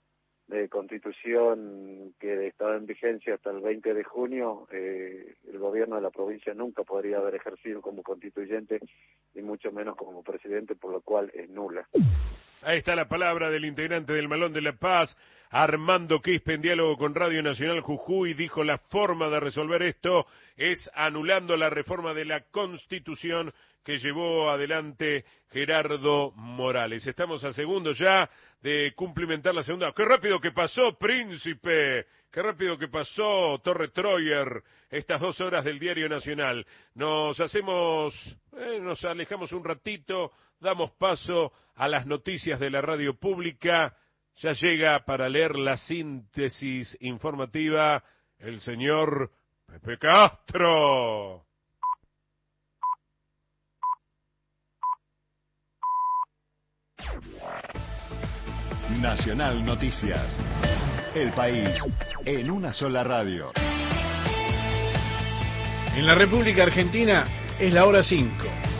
Constitución que estaba en vigencia hasta el 20 de junio, el gobierno de la provincia nunca podría haber ejercido como constituyente y mucho menos como presidente, por lo cual es nula. Ahí está la palabra del integrante del Malón de la Paz, Armando Quispe, en diálogo con Radio Nacional Jujuy. Dijo la forma de resolver esto es anulando la reforma de la Constitución que llevó adelante Gerardo Morales. Estamos a segundos ya de cumplimentar la segunda. ¡Qué rápido que pasó, Príncipe! ¡Qué rápido que pasó, Torre Troyer! Estas 2 horas del Diario Nacional. Nos alejamos un ratito, damos paso a las noticias de la radio pública. Ya llega para leer la síntesis informativa el señor Pepe Castro. Nacional Noticias. El país en una sola radio. En la República Argentina es la hora 5.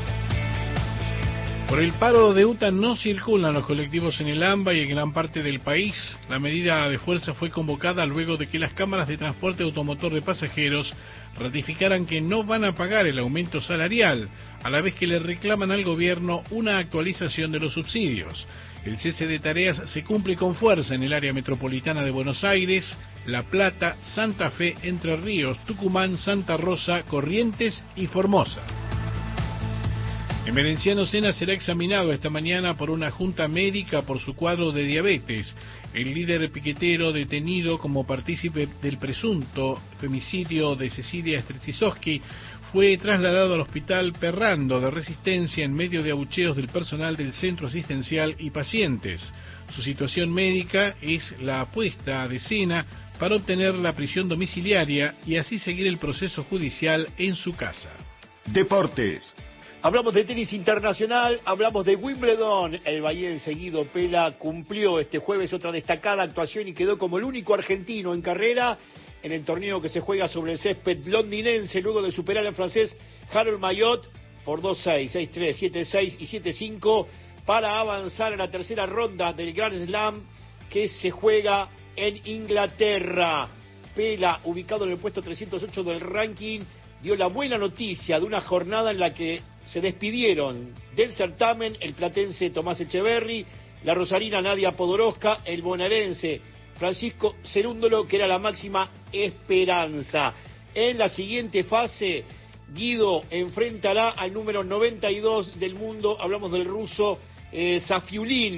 Por el paro de UTA no circulan los colectivos en el AMBA y en gran parte del país. La medida de fuerza fue convocada luego de que las cámaras de transporte automotor de pasajeros ratificaran que no van a pagar el aumento salarial, a la vez que le reclaman al gobierno una actualización de los subsidios. El cese de tareas se cumple con fuerza en el área metropolitana de Buenos Aires, La Plata, Santa Fe, Entre Ríos, Tucumán, Santa Rosa, Corrientes y Formosa. Emerenciano Sena será examinado esta mañana por una junta médica por su cuadro de diabetes. El líder piquetero detenido como partícipe del presunto femicidio de Cecilia Strzelecki fue trasladado al hospital Perrando de Resistencia en medio de abucheos del personal del centro asistencial y pacientes. Su situación médica es la apuesta de Sena para obtener la prisión domiciliaria y así seguir el proceso judicial en su casa. Deportes. Hablamos de tenis internacional, hablamos de Wimbledon. El bahiense Guido Pella cumplió este jueves otra destacada actuación y quedó como el único argentino en carrera en el torneo que se juega sobre el césped londinense, luego de superar al francés Harold Mayot por 2-6, 6-3, 7-6 y 7-5 para avanzar a la tercera ronda del Grand Slam que se juega en Inglaterra. Pella, ubicado en el puesto 308 del ranking, dio la buena noticia de una jornada en la que se despidieron del certamen el platense Tomás Echeverry, la rosarina Nadia Podoroska, el bonaerense Francisco Cerúndolo, que era la máxima esperanza. En la siguiente fase, Guido enfrentará al número 92 del mundo, hablamos del ruso Safiulin.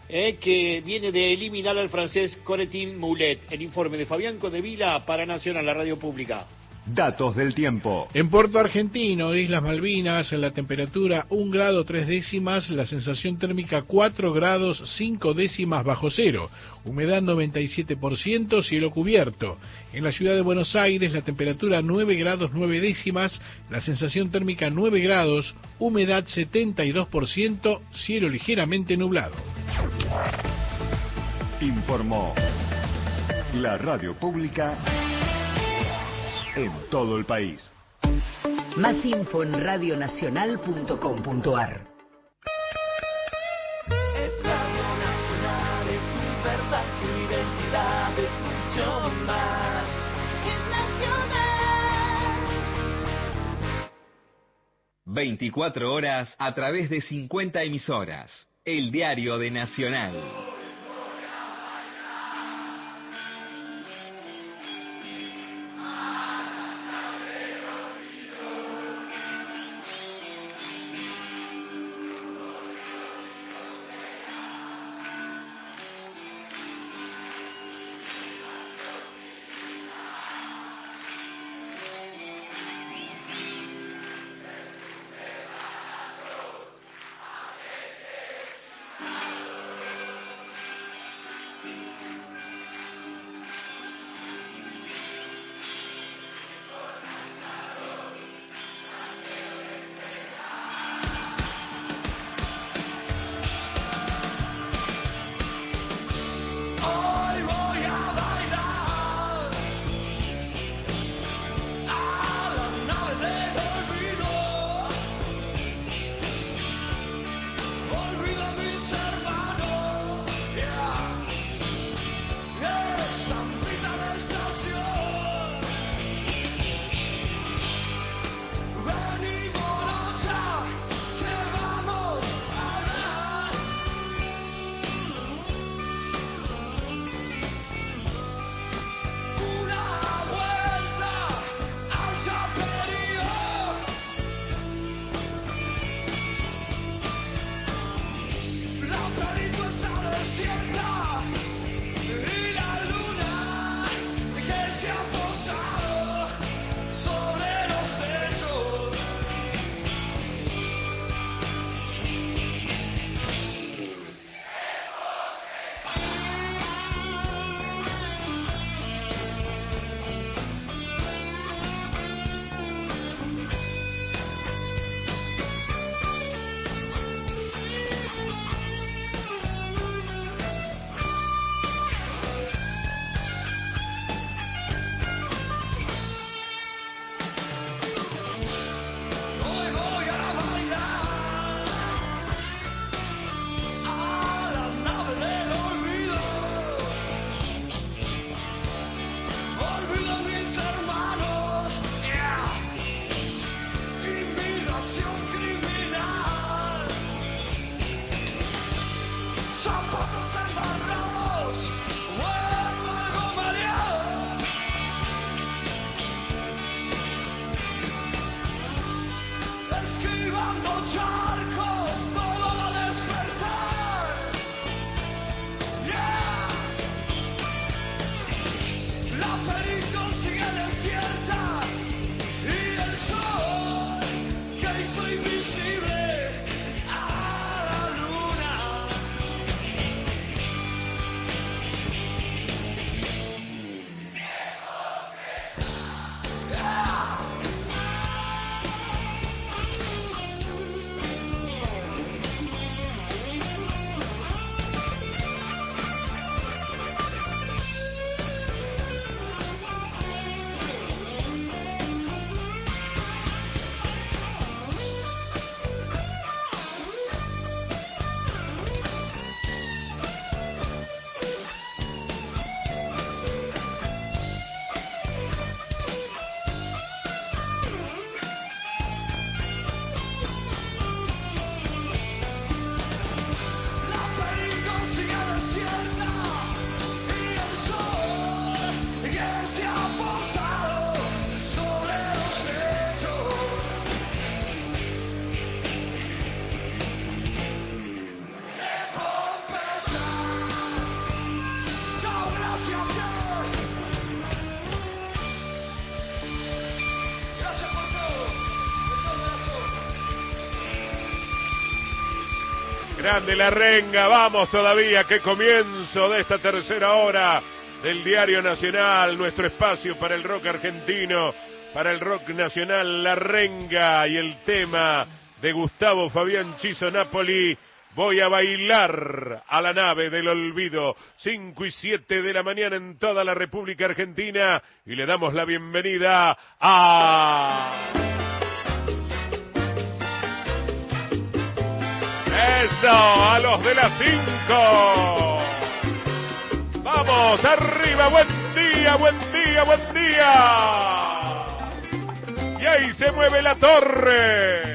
que viene de eliminar al francés Corentin Moulet. El informe de Fabián Codevila para Nacional, la radio pública. Datos del tiempo. En Puerto Argentino, Islas Malvinas, la temperatura 1 grado 3 décimas, la sensación térmica 4 grados 5 décimas bajo cero, humedad 97%, cielo cubierto. En la ciudad de Buenos Aires, la temperatura 9 grados 9 décimas, la sensación térmica 9 grados, humedad 72%, cielo ligeramente nublado. Informó la radio pública en todo el país. Más info en radionacional.com.ar. Es Radio Nacional, es tu verdad, tu identidad, es mucho más. Es nacional. 24 horas a través de 50 emisoras. El diario de Nacional. Grande la renga, vamos todavía, qué comienzo de esta tercera hora del Diario Nacional, nuestro espacio para el rock argentino, para el rock nacional, la renga y el tema de Gustavo Fabián Chizo Napoli. Voy a bailar a la nave del olvido, 5 y 7 de la mañana en toda la República Argentina, y le damos la bienvenida a... ¡Eso! ¡A los de las 5! ¡Vamos, arriba! ¡Buen día, buen día, buen día! Y ahí se mueve la torre.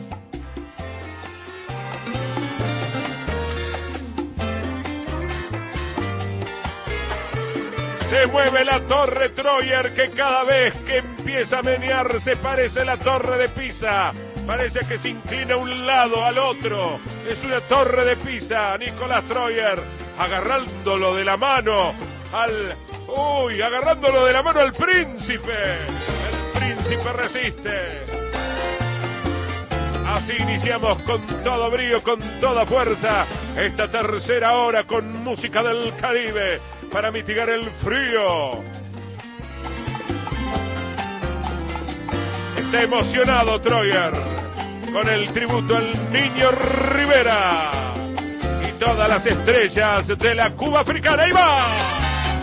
Se mueve la torre Troyer, que cada vez que empieza a menearse parece la torre de Pisa. Parece que se inclina a un lado, al otro. Es una torre de Pisa. Nicolás Troyer agarrándolo de la mano agarrándolo de la mano al príncipe. El príncipe resiste. Así iniciamos con todo brío, con toda fuerza, esta tercera hora con música del Caribe para mitigar el frío. Está emocionado Troyer con el tributo al Niño Rivera y todas las estrellas de la Cuba africana. ¡Ahí va!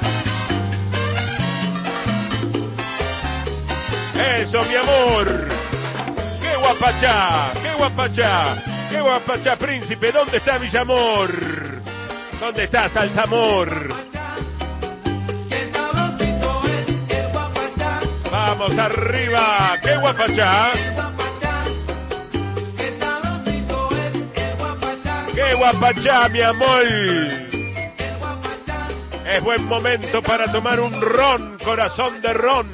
¡Eso, mi amor! ¡Qué guapachá! ¡Qué guapachá! ¡Qué guapachá, príncipe! ¿Dónde está mi amor? ¿Dónde está Salsamor? Vamos arriba, qué guapachá. Qué guapachá, mi amor. Es buen momento para tomar un ron, corazón de ron.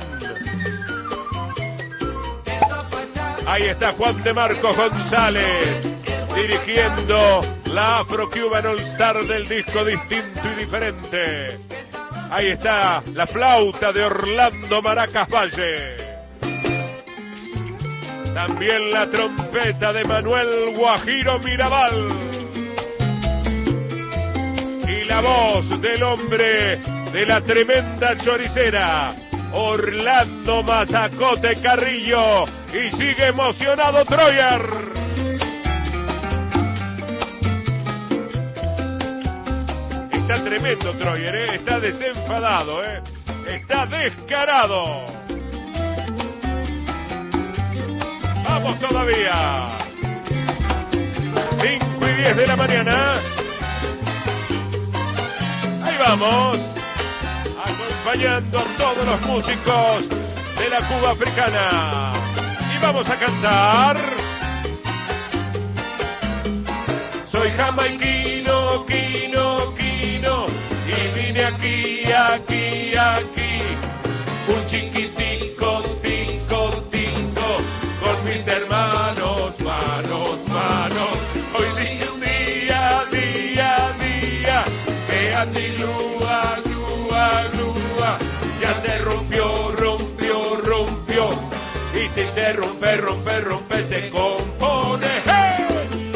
Ahí está Juan de Marcos González dirigiendo la Afro-Cuban All Star del disco Distinto y Diferente. Ahí está la flauta de Orlando Maracas Valle. También la trompeta de Manuel Guajiro Mirabal. Y la voz del hombre de la tremenda choricera, Orlando Mazacote Carrillo. Y sigue emocionado Troyer. Está tremendo Troyer, está desenfadado, está descarado. Vamos todavía. 5 y 10 de la mañana. Ahí vamos, acompañando a todos los músicos de la Cuba africana. Y vamos a cantar. Soy jamaiquino, quino, y vine aquí, un chiquitico, tico, con mis hermanos, manos. Hoy dije un día, que andilúa, glúa, ya se rompió, y si te rompe, se compone. ¡Hey!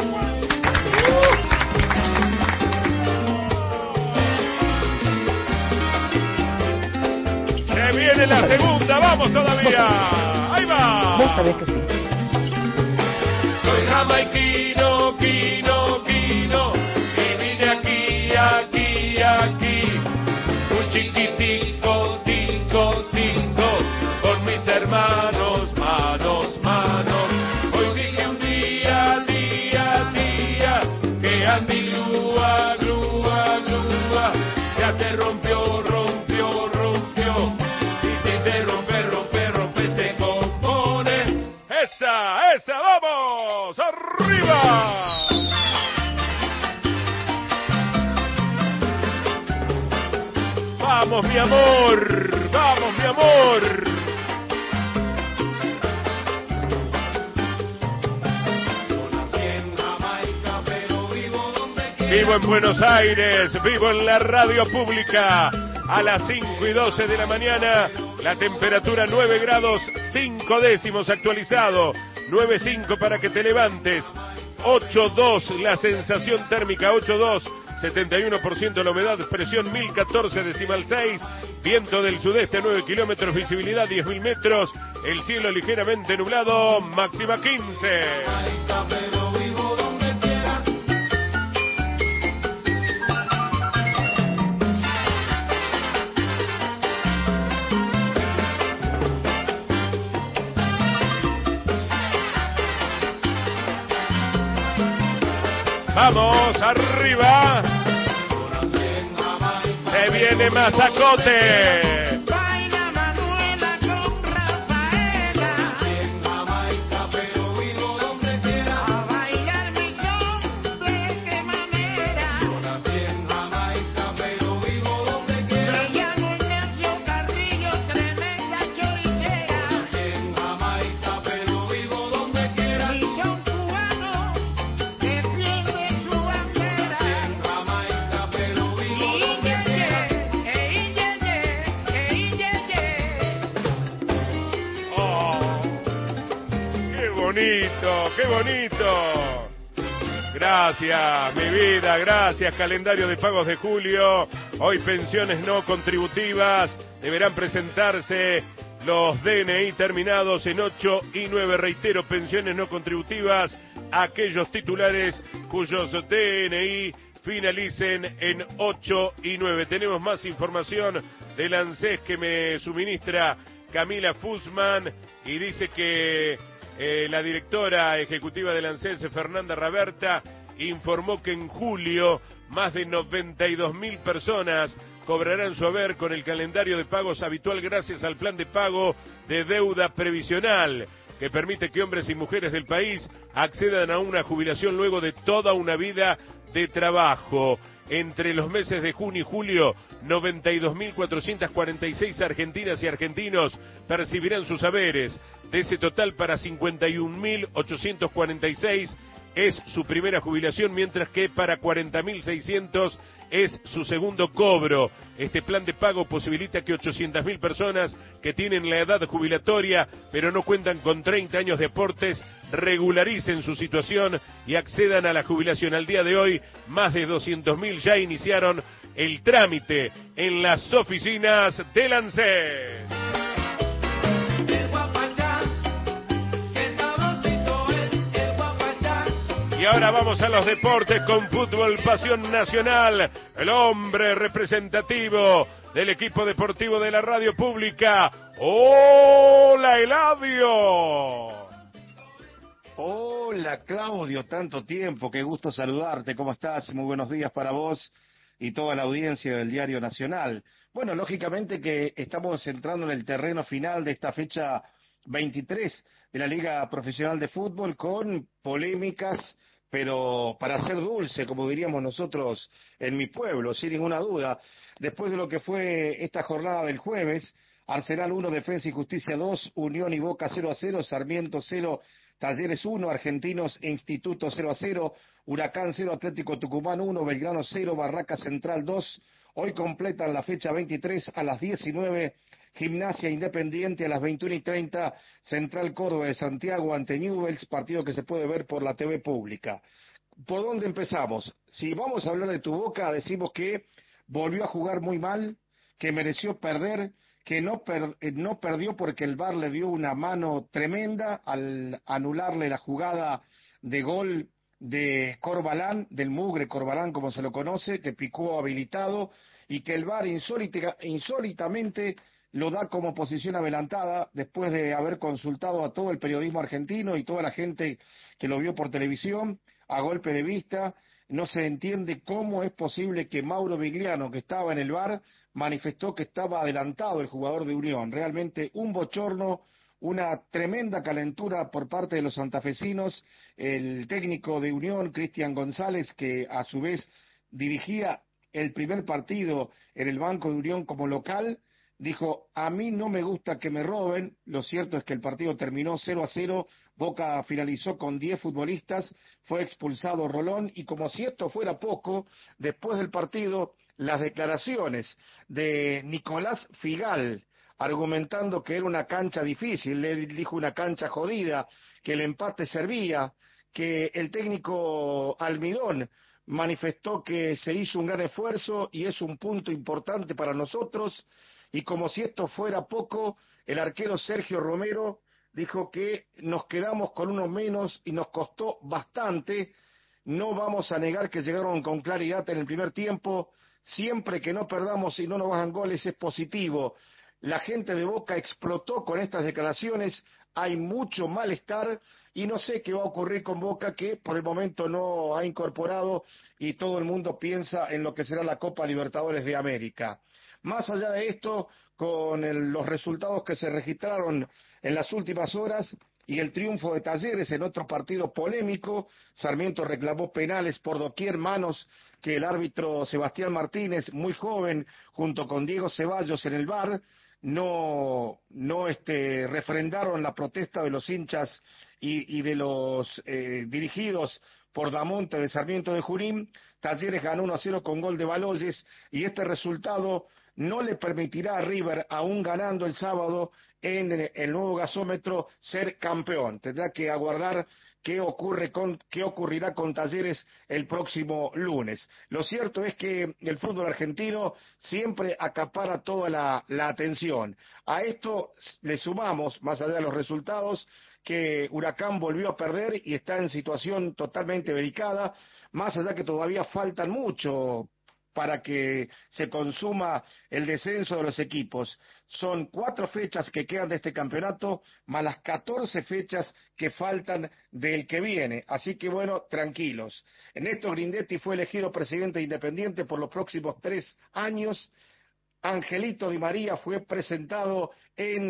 Viene la segunda, vamos todavía. Ahí va. Vos sabés que sí. Soy jamaiquino, quino, y vine aquí, un chiquitico, tico, con mis hermanos, manos. Hoy dije un día, que andilúa, glúa, ya se rompió. ¡Esa! ¡Vamos! ¡Arriba! ¡Vamos, mi amor! Vivo en Buenos Aires, vivo en la radio pública. A las 5 y 12 de la mañana, la temperatura 9 grados 5 décimos actualizado. 9.5 para que te levantes. 8.2 la sensación térmica, 8.2, 71% la humedad, presión 1014,6, viento del sudeste 9 kilómetros, visibilidad 10.000 metros, el cielo ligeramente nublado, máxima 15. Vamos, arriba. Se viene Mazacote. ¡Qué bonito! Gracias, mi vida, gracias. Calendario de pagos de julio. Hoy pensiones no contributivas. Deberán presentarse los DNI terminados en 8 y 9. Reitero, pensiones no contributivas. Aquellos titulares cuyos DNI finalicen en 8 y 9. Tenemos más información del ANSES que me suministra Camila Fussman y dice que la directora ejecutiva del ANSES, Fernanda Raberta, informó que en julio más de 92.000 personas cobrarán su haber con el calendario de pagos habitual gracias al plan de pago de deuda previsional, que permite que hombres y mujeres del país accedan a una jubilación luego de toda una vida de trabajo. Entre los meses de junio y julio, 92.446 argentinas y argentinos percibirán sus haberes. De ese total, para 51.846 es su primera jubilación, mientras que para 40.600 es su segundo cobro. Este plan de pago posibilita que 800.000 personas que tienen la edad jubilatoria, pero no cuentan con 30 años de aportes, regularicen su situación y accedan a la jubilación. Al día de hoy, más de 200.000 ya iniciaron el trámite en las oficinas del ANSES. Y ahora vamos a los deportes con fútbol, pasión nacional. El hombre representativo del equipo deportivo de la radio pública. ¡Hola, Eladio! Hola, Claudio, tanto tiempo, qué gusto saludarte. ¿Cómo estás? Muy buenos días para vos y toda la audiencia del Diario Nacional. Bueno, lógicamente que estamos entrando en el terreno final de esta fecha 23 de la Liga Profesional de Fútbol con polémicas, pero para ser dulce, como diríamos nosotros en mi pueblo, sin ninguna duda. Después de lo que fue esta jornada del jueves, Arsenal 1, Defensa y Justicia 2, Unión y Boca 0-0, Sarmiento 0, Talleres 1, Argentinos e Instituto 0-0, Huracán 0, Atlético Tucumán 1, Belgrano 0, Barraca Central 2. Hoy completan la fecha 23 a las 19, Gimnasia Independiente a las 21:30, Central Córdoba de Santiago ante Newell's, partido que se puede ver por la TV pública. ¿Por dónde empezamos? Si vamos a hablar de tu Boca, decimos que volvió a jugar muy mal, que mereció perder, que no perdió porque el VAR le dio una mano tremenda al anularle la jugada de gol de Corbalán, del mugre Corbalán como se lo conoce, que picó habilitado, y que el VAR insólitamente lo da como posición adelantada después de haber consultado a todo el periodismo argentino y toda la gente que lo vio por televisión a golpe de vista. No se entiende cómo es posible que Mauro Vigliano, que estaba en el VAR, manifestó que estaba adelantado el jugador de Unión. Realmente un bochorno, una tremenda calentura por parte de los santafesinos. El técnico de Unión, Cristian González, que a su vez dirigía el primer partido en el banco de Unión como local, dijo: a mí no me gusta que me roben. Lo cierto es que el partido terminó 0-0, Boca finalizó con 10 futbolistas, fue expulsado Rolón, y como si esto fuera poco, después del partido, las declaraciones de Nicolás Figal, argumentando que era una cancha difícil, le dijo una cancha jodida, que el empate servía, que el técnico Almirón manifestó que se hizo un gran esfuerzo y es un punto importante para nosotros, y como si esto fuera poco, el arquero Sergio Romero dijo que nos quedamos con uno menos y nos costó bastante. No vamos a negar que llegaron con claridad en el primer tiempo. Siempre que no perdamos y no nos hagan goles es positivo. La gente de Boca explotó con estas declaraciones, hay mucho malestar y no sé qué va a ocurrir con Boca, que por el momento no ha incorporado y todo el mundo piensa en lo que será la Copa Libertadores de América. Más allá de esto, con los resultados que se registraron en las últimas horas y el triunfo de Talleres en otro partido polémico, Sarmiento reclamó penales por doquier, manos que el árbitro Sebastián Martínez, muy joven, junto con Diego Ceballos en el VAR, no refrendaron la protesta de los hinchas y de los dirigidos por Damonte de Sarmiento de Junín. Talleres ganó 1-0 con gol de Baloyes y este resultado no le permitirá a River, aún ganando el sábado en el nuevo gasómetro, ser campeón. Tendrá que aguardar qué ocurrirá con Talleres el próximo lunes. Lo cierto es que el fútbol argentino siempre acapara toda la atención. A esto le sumamos, más allá de los resultados, que Huracán volvió a perder y está en situación totalmente delicada, más allá que todavía faltan mucho para que se consuma el descenso de los equipos. Son 4 fechas que quedan de este campeonato, más las 14 fechas que faltan del que viene. Así que bueno, tranquilos. Néstor Grindetti fue elegido presidente Independiente por los próximos 3 años. Angelito Di María fue presentado en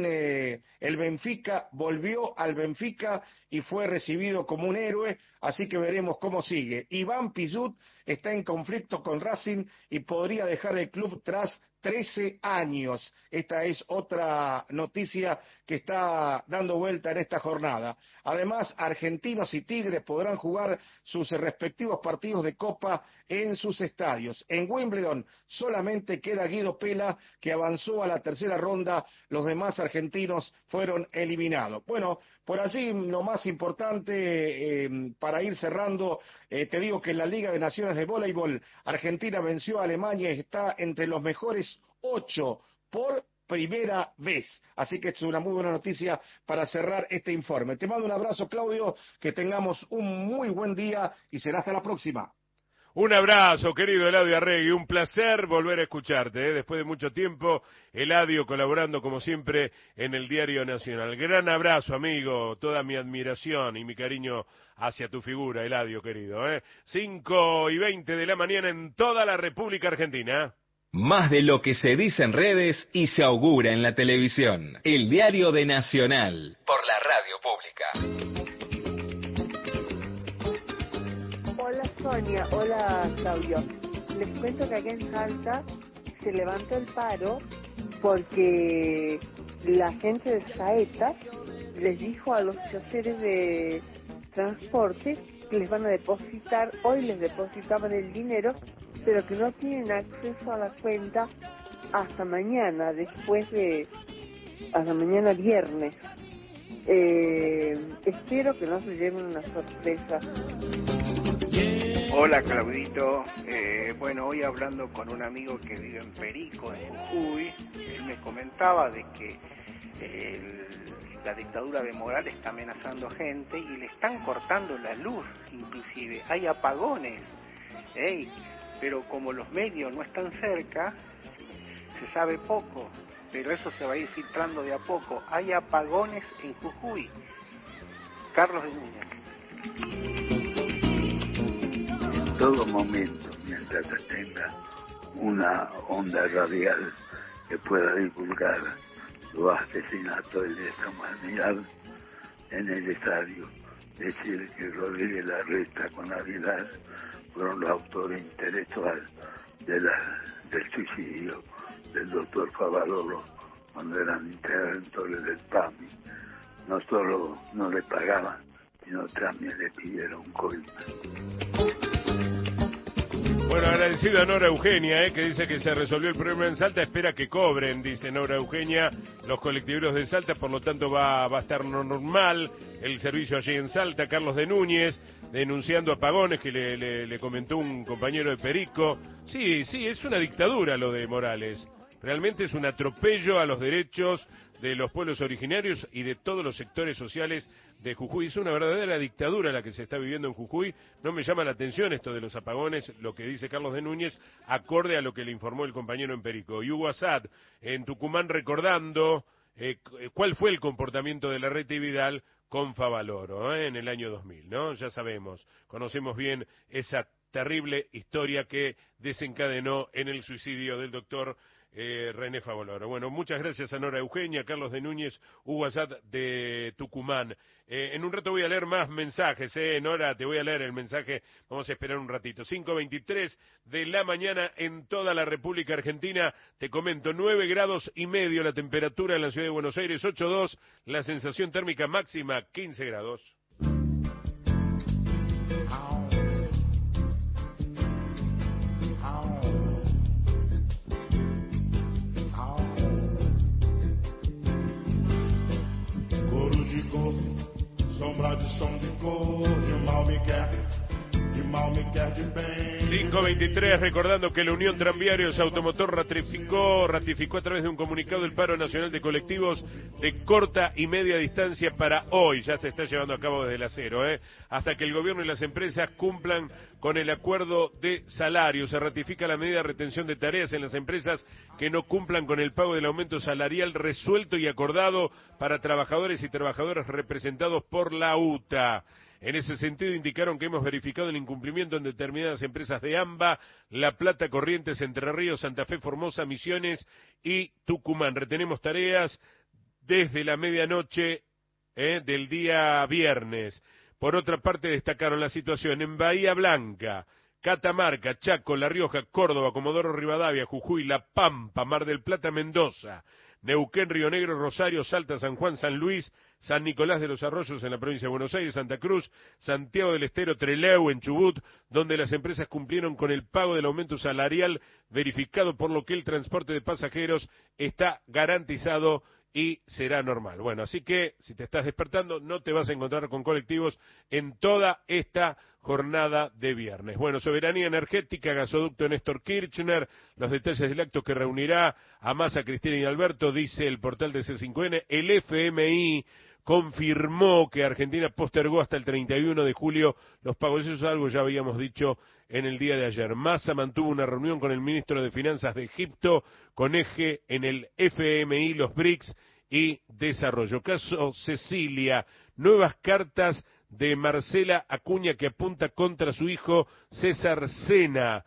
el Benfica, volvió al Benfica y fue recibido como un héroe, así que veremos cómo sigue. Iván Pizut está en conflicto con Racing y podría dejar el club tras 13 años. Esta es otra noticia que está dando vuelta en esta jornada. Además, Argentinos y Tigres podrán jugar sus respectivos partidos de Copa en sus estadios. En Wimbledon solamente queda Guido Pela, que avanzó a la tercera ronda. Los demás argentinos fueron eliminados. Bueno, por allí lo más importante, para ir cerrando, te digo que en la Liga de Naciones de Voleibol, Argentina venció a Alemania y está entre los mejores 8 por primera vez. Así que es una muy buena noticia para cerrar este informe. Te mando un abrazo, Claudio, que tengamos un muy buen día y será hasta la próxima. Un abrazo, querido Eladio Arregui, un placer volver a escucharte, después de mucho tiempo, Eladio colaborando como siempre en el Diario Nacional. Gran abrazo, amigo, toda mi admiración y mi cariño hacia tu figura, Eladio, querido. 5:20 de la mañana en toda la República Argentina. Más de lo que se dice en redes y se augura en la televisión. El Diario de Nacional, por la Radio Pública. Hola Sonia, hola Claudio. Les cuento que acá en Salta se levantó el paro porque la gente de Saeta les dijo a los choferes de transporte que les van a depositar, hoy les depositaban el dinero, pero que no tienen acceso a la cuenta hasta mañana, hasta mañana viernes. Espero que no se lleven una sorpresa. Hola Claudito, bueno, hoy hablando con un amigo que vive en Perico, en Jujuy, él me comentaba de que la dictadura de Morales está amenazando gente y le están cortando la luz, inclusive hay apagones, pero como los medios no están cerca, se sabe poco, pero eso se va a ir filtrando de a poco. Hay apagones en Jujuy. Carlos de Núñez. En todo momento, mientras se tenga una onda radial que pueda divulgar los asesinatos de lesa humanidad, es necesario decir que Rodríguez Larreta con Aguilar fueron los autores intelectuales del suicidio del doctor Favaloro cuando eran interventores del PAMI. No solo no le pagaban, sino también le pidieron coima. Bueno, agradecido a Nora Eugenia, que dice que se resolvió el problema en Salta, espera que cobren, dice Nora Eugenia, los colectiveros de Salta, por lo tanto va a estar normal el servicio allí en Salta. Carlos de Núñez, denunciando apagones, que le comentó un compañero de Perico. Sí, es una dictadura lo de Morales, realmente es un atropello a los derechos de los pueblos originarios y de todos los sectores sociales de Jujuy. Es una verdadera dictadura la que se está viviendo en Jujuy. No me llama la atención esto de los apagones, lo que dice Carlos de Núñez, acorde a lo que le informó el compañero en Perico. Y Hugo Asad, en Tucumán, recordando cuál fue el comportamiento de Larreta y Vidal con Favaloro en el año 2000, ¿no? Ya sabemos, conocemos bien esa terrible historia que desencadenó en el suicidio del doctor René Favaloro. Bueno, muchas gracias a Nora Eugenia, Carlos de Núñez, Hugo Asad de Tucumán. En un rato voy a leer más mensajes, Nora, te voy a leer el mensaje, vamos a esperar un ratito. 5:23 de la mañana en toda la República Argentina, te comento, 9,5 grados la temperatura en la ciudad de Buenos Aires, 8,2 la sensación térmica máxima, 15 grados. Sombra de som de cor, de mal me quer de bem. 5:23, recordando que la Unión Tranviarios Automotor ratificó a través de un comunicado el paro nacional de colectivos de corta y media distancia para hoy. Ya se está llevando a cabo desde las 0, hasta que el gobierno y las empresas cumplan con el acuerdo de salario. Se ratifica la medida de retención de tareas en las empresas que no cumplan con el pago del aumento salarial resuelto y acordado para trabajadores y trabajadoras representados por la UTA. En ese sentido, indicaron que hemos verificado el incumplimiento en determinadas empresas de AMBA, La Plata, Corrientes, Entre Ríos, Santa Fe, Formosa, Misiones y Tucumán. Retenemos tareas desde la medianoche del día viernes. Por otra parte, destacaron la situación en Bahía Blanca, Catamarca, Chaco, La Rioja, Córdoba, Comodoro Rivadavia, Jujuy, La Pampa, Mar del Plata, Mendoza, Neuquén, Río Negro, Rosario, Salta, San Juan, San Luis, San Nicolás de los Arroyos en la provincia de Buenos Aires, Santa Cruz, Santiago del Estero, Trelew en Chubut, donde las empresas cumplieron con el pago del aumento salarial verificado, por lo que el transporte de pasajeros está garantizado y será normal. Bueno, así que si te estás despertando no te vas a encontrar con colectivos en toda esta jornada de viernes. Bueno, soberanía energética, gasoducto Néstor Kirchner, los detalles del acto que reunirá a Massa, Cristina y Alberto, dice el portal de C5N. El FMI confirmó que Argentina postergó hasta el 31 de julio los pagos. Eso es algo que ya habíamos dicho en el día de ayer. Massa mantuvo una reunión con el ministro de Finanzas de Egipto con eje en el FMI, los BRICS y desarrollo. Caso Cecilia, nuevas cartas de Marcela Acuña que apunta contra su hijo César Sena.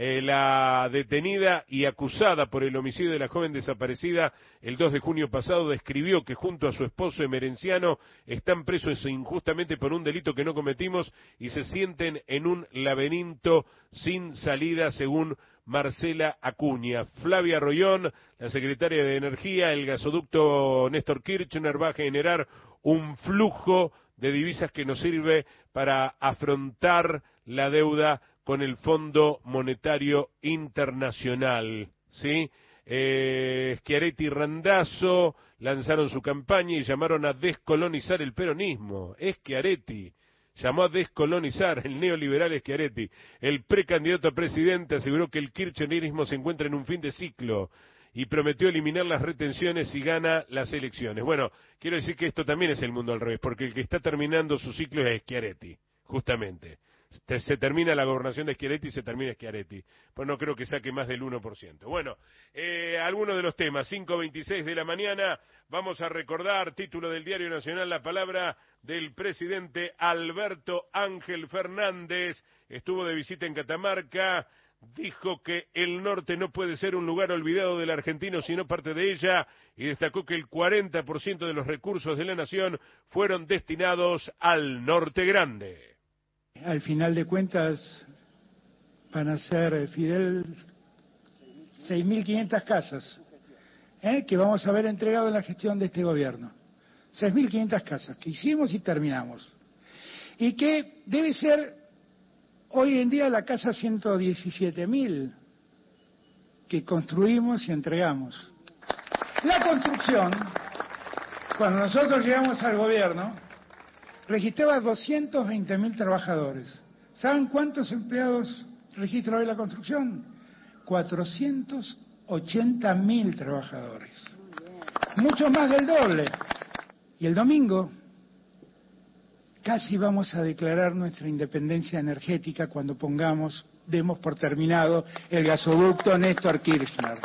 La detenida y acusada por el homicidio de la joven desaparecida el 2 de junio pasado describió que junto a su esposo Emerenciano están presos injustamente por un delito que no cometimos y se sienten en un laberinto sin salida, según Marcela Acuña. Flavia Rollón, la secretaria de Energía, el gasoducto Néstor Kirchner va a generar un flujo de divisas que nos sirve para afrontar la deuda con el Fondo Monetario Internacional, ¿sí? Schiaretti y Randazzo lanzaron su campaña y llamaron a descolonizar el peronismo. Schiaretti llamó a descolonizar el neoliberal Schiaretti. El precandidato a presidente aseguró que el kirchnerismo se encuentra en un fin de ciclo y prometió eliminar las retenciones si gana las elecciones. Bueno, quiero decir que esto también es el mundo al revés, porque el que está terminando su ciclo es Schiaretti, justamente. Se termina la gobernación de Schiaretti y se termina Schiaretti. Pues no creo que saque más del 1%. Bueno, algunos de los temas. 5:26 de la mañana, vamos a recordar, título del Diario Nacional, la palabra del presidente Alberto Ángel Fernández. Estuvo de visita en Catamarca, dijo que el norte no puede ser un lugar olvidado del argentino, sino parte de ella, y destacó que el 40% de los recursos de la nación fueron destinados al norte grande. Al final de cuentas van a ser, Fidel, 6.500 casas que vamos a ver entregado en la gestión de este gobierno. 6.500 casas que hicimos y terminamos. Y que debe ser Hoy en día la casa 117.000 que construimos y entregamos. La construcción, cuando nosotros llegamos al gobierno, registraba 220.000 trabajadores. ¿Saben cuántos empleados registra hoy la construcción? 480.000 trabajadores. Mucho más del doble. Y el domingo casi vamos a declarar nuestra independencia energética cuando demos por terminado el gasoducto Néstor Kirchner.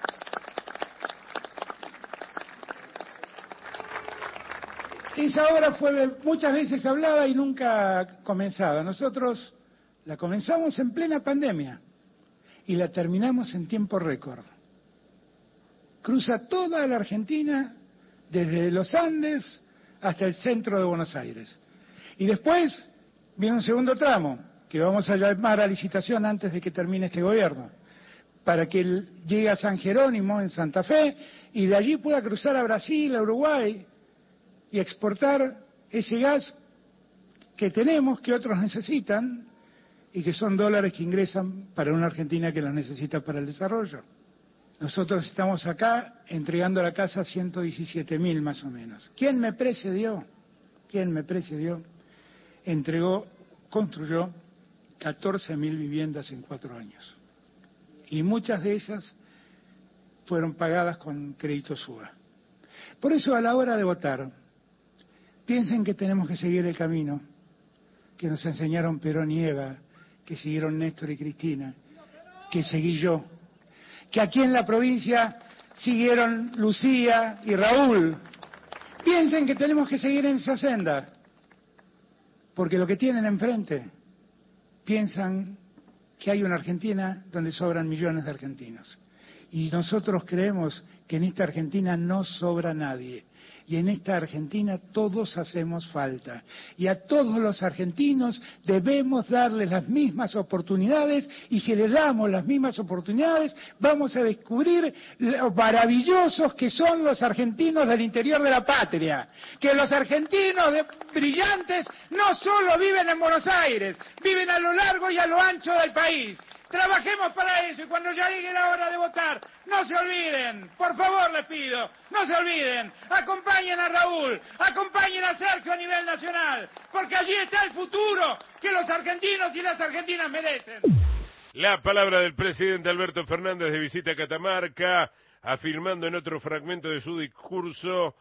Esa obra fue muchas veces hablada y nunca comenzada. Nosotros la comenzamos en plena pandemia y la terminamos en tiempo récord. Cruza toda la Argentina, desde los Andes hasta el centro de Buenos Aires. Y después viene un segundo tramo, que vamos a llamar a licitación antes de que termine este gobierno, para que llegue a San Jerónimo, en Santa Fe, y de allí pueda cruzar a Brasil, a Uruguay, y exportar ese gas que tenemos, que otros necesitan, y que son dólares que ingresan para una Argentina que los necesita para el desarrollo. Nosotros estamos acá entregando la casa a 117.000 más o menos. ¿Quién me precedió? Construyó 14.000 viviendas en 4 años. Y muchas de esas fueron pagadas con crédito SUA. Por eso, a la hora de votar, piensen que tenemos que seguir el camino que nos enseñaron Perón y Eva, que siguieron Néstor y Cristina, que seguí yo, que aquí en la provincia siguieron Lucía y Raúl. Piensen que tenemos que seguir en esa senda, porque lo que tienen enfrente, piensan que hay una Argentina donde sobran millones de argentinos. Y nosotros creemos que en esta Argentina no sobra nadie. Y en esta Argentina todos hacemos falta. Y a todos los argentinos debemos darles las mismas oportunidades, y si les damos las mismas oportunidades, vamos a descubrir lo maravillosos que son los argentinos del interior de la patria. Que los argentinos brillantes no solo viven en Buenos Aires, viven a lo largo y a lo ancho del país. Trabajemos para eso, y cuando ya llegue la hora de votar, no se olviden, por favor les pido, no se olviden, acompañen a Raúl, acompañen a Sergio a nivel nacional, porque allí está el futuro que los argentinos y las argentinas merecen. La palabra del presidente Alberto Fernández de visita a Catamarca, afirmando en otro fragmento de su discurso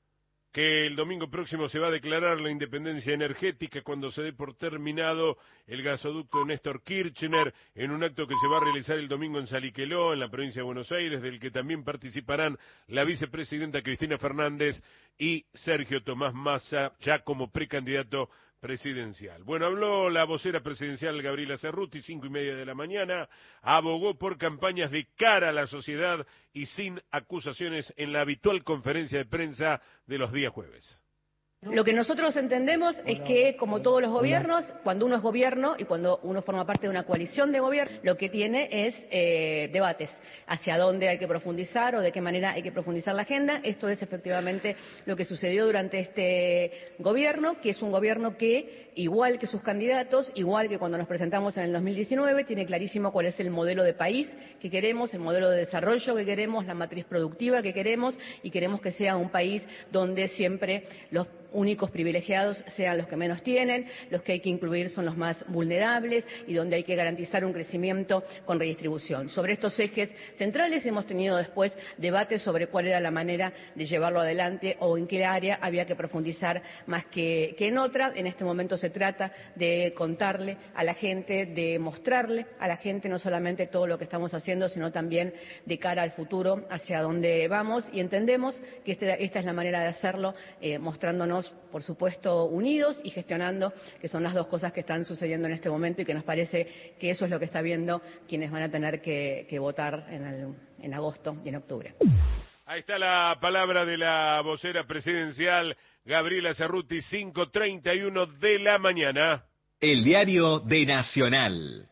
que el domingo próximo se va a declarar la independencia energética cuando se dé por terminado el gasoducto Néstor Kirchner, en un acto que se va a realizar el domingo en Saliqueló, en la provincia de Buenos Aires, del que también participarán la vicepresidenta Cristina Fernández y Sergio Tomás Massa, ya como precandidato presidencial. Bueno, habló la vocera presidencial Gabriela Cerruti, 5:30 de la mañana, abogó por campañas de cara a la sociedad y sin acusaciones en la habitual conferencia de prensa de los días jueves. Lo que nosotros entendemos es que, como todos los gobiernos, cuando uno es gobierno y cuando uno forma parte de una coalición de gobierno, lo que tiene es debates hacia dónde hay que profundizar o de qué manera hay que profundizar la agenda. Esto es efectivamente lo que sucedió durante este gobierno, que es un gobierno que, igual que sus candidatos, igual que cuando nos presentamos en el 2019, tiene clarísimo cuál es el modelo de país que queremos, el modelo de desarrollo que queremos, la matriz productiva que queremos, y queremos que sea un país donde siempre los únicos privilegiados sean los que menos tienen, los que hay que incluir son los más vulnerables y donde hay que garantizar un crecimiento con redistribución. Sobre estos ejes centrales hemos tenido después debates sobre cuál era la manera de llevarlo adelante o en qué área había que profundizar más que en otra. En este momento se trata de contarle a la gente, de mostrarle a la gente no solamente todo lo que estamos haciendo, sino también de cara al futuro, hacia dónde vamos, y entendemos que esta es la manera de hacerlo, mostrándonos, por supuesto, unidos y gestionando, que son las dos cosas que están sucediendo en este momento y que nos parece que eso es lo que está viendo quienes van a tener que votar en agosto y en octubre. Ahí está la palabra de la vocera presidencial Gabriela Cerruti, 5:31 de la mañana. El diario de Nacional.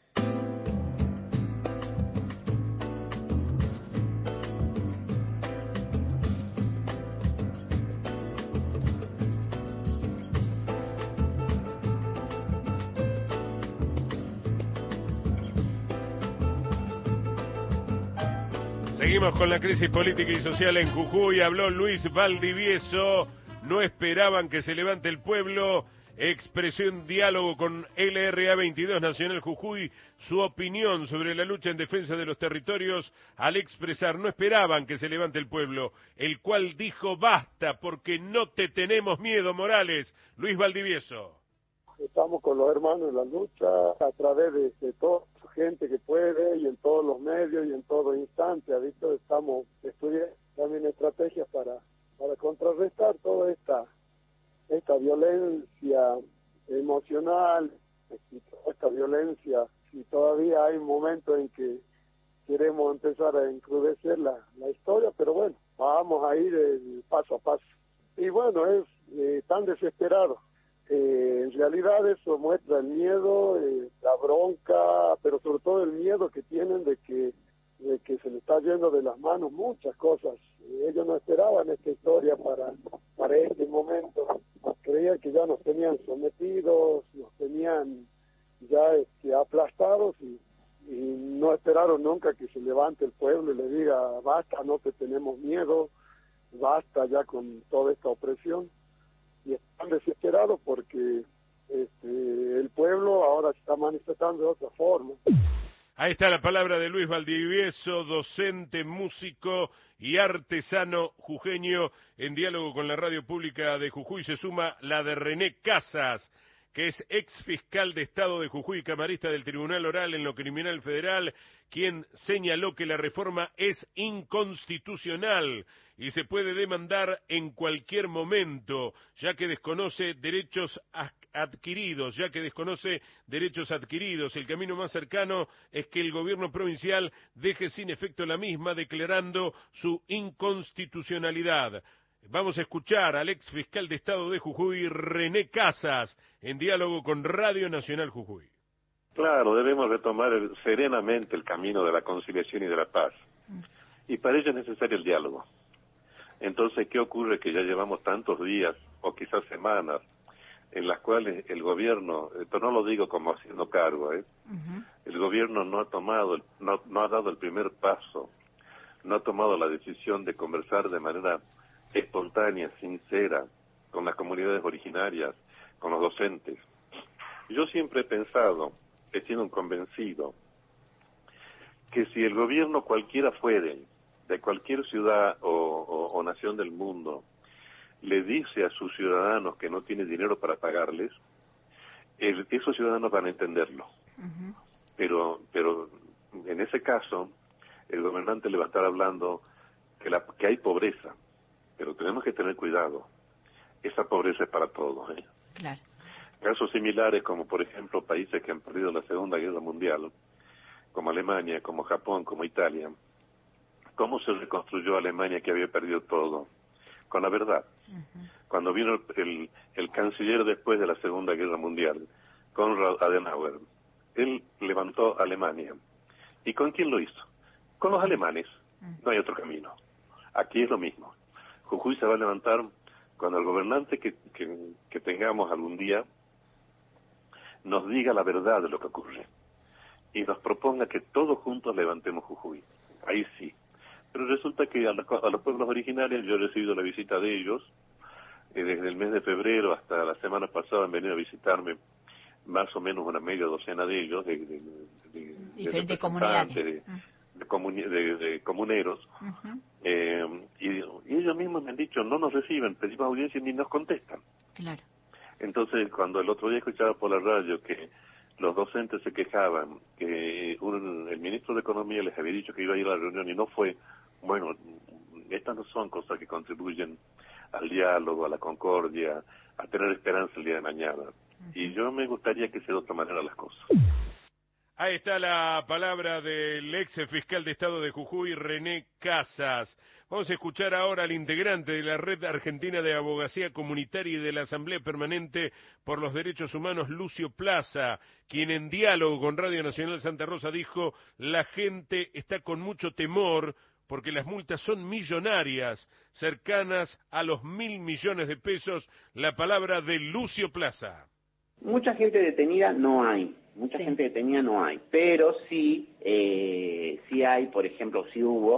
Seguimos con la crisis política y social en Jujuy. Habló Luis Valdivieso. No esperaban que se levante el pueblo. Expresó en diálogo con LRA 22 Nacional Jujuy su opinión sobre la lucha en defensa de los territorios al expresar no esperaban que se levante el pueblo, el cual dijo basta porque no te tenemos miedo, Morales. Luis Valdivieso. Estamos con los hermanos en la lucha a través de toda gente que puede y en todos los medios y en todo instante. ¿Visto? Estamos estudiando también estrategias para contrarrestar toda esta violencia emocional, esta violencia, si todavía hay momentos en que queremos empezar a encrudecer la historia, pero bueno, vamos a ir paso a paso. Y bueno, es tan desesperado. En realidad eso muestra el miedo, la bronca, pero sobre todo el miedo que tienen de que se le está yendo de las manos muchas cosas. Ellos no esperaban esta historia para este momento. Creían que ya nos tenían sometidos, nos tenían ya aplastados y no esperaron nunca que se levante el pueblo y le diga basta, no te tenemos miedo, basta ya con toda esta opresión. Y están desesperados porque el pueblo ahora se está manifestando de otra forma. Ahí está la palabra de Luis Valdivieso, docente, músico y artesano jujeño, en diálogo con la radio pública de Jujuy. Se suma la de René Casas, que es ex fiscal de Estado de Jujuy y camarista del Tribunal Oral en lo Criminal Federal, quien señaló que la reforma es inconstitucional y se puede demandar en cualquier momento, ya que desconoce derechos adquiridos. El camino más cercano es que el gobierno provincial deje sin efecto la misma, declarando su inconstitucionalidad. Vamos a escuchar al ex fiscal de Estado de Jujuy, René Casas, en diálogo con Radio Nacional Jujuy. Claro, debemos retomar serenamente el camino de la conciliación y de la paz. Y para ello es necesario el diálogo. Entonces, ¿qué ocurre? Que ya llevamos tantos días, o quizás semanas, en las cuales el gobierno, esto no lo digo como haciendo cargo, el gobierno no ha dado el primer paso, no ha tomado la decisión de conversar de manera espontánea, sincera, con las comunidades originarias, con los docentes. Yo siempre he pensado, he sido un convencido, que si el gobierno cualquiera fuere, de cualquier ciudad o nación del mundo, le dice a sus ciudadanos que no tiene dinero para pagarles, esos ciudadanos van a entenderlo. Pero en ese caso, el gobernante le va a estar hablando que hay pobreza, pero tenemos que tener cuidado. Esa pobreza es para todos. Claro. Casos similares como, por ejemplo, países que han perdido la Segunda Guerra Mundial, como Alemania, como Japón, como Italia. ¿Cómo se reconstruyó Alemania que había perdido todo? Con la verdad. Cuando vino el canciller después de la Segunda Guerra Mundial, Konrad Adenauer, él levantó Alemania. ¿Y con quién lo hizo? Con los alemanes. No hay otro camino. Aquí es lo mismo. Jujuy se va a levantar cuando el gobernante que tengamos algún día nos diga la verdad de lo que ocurre y nos proponga que todos juntos levantemos Jujuy. Ahí sí. Pero resulta que a los pueblos originarios yo he recibido la visita de ellos, desde el mes de febrero hasta la semana pasada han venido a visitarme más o menos una media docena de ellos, de diferentes comunidades. De comuneros, y ellos mismos me han dicho, no nos reciben, pedimos audiencia y ni nos contestan. Claro. Entonces, cuando el otro día escuchaba por la radio que los docentes se quejaban, que el ministro de Economía les había dicho que iba a ir a la reunión y no fue, bueno, estas no son cosas que contribuyen al diálogo, a la concordia, a tener esperanza el día de mañana. Y yo me gustaría que sea de otra manera las cosas. Ahí está la palabra del ex fiscal de Estado de Jujuy, René Casas. Vamos a escuchar ahora al integrante de la Red Argentina de Abogacía Comunitaria y de la Asamblea Permanente por los Derechos Humanos, Lucio Plaza, quien en diálogo con Radio Nacional Santa Rosa dijo: la gente está con mucho temor porque las multas son millonarias, cercanas a los 1.000 millones de pesos. La palabra de Lucio Plaza. Mucha gente detenida no hay. Gente detenida no hay, pero sí hay, por ejemplo, sí hubo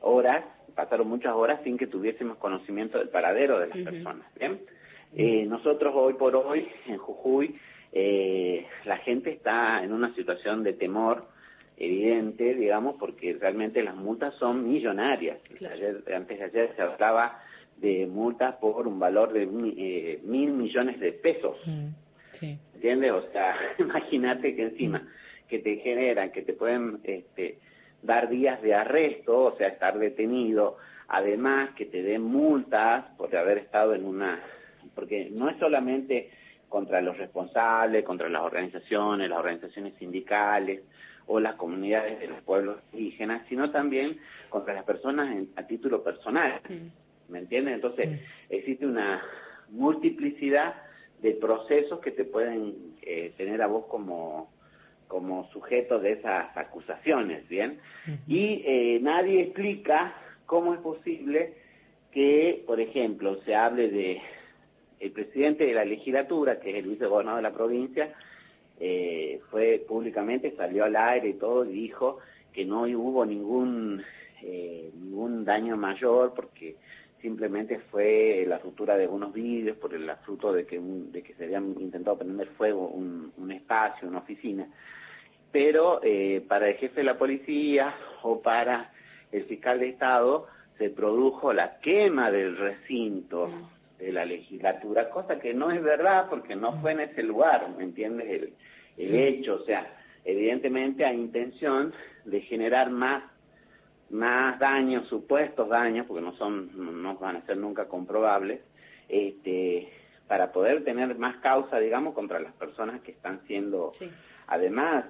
pasaron muchas horas sin que tuviésemos conocimiento del paradero de las personas, ¿bien? Nosotros hoy por hoy, en Jujuy, la gente está en una situación de temor evidente, digamos, porque realmente las multas son millonarias. Antes de ayer se hablaba de multas por un valor de 1.000 millones de pesos. Sí. ¿Entiendes? O sea, imagínate que encima que te generan, que te pueden dar días de arresto, o sea, estar detenido, además que te den multas por haber estado en una... Porque no es solamente contra los responsables, contra las organizaciones sindicales o las comunidades de los pueblos indígenas, sino también contra las personas a título personal. ¿Me entiendes? Entonces, existe una multiplicidad de procesos que te pueden tener a vos como sujeto de esas acusaciones, ¿bien? Y nadie explica cómo es posible que, por ejemplo, se hable de el presidente de la legislatura, que es el vicegobernador de la provincia, fue públicamente, salió al aire y todo, y dijo que no hubo ningún daño mayor, porque simplemente fue la ruptura de unos vidrios por el fruto de que se habían intentado prender fuego un espacio, una oficina. Pero para el jefe de la policía o para el fiscal de Estado se produjo la quema del recinto de la legislatura, cosa que no es verdad porque no fue en ese lugar, ¿me entiendes? El hecho, o sea, evidentemente hay intención de generar más daños, supuestos daños, porque no van a ser nunca comprobables, para poder tener más causa, digamos, contra las personas que están siendo... Además,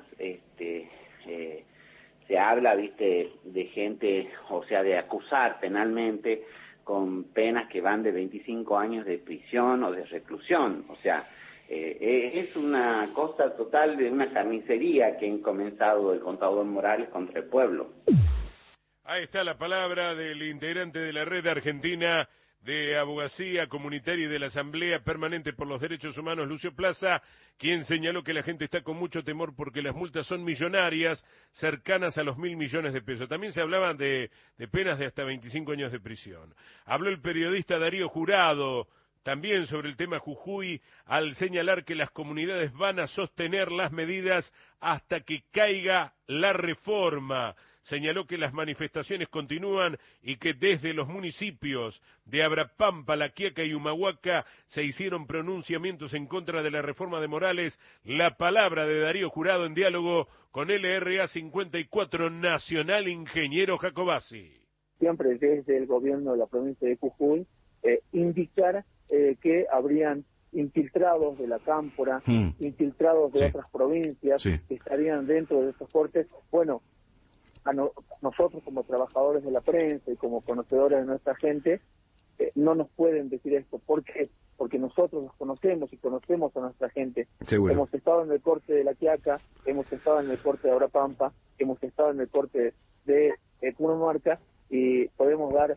se habla, de gente, o sea, de acusar penalmente con penas que van de 25 años de prisión o de reclusión. O sea, es una cosa total de una carnicería que ha comenzado el contador Morales contra el pueblo. Ahí está la palabra del integrante de la Red Argentina de Abogacía Comunitaria y de la Asamblea Permanente por los Derechos Humanos, Lucio Plaza, quien señaló que la gente está con mucho temor porque las multas son millonarias, cercanas a los 1.000 millones de pesos. También se hablaban de penas de hasta 25 años de prisión. Habló el periodista Darío Jurado, también sobre el tema Jujuy, al señalar que las comunidades van a sostener las medidas hasta que caiga la reforma. Señaló que las manifestaciones continúan y que desde los municipios de Abrapampa, La Quiaca y Humahuaca se hicieron pronunciamientos en contra de la reforma de Morales. La palabra de Darío Jurado en diálogo con LRA 54 Nacional, ingeniero Jacobasi. Siempre desde el gobierno de la provincia de Jujuy indicar que habrían infiltrados de la Cámpora, infiltrados de otras provincias que estarían dentro de estos cortes. Bueno, nosotros como trabajadores de la prensa y como conocedores de nuestra gente, no nos pueden decir esto. ¿Por qué? Porque nosotros los conocemos y conocemos a nuestra gente. Seguro. Hemos estado en el corte de La Quiaca, hemos estado en el corte de Abrapampa, hemos estado en el corte de Punomarca, y podemos dar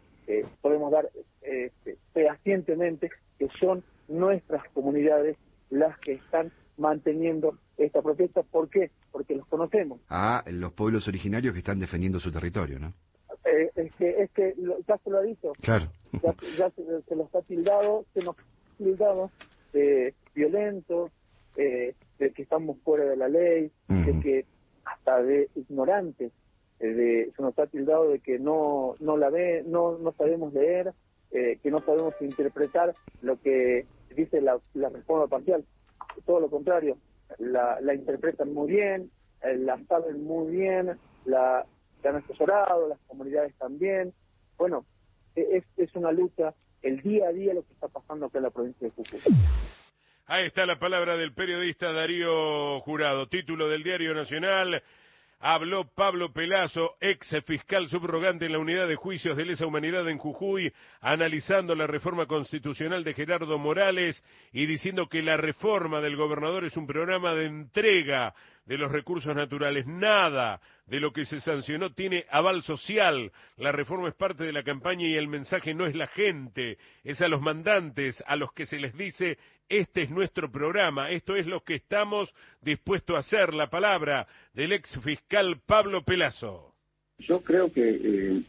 fehacientemente que son nuestras comunidades las que están manteniendo esta protesta. ¿Por qué? Porque los conocemos. Los pueblos originarios que están defendiendo su territorio, ¿no? Ya se lo ha dicho. Claro. Ya se los ha tildado, se nos ha tildado de violentos, de que estamos fuera de la ley, de que hasta de ignorantes, se nos ha tildado de que no sabemos leer, que no sabemos interpretar lo que dice la reforma parcial. Todo lo contrario, la interpretan muy bien, la saben muy bien, la han asesorado, las comunidades también. Bueno, es una lucha, el día a día lo que está pasando acá en la provincia de Jujuy. Ahí está la palabra del periodista Darío Jurado. Título del Diario Nacional. Habló Pablo Pelazo, ex fiscal subrogante en la Unidad de Juicios de Lesa Humanidad en Jujuy, analizando la reforma constitucional de Gerardo Morales y diciendo que la reforma del gobernador es un programa de entrega de los recursos naturales. Nada de lo que se sancionó tiene aval social. La reforma es parte de la campaña y el mensaje no es la gente, es a los mandantes, a los que se les dice: este es nuestro programa, esto es lo que estamos dispuestos a hacer. La palabra del ex fiscal Pablo Pelazo. Yo creo que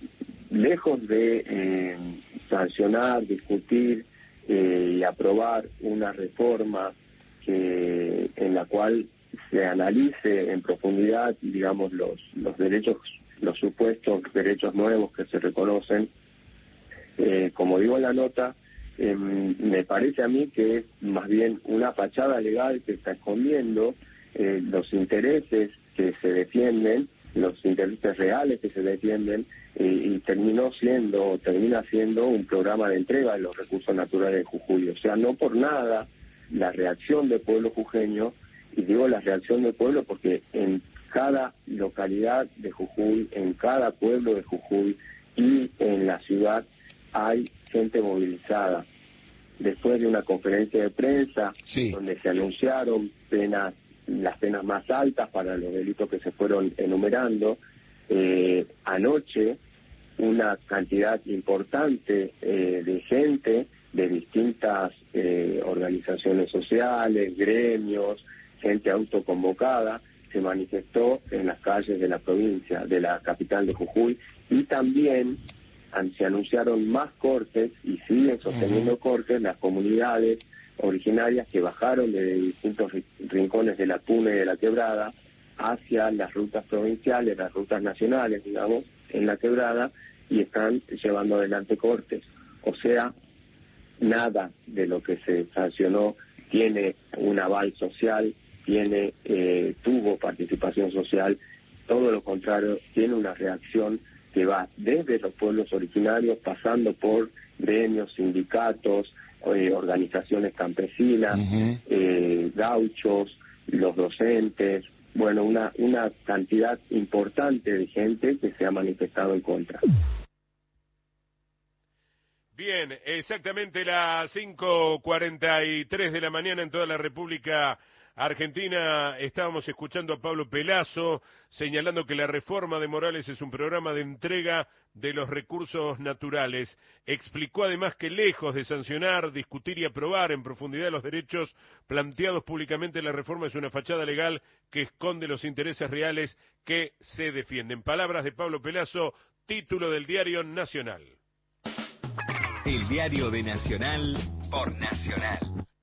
lejos de sancionar, discutir y aprobar una reforma en la cual se analice en profundidad, digamos, los derechos, los supuestos derechos nuevos que se reconocen, como digo en la nota, me parece a mí que es más bien una fachada legal que está escondiendo los intereses que se defienden, los intereses reales que se defienden, y termina siendo un programa de entrega de los recursos naturales de Jujuy. O sea, no por nada la reacción del pueblo jujeño, y digo la reacción del pueblo porque en cada localidad de Jujuy, en cada pueblo de Jujuy y en la ciudad hay gente movilizada. Después de una conferencia de prensa donde se anunciaron las penas más altas para los delitos que se fueron enumerando, anoche una cantidad importante de gente de distintas organizaciones sociales, gremios, gente autoconvocada, se manifestó en las calles de la provincia, de la capital de Jujuy, y también se anunciaron más cortes y siguen sosteniendo cortes las comunidades originarias que bajaron de distintos rincones de la Puna y de la Quebrada hacia las rutas provinciales, las rutas nacionales, digamos, en la Quebrada, y están llevando adelante cortes. O sea, nada de lo que se sancionó tiene un aval social, tuvo participación social, todo lo contrario, tiene una reacción que va desde los pueblos originarios, pasando por gremios, sindicatos, organizaciones campesinas, gauchos, los docentes, bueno, una cantidad importante de gente que se ha manifestado en contra. Bien, exactamente las 5:43 de la mañana en toda la República Argentina. Estábamos escuchando a Pablo Pelaszo señalando que la reforma de Morales es un programa de entrega de los recursos naturales. Explicó además que lejos de sancionar, discutir y aprobar en profundidad los derechos planteados públicamente, la reforma es una fachada legal que esconde los intereses reales que se defienden. Palabras de Pablo Pelaszo, título del Diario Nacional. El Diario de Nacional por Nacional.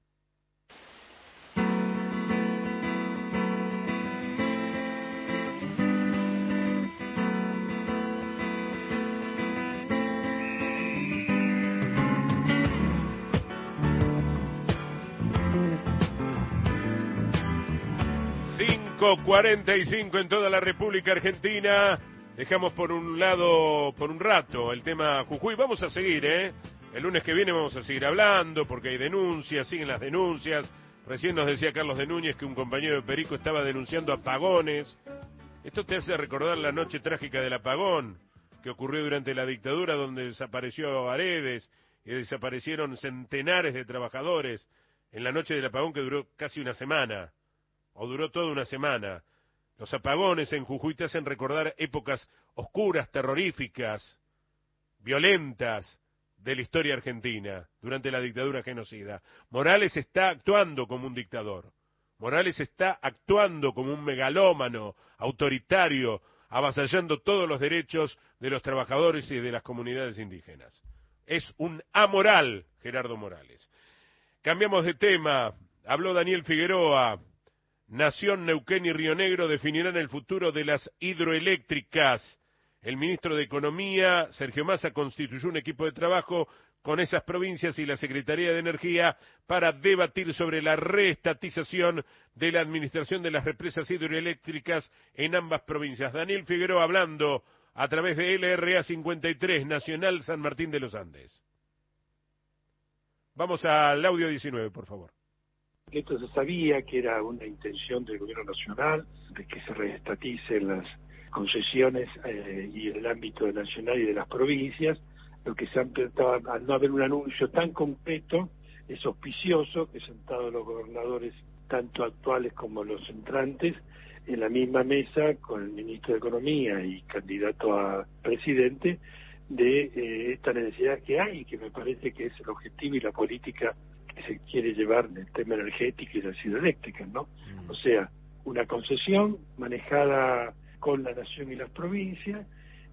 Cinco 45 en toda la República Argentina. Dejamos por un rato el tema Jujuy. Vamos a seguir, el lunes que viene vamos a seguir hablando porque hay denuncias, siguen las denuncias. Recién nos decía Carlos de Núñez que un compañero de Perico estaba denunciando apagones. Esto te hace recordar la noche trágica del apagón que ocurrió durante la dictadura, donde desapareció Aredes y desaparecieron centenares de trabajadores en la noche del apagón que duró casi una semana, o duró toda una semana. Los apagones en Jujuy te hacen recordar épocas oscuras, terroríficas, violentas de la historia argentina durante la dictadura genocida. Morales está actuando como un dictador. Morales está actuando como un megalómano, autoritario, avasallando todos los derechos de los trabajadores y de las comunidades indígenas. Es un amoral, Gerardo Morales. Cambiamos de tema. Habló Daniel Figueroa. Nación, Neuquén y Río Negro definirán el futuro de las hidroeléctricas. El ministro de Economía, Sergio Massa, constituyó un equipo de trabajo con esas provincias y la Secretaría de Energía para debatir sobre la reestatización de la administración de las represas hidroeléctricas en ambas provincias. Daniel Figueroa hablando a través de LRA 53, Nacional San Martín de los Andes. Vamos al audio 19, por favor. Esto se sabía que era una intención del gobierno nacional de que se reestaticen las concesiones y el ámbito nacional y de las provincias. Lo que se han tratado, al no haber un anuncio tan completo, es auspicioso que sentados los gobernadores, tanto actuales como los entrantes, en la misma mesa con el ministro de Economía y candidato a presidente, de esta necesidad que hay, que me parece que es el objetivo y la política que se quiere llevar en el tema energético y las hidroeléctricas, ¿no? O sea, una concesión manejada con la nación y las provincias,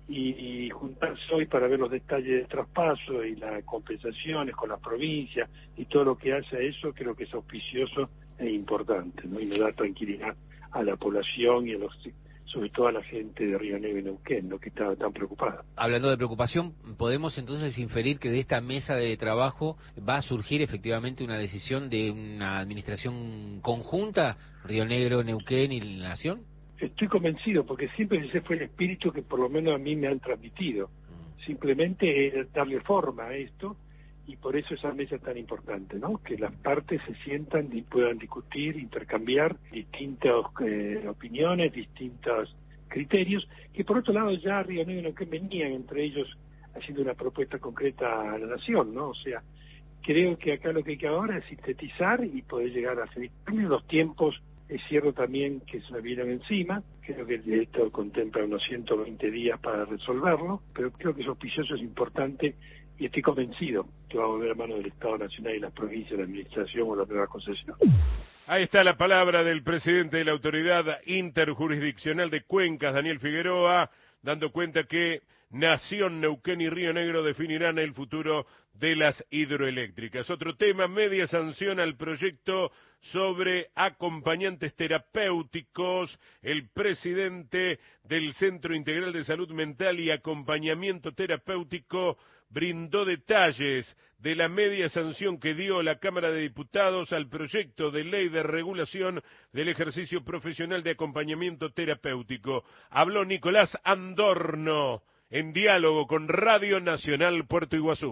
y juntarse hoy para ver los detalles del traspaso y las compensaciones con las provincias y todo lo que hace a eso, creo que es auspicioso e importante, ¿no? Y me da tranquilidad a la población y a sobre todo a la gente de Río Negro y Neuquén, ¿no? Que estaba tan preocupada. Hablando de preocupación, ¿podemos entonces inferir que de esta mesa de trabajo va a surgir efectivamente una decisión de una administración conjunta, Río Negro, Neuquén y la Nación? Estoy convencido, porque siempre ese fue el espíritu que por lo menos a mí me han transmitido. Simplemente darle forma a esto, y por eso esa mesa es tan importante, ¿no? Que las partes se sientan y puedan discutir, intercambiar distintas opiniones, distintos criterios, que por otro lado ya Río Negro y Neuquén venían entre ellos haciendo una propuesta concreta a la Nación, ¿no? O sea, creo que acá lo que hay que ahora es sintetizar y poder llegar a hacer los tiempos. Es cierto también que se me vienen encima, creo que esto contempla unos 120 días para resolverlo, pero creo que es auspicioso, es importante, y estoy convencido que va a volver a mano del Estado Nacional y las provincias, la administración o la nueva concesión. Ahí está la palabra del presidente de la Autoridad Interjurisdiccional de Cuencas, Daniel Figueroa, dando cuenta que Nación, Neuquén y Río Negro definirán el futuro de las hidroeléctricas. Otro tema, media sanción al proyecto sobre acompañantes terapéuticos. El presidente del Centro Integral de Salud Mental y Acompañamiento Terapéutico brindó detalles de la media sanción que dio la Cámara de Diputados al proyecto de ley de regulación del ejercicio profesional de acompañamiento terapéutico. Habló Nicolás Andorno en diálogo con Radio Nacional Puerto Iguazú.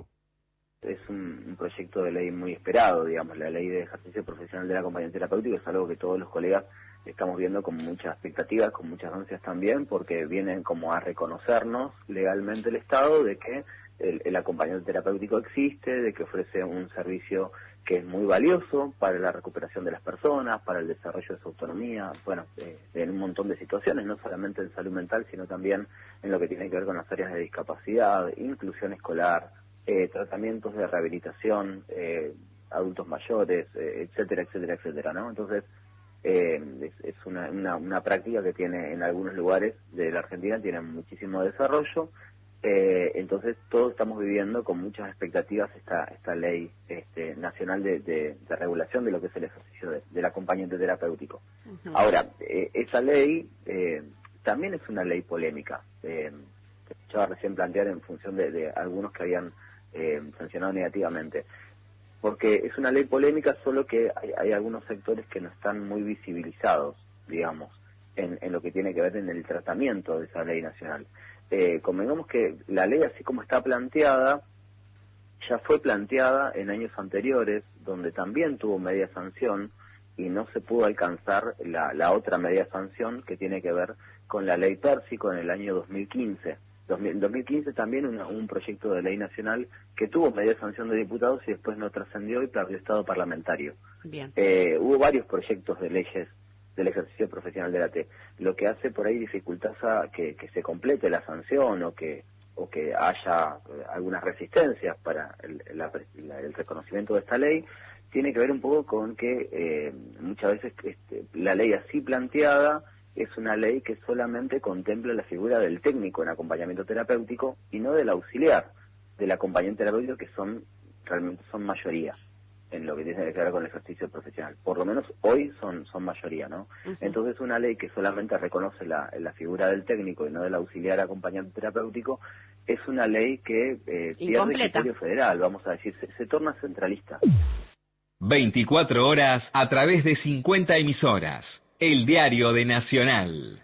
Es un proyecto de ley muy esperado, digamos, la ley de ejercicio profesional del acompañamiento terapéutico es algo que todos los colegas estamos viendo con muchas expectativas, con muchas ansias también, porque vienen como a reconocernos legalmente el Estado de que el acompañamiento terapéutico existe, de que ofrece un servicio que es muy valioso para la recuperación de las personas, para el desarrollo de su autonomía, bueno, en un montón de situaciones, no solamente en salud mental, sino también en lo que tiene que ver con las áreas de discapacidad, inclusión escolar, tratamientos de rehabilitación, adultos mayores, etcétera, etcétera, etcétera, ¿no? Entonces, es una práctica que tiene en algunos lugares de la Argentina, tiene muchísimo desarrollo. Entonces todos estamos viviendo con muchas expectativas esta ley nacional de regulación de lo que es el ejercicio del acompañante terapéutico. Uh-huh. Ahora, esa ley también es una ley polémica. Escuchaba recién plantear en función de algunos que habían sancionado negativamente. Porque es una ley polémica, solo que hay algunos sectores que no están muy visibilizados, digamos, en lo que tiene que ver en el tratamiento de esa ley nacional. Convengamos que la ley así como está planteada, ya fue planteada en años anteriores, donde también tuvo media sanción y no se pudo alcanzar la otra media sanción que tiene que ver con la ley Pérsico en el año 2015. En 2015 también un proyecto de ley nacional que tuvo media sanción de diputados y después no trascendió y perdió estado parlamentario. Bien. Hubo varios proyectos de leyes del ejercicio profesional de la T, lo que hace por ahí dificultad que se complete la sanción o que haya algunas resistencias para el reconocimiento de esta ley, tiene que ver un poco con que muchas veces la ley así planteada es una ley que solamente contempla la figura del técnico en acompañamiento terapéutico y no del auxiliar del acompañante terapéutico, que realmente son mayoría en lo que tiene que ver con el ejercicio profesional. Por lo menos hoy son mayoría, ¿no? Uh-huh. Entonces una ley que solamente reconoce la figura del técnico y no del auxiliar acompañante terapéutico es una ley que pierde el criterio federal, vamos a decir, se torna centralista. 24 horas a través de 50 emisoras. El diario de Nacional.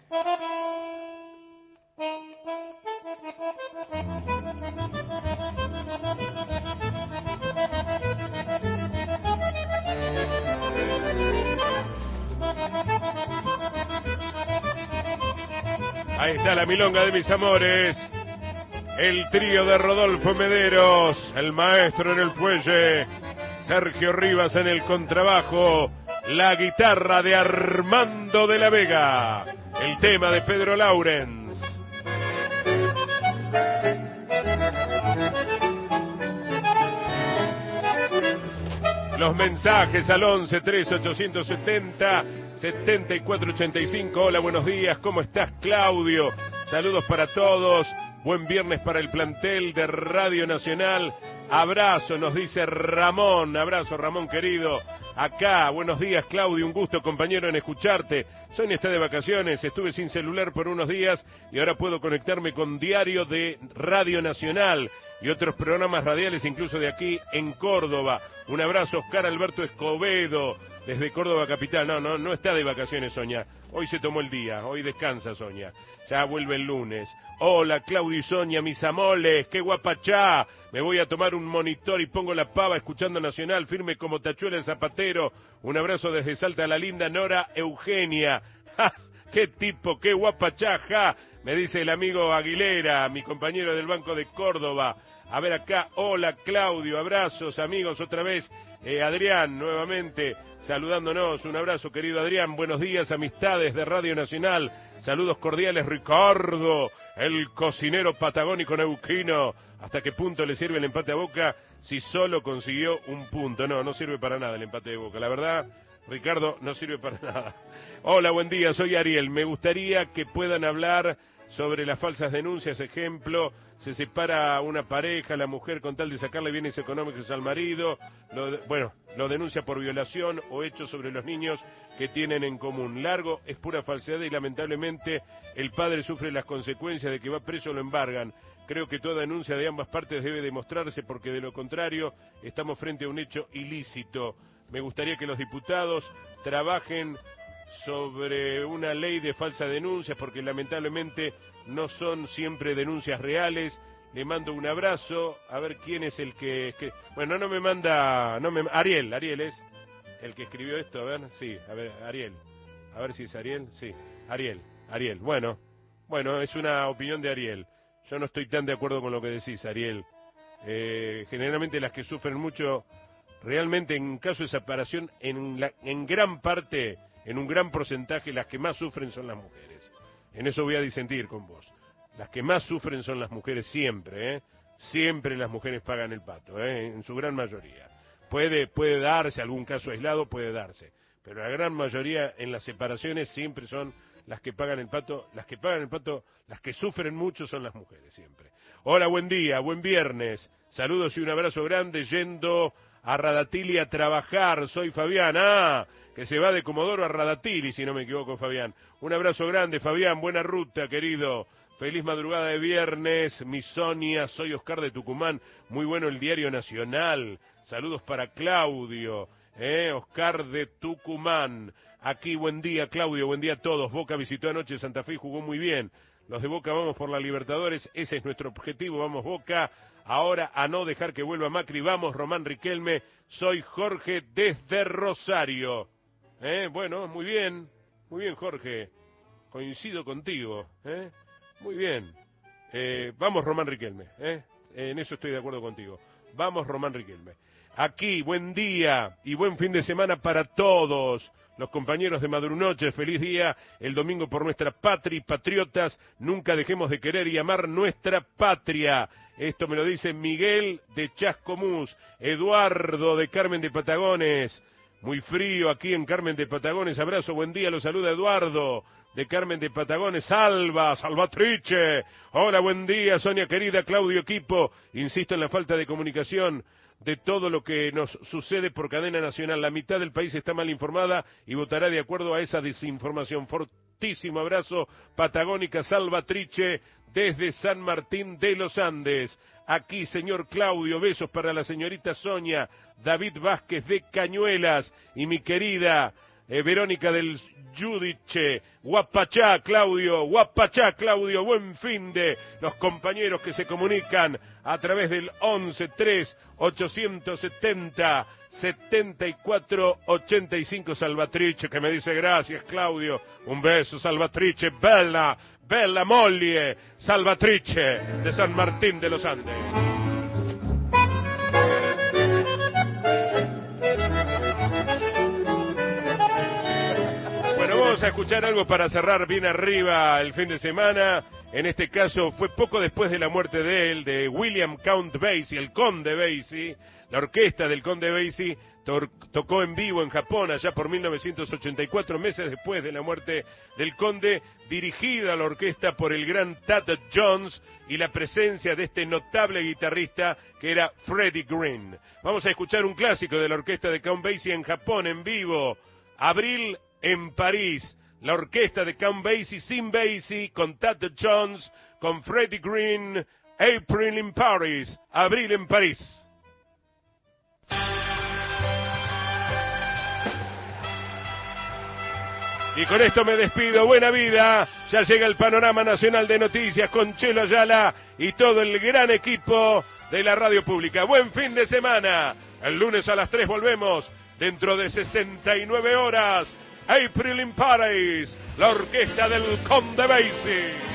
Ahí está la milonga de mis amores. El trío de Rodolfo Mederos, el maestro en el fuelle, Sergio Rivas en el contrabajo, la guitarra de Armando de la Vega, el tema de Pedro Laurens. Los mensajes al 11 3 870 7485. Hola, buenos días, ¿cómo estás, Claudio? Saludos para todos. Buen viernes para el plantel de Radio Nacional. Abrazo, nos dice Ramón. Abrazo, Ramón querido. Acá, buenos días, Claudio. Un gusto, compañero, en escucharte. Sonia está de vacaciones, estuve sin celular por unos días y ahora puedo conectarme con Diario de Radio Nacional y otros programas radiales, incluso de aquí en Córdoba. Un abrazo, Oscar Alberto Escobedo, desde Córdoba Capital. No está de vacaciones, Sonia. Hoy se tomó el día, hoy descansa, Sonia. Ya vuelve el lunes. Hola, Claudio y Sonia, mis amoles, qué guapachá. Me voy a tomar un monitor y pongo la pava escuchando Nacional, firme como tachuela el zapatero. Un abrazo desde Salta a la linda Nora Eugenia. ¡Ja! ¡Qué tipo, qué guapachá, ja! Me dice el amigo Aguilera, mi compañero del Banco de Córdoba. A ver acá, hola Claudio, abrazos amigos, otra vez Adrián nuevamente saludándonos, un abrazo querido Adrián, buenos días amistades de Radio Nacional, saludos cordiales Ricardo, el cocinero patagónico neuquino, ¿hasta qué punto le sirve el empate a Boca si solo consiguió un punto? No sirve para nada el empate de Boca, la verdad Ricardo no sirve para nada. Hola, buen día, soy Ariel, me gustaría que puedan hablar sobre las falsas denuncias, ejemplo, se separa una pareja, la mujer con tal de sacarle bienes económicos al marido, lo denuncia por violación o hechos sobre los niños que tienen en común. Largo, es pura falsedad y lamentablemente el padre sufre las consecuencias de que va preso o lo embargan. Creo que toda denuncia de ambas partes debe demostrarse porque de lo contrario estamos frente a un hecho ilícito. Me gustaría que los diputados trabajen sobre una ley de falsa denuncia porque lamentablemente no son siempre denuncias reales. Le mando un abrazo, a ver quién es el que bueno, Ariel es el que escribió esto, a ver, sí, a ver, Ariel, a ver si es Ariel, sí, Ariel, bueno, es una opinión de Ariel, yo no estoy tan de acuerdo con lo que decís, Ariel. Generalmente las que sufren mucho, realmente en caso de separación, en gran parte, en un gran porcentaje, las que más sufren son las mujeres. En eso voy a disentir con vos. Las que más sufren son las mujeres siempre, Siempre las mujeres pagan el pato, en su gran mayoría. Puede darse algún caso aislado, puede darse. Pero la gran mayoría en las separaciones siempre son las que pagan el pato. Las que sufren mucho son las mujeres siempre. Hola, buen día, buen viernes. Saludos y un abrazo grande yendo a Radatili a trabajar. Soy Fabián, que se va de Comodoro a Radatili, si no me equivoco, Fabián. Un abrazo grande, Fabián, buena ruta, querido. Feliz madrugada de viernes, mi Sonia, soy Oscar de Tucumán. Muy bueno el Diario Nacional. Saludos para Claudio, Oscar de Tucumán. Aquí, buen día, Claudio, buen día a todos. Boca visitó anoche Santa Fe y jugó muy bien. Los de Boca vamos por la Libertadores, ese es nuestro objetivo, vamos Boca. Ahora a no dejar que vuelva Macri, vamos Román Riquelme, soy Jorge desde Rosario. Bueno, muy bien Jorge, coincido contigo, muy bien. Vamos Román Riquelme, en eso estoy de acuerdo contigo. Vamos Román Riquelme. Aquí, buen día y buen fin de semana para todos. Los compañeros de Madrunoche, feliz día el domingo por nuestra patria y patriotas, nunca dejemos de querer y amar nuestra patria. Esto me lo dice Miguel de Chascomús, Eduardo de Carmen de Patagones, muy frío aquí en Carmen de Patagones, abrazo, buen día, lo saluda Eduardo de Carmen de Patagones, Salvatrice, hola, buen día, Sonia querida, Claudio equipo, insisto en la falta de comunicación de todo lo que nos sucede por cadena nacional. La mitad del país está mal informada y votará de acuerdo a esa desinformación. Fortísimo abrazo, Patagónica Salvatrice, desde San Martín de los Andes. Aquí, señor Claudio, besos para la señorita Sonia, David Vázquez de Cañuelas y mi querida Verónica del Yudiche. Guapachá, Claudio, buen fin de los compañeros que se comunican a través del 11-3-870-74-85. Salvatrice, que me dice gracias, Claudio. Un beso, Salvatrice, bella moglie, Salvatrice de San Martín de los Andes. Vamos a escuchar algo para cerrar bien arriba el fin de semana. En este caso fue poco después de la muerte de él, de William Count Basie, el Conde Basie, la orquesta del Conde Basie, tocó en vivo en Japón allá por 1984, meses después de la muerte del conde, dirigida la orquesta por el gran Thad Jones y la presencia de este notable guitarrista que era Freddie Green. Vamos a escuchar un clásico de la orquesta de Count Basie en Japón en vivo, Abril en París. La orquesta de Count Basie sin Basie, con Thad Jones, con Freddie Green, April in Paris, Abril en París. Y con esto me despido, buena vida, ya llega el panorama nacional de noticias con Chelo Ayala y todo el gran equipo de la radio pública. Buen fin de semana, el lunes a las 3 volvemos, dentro de 69 horas, April in Paris, la orquesta del Conde Basie.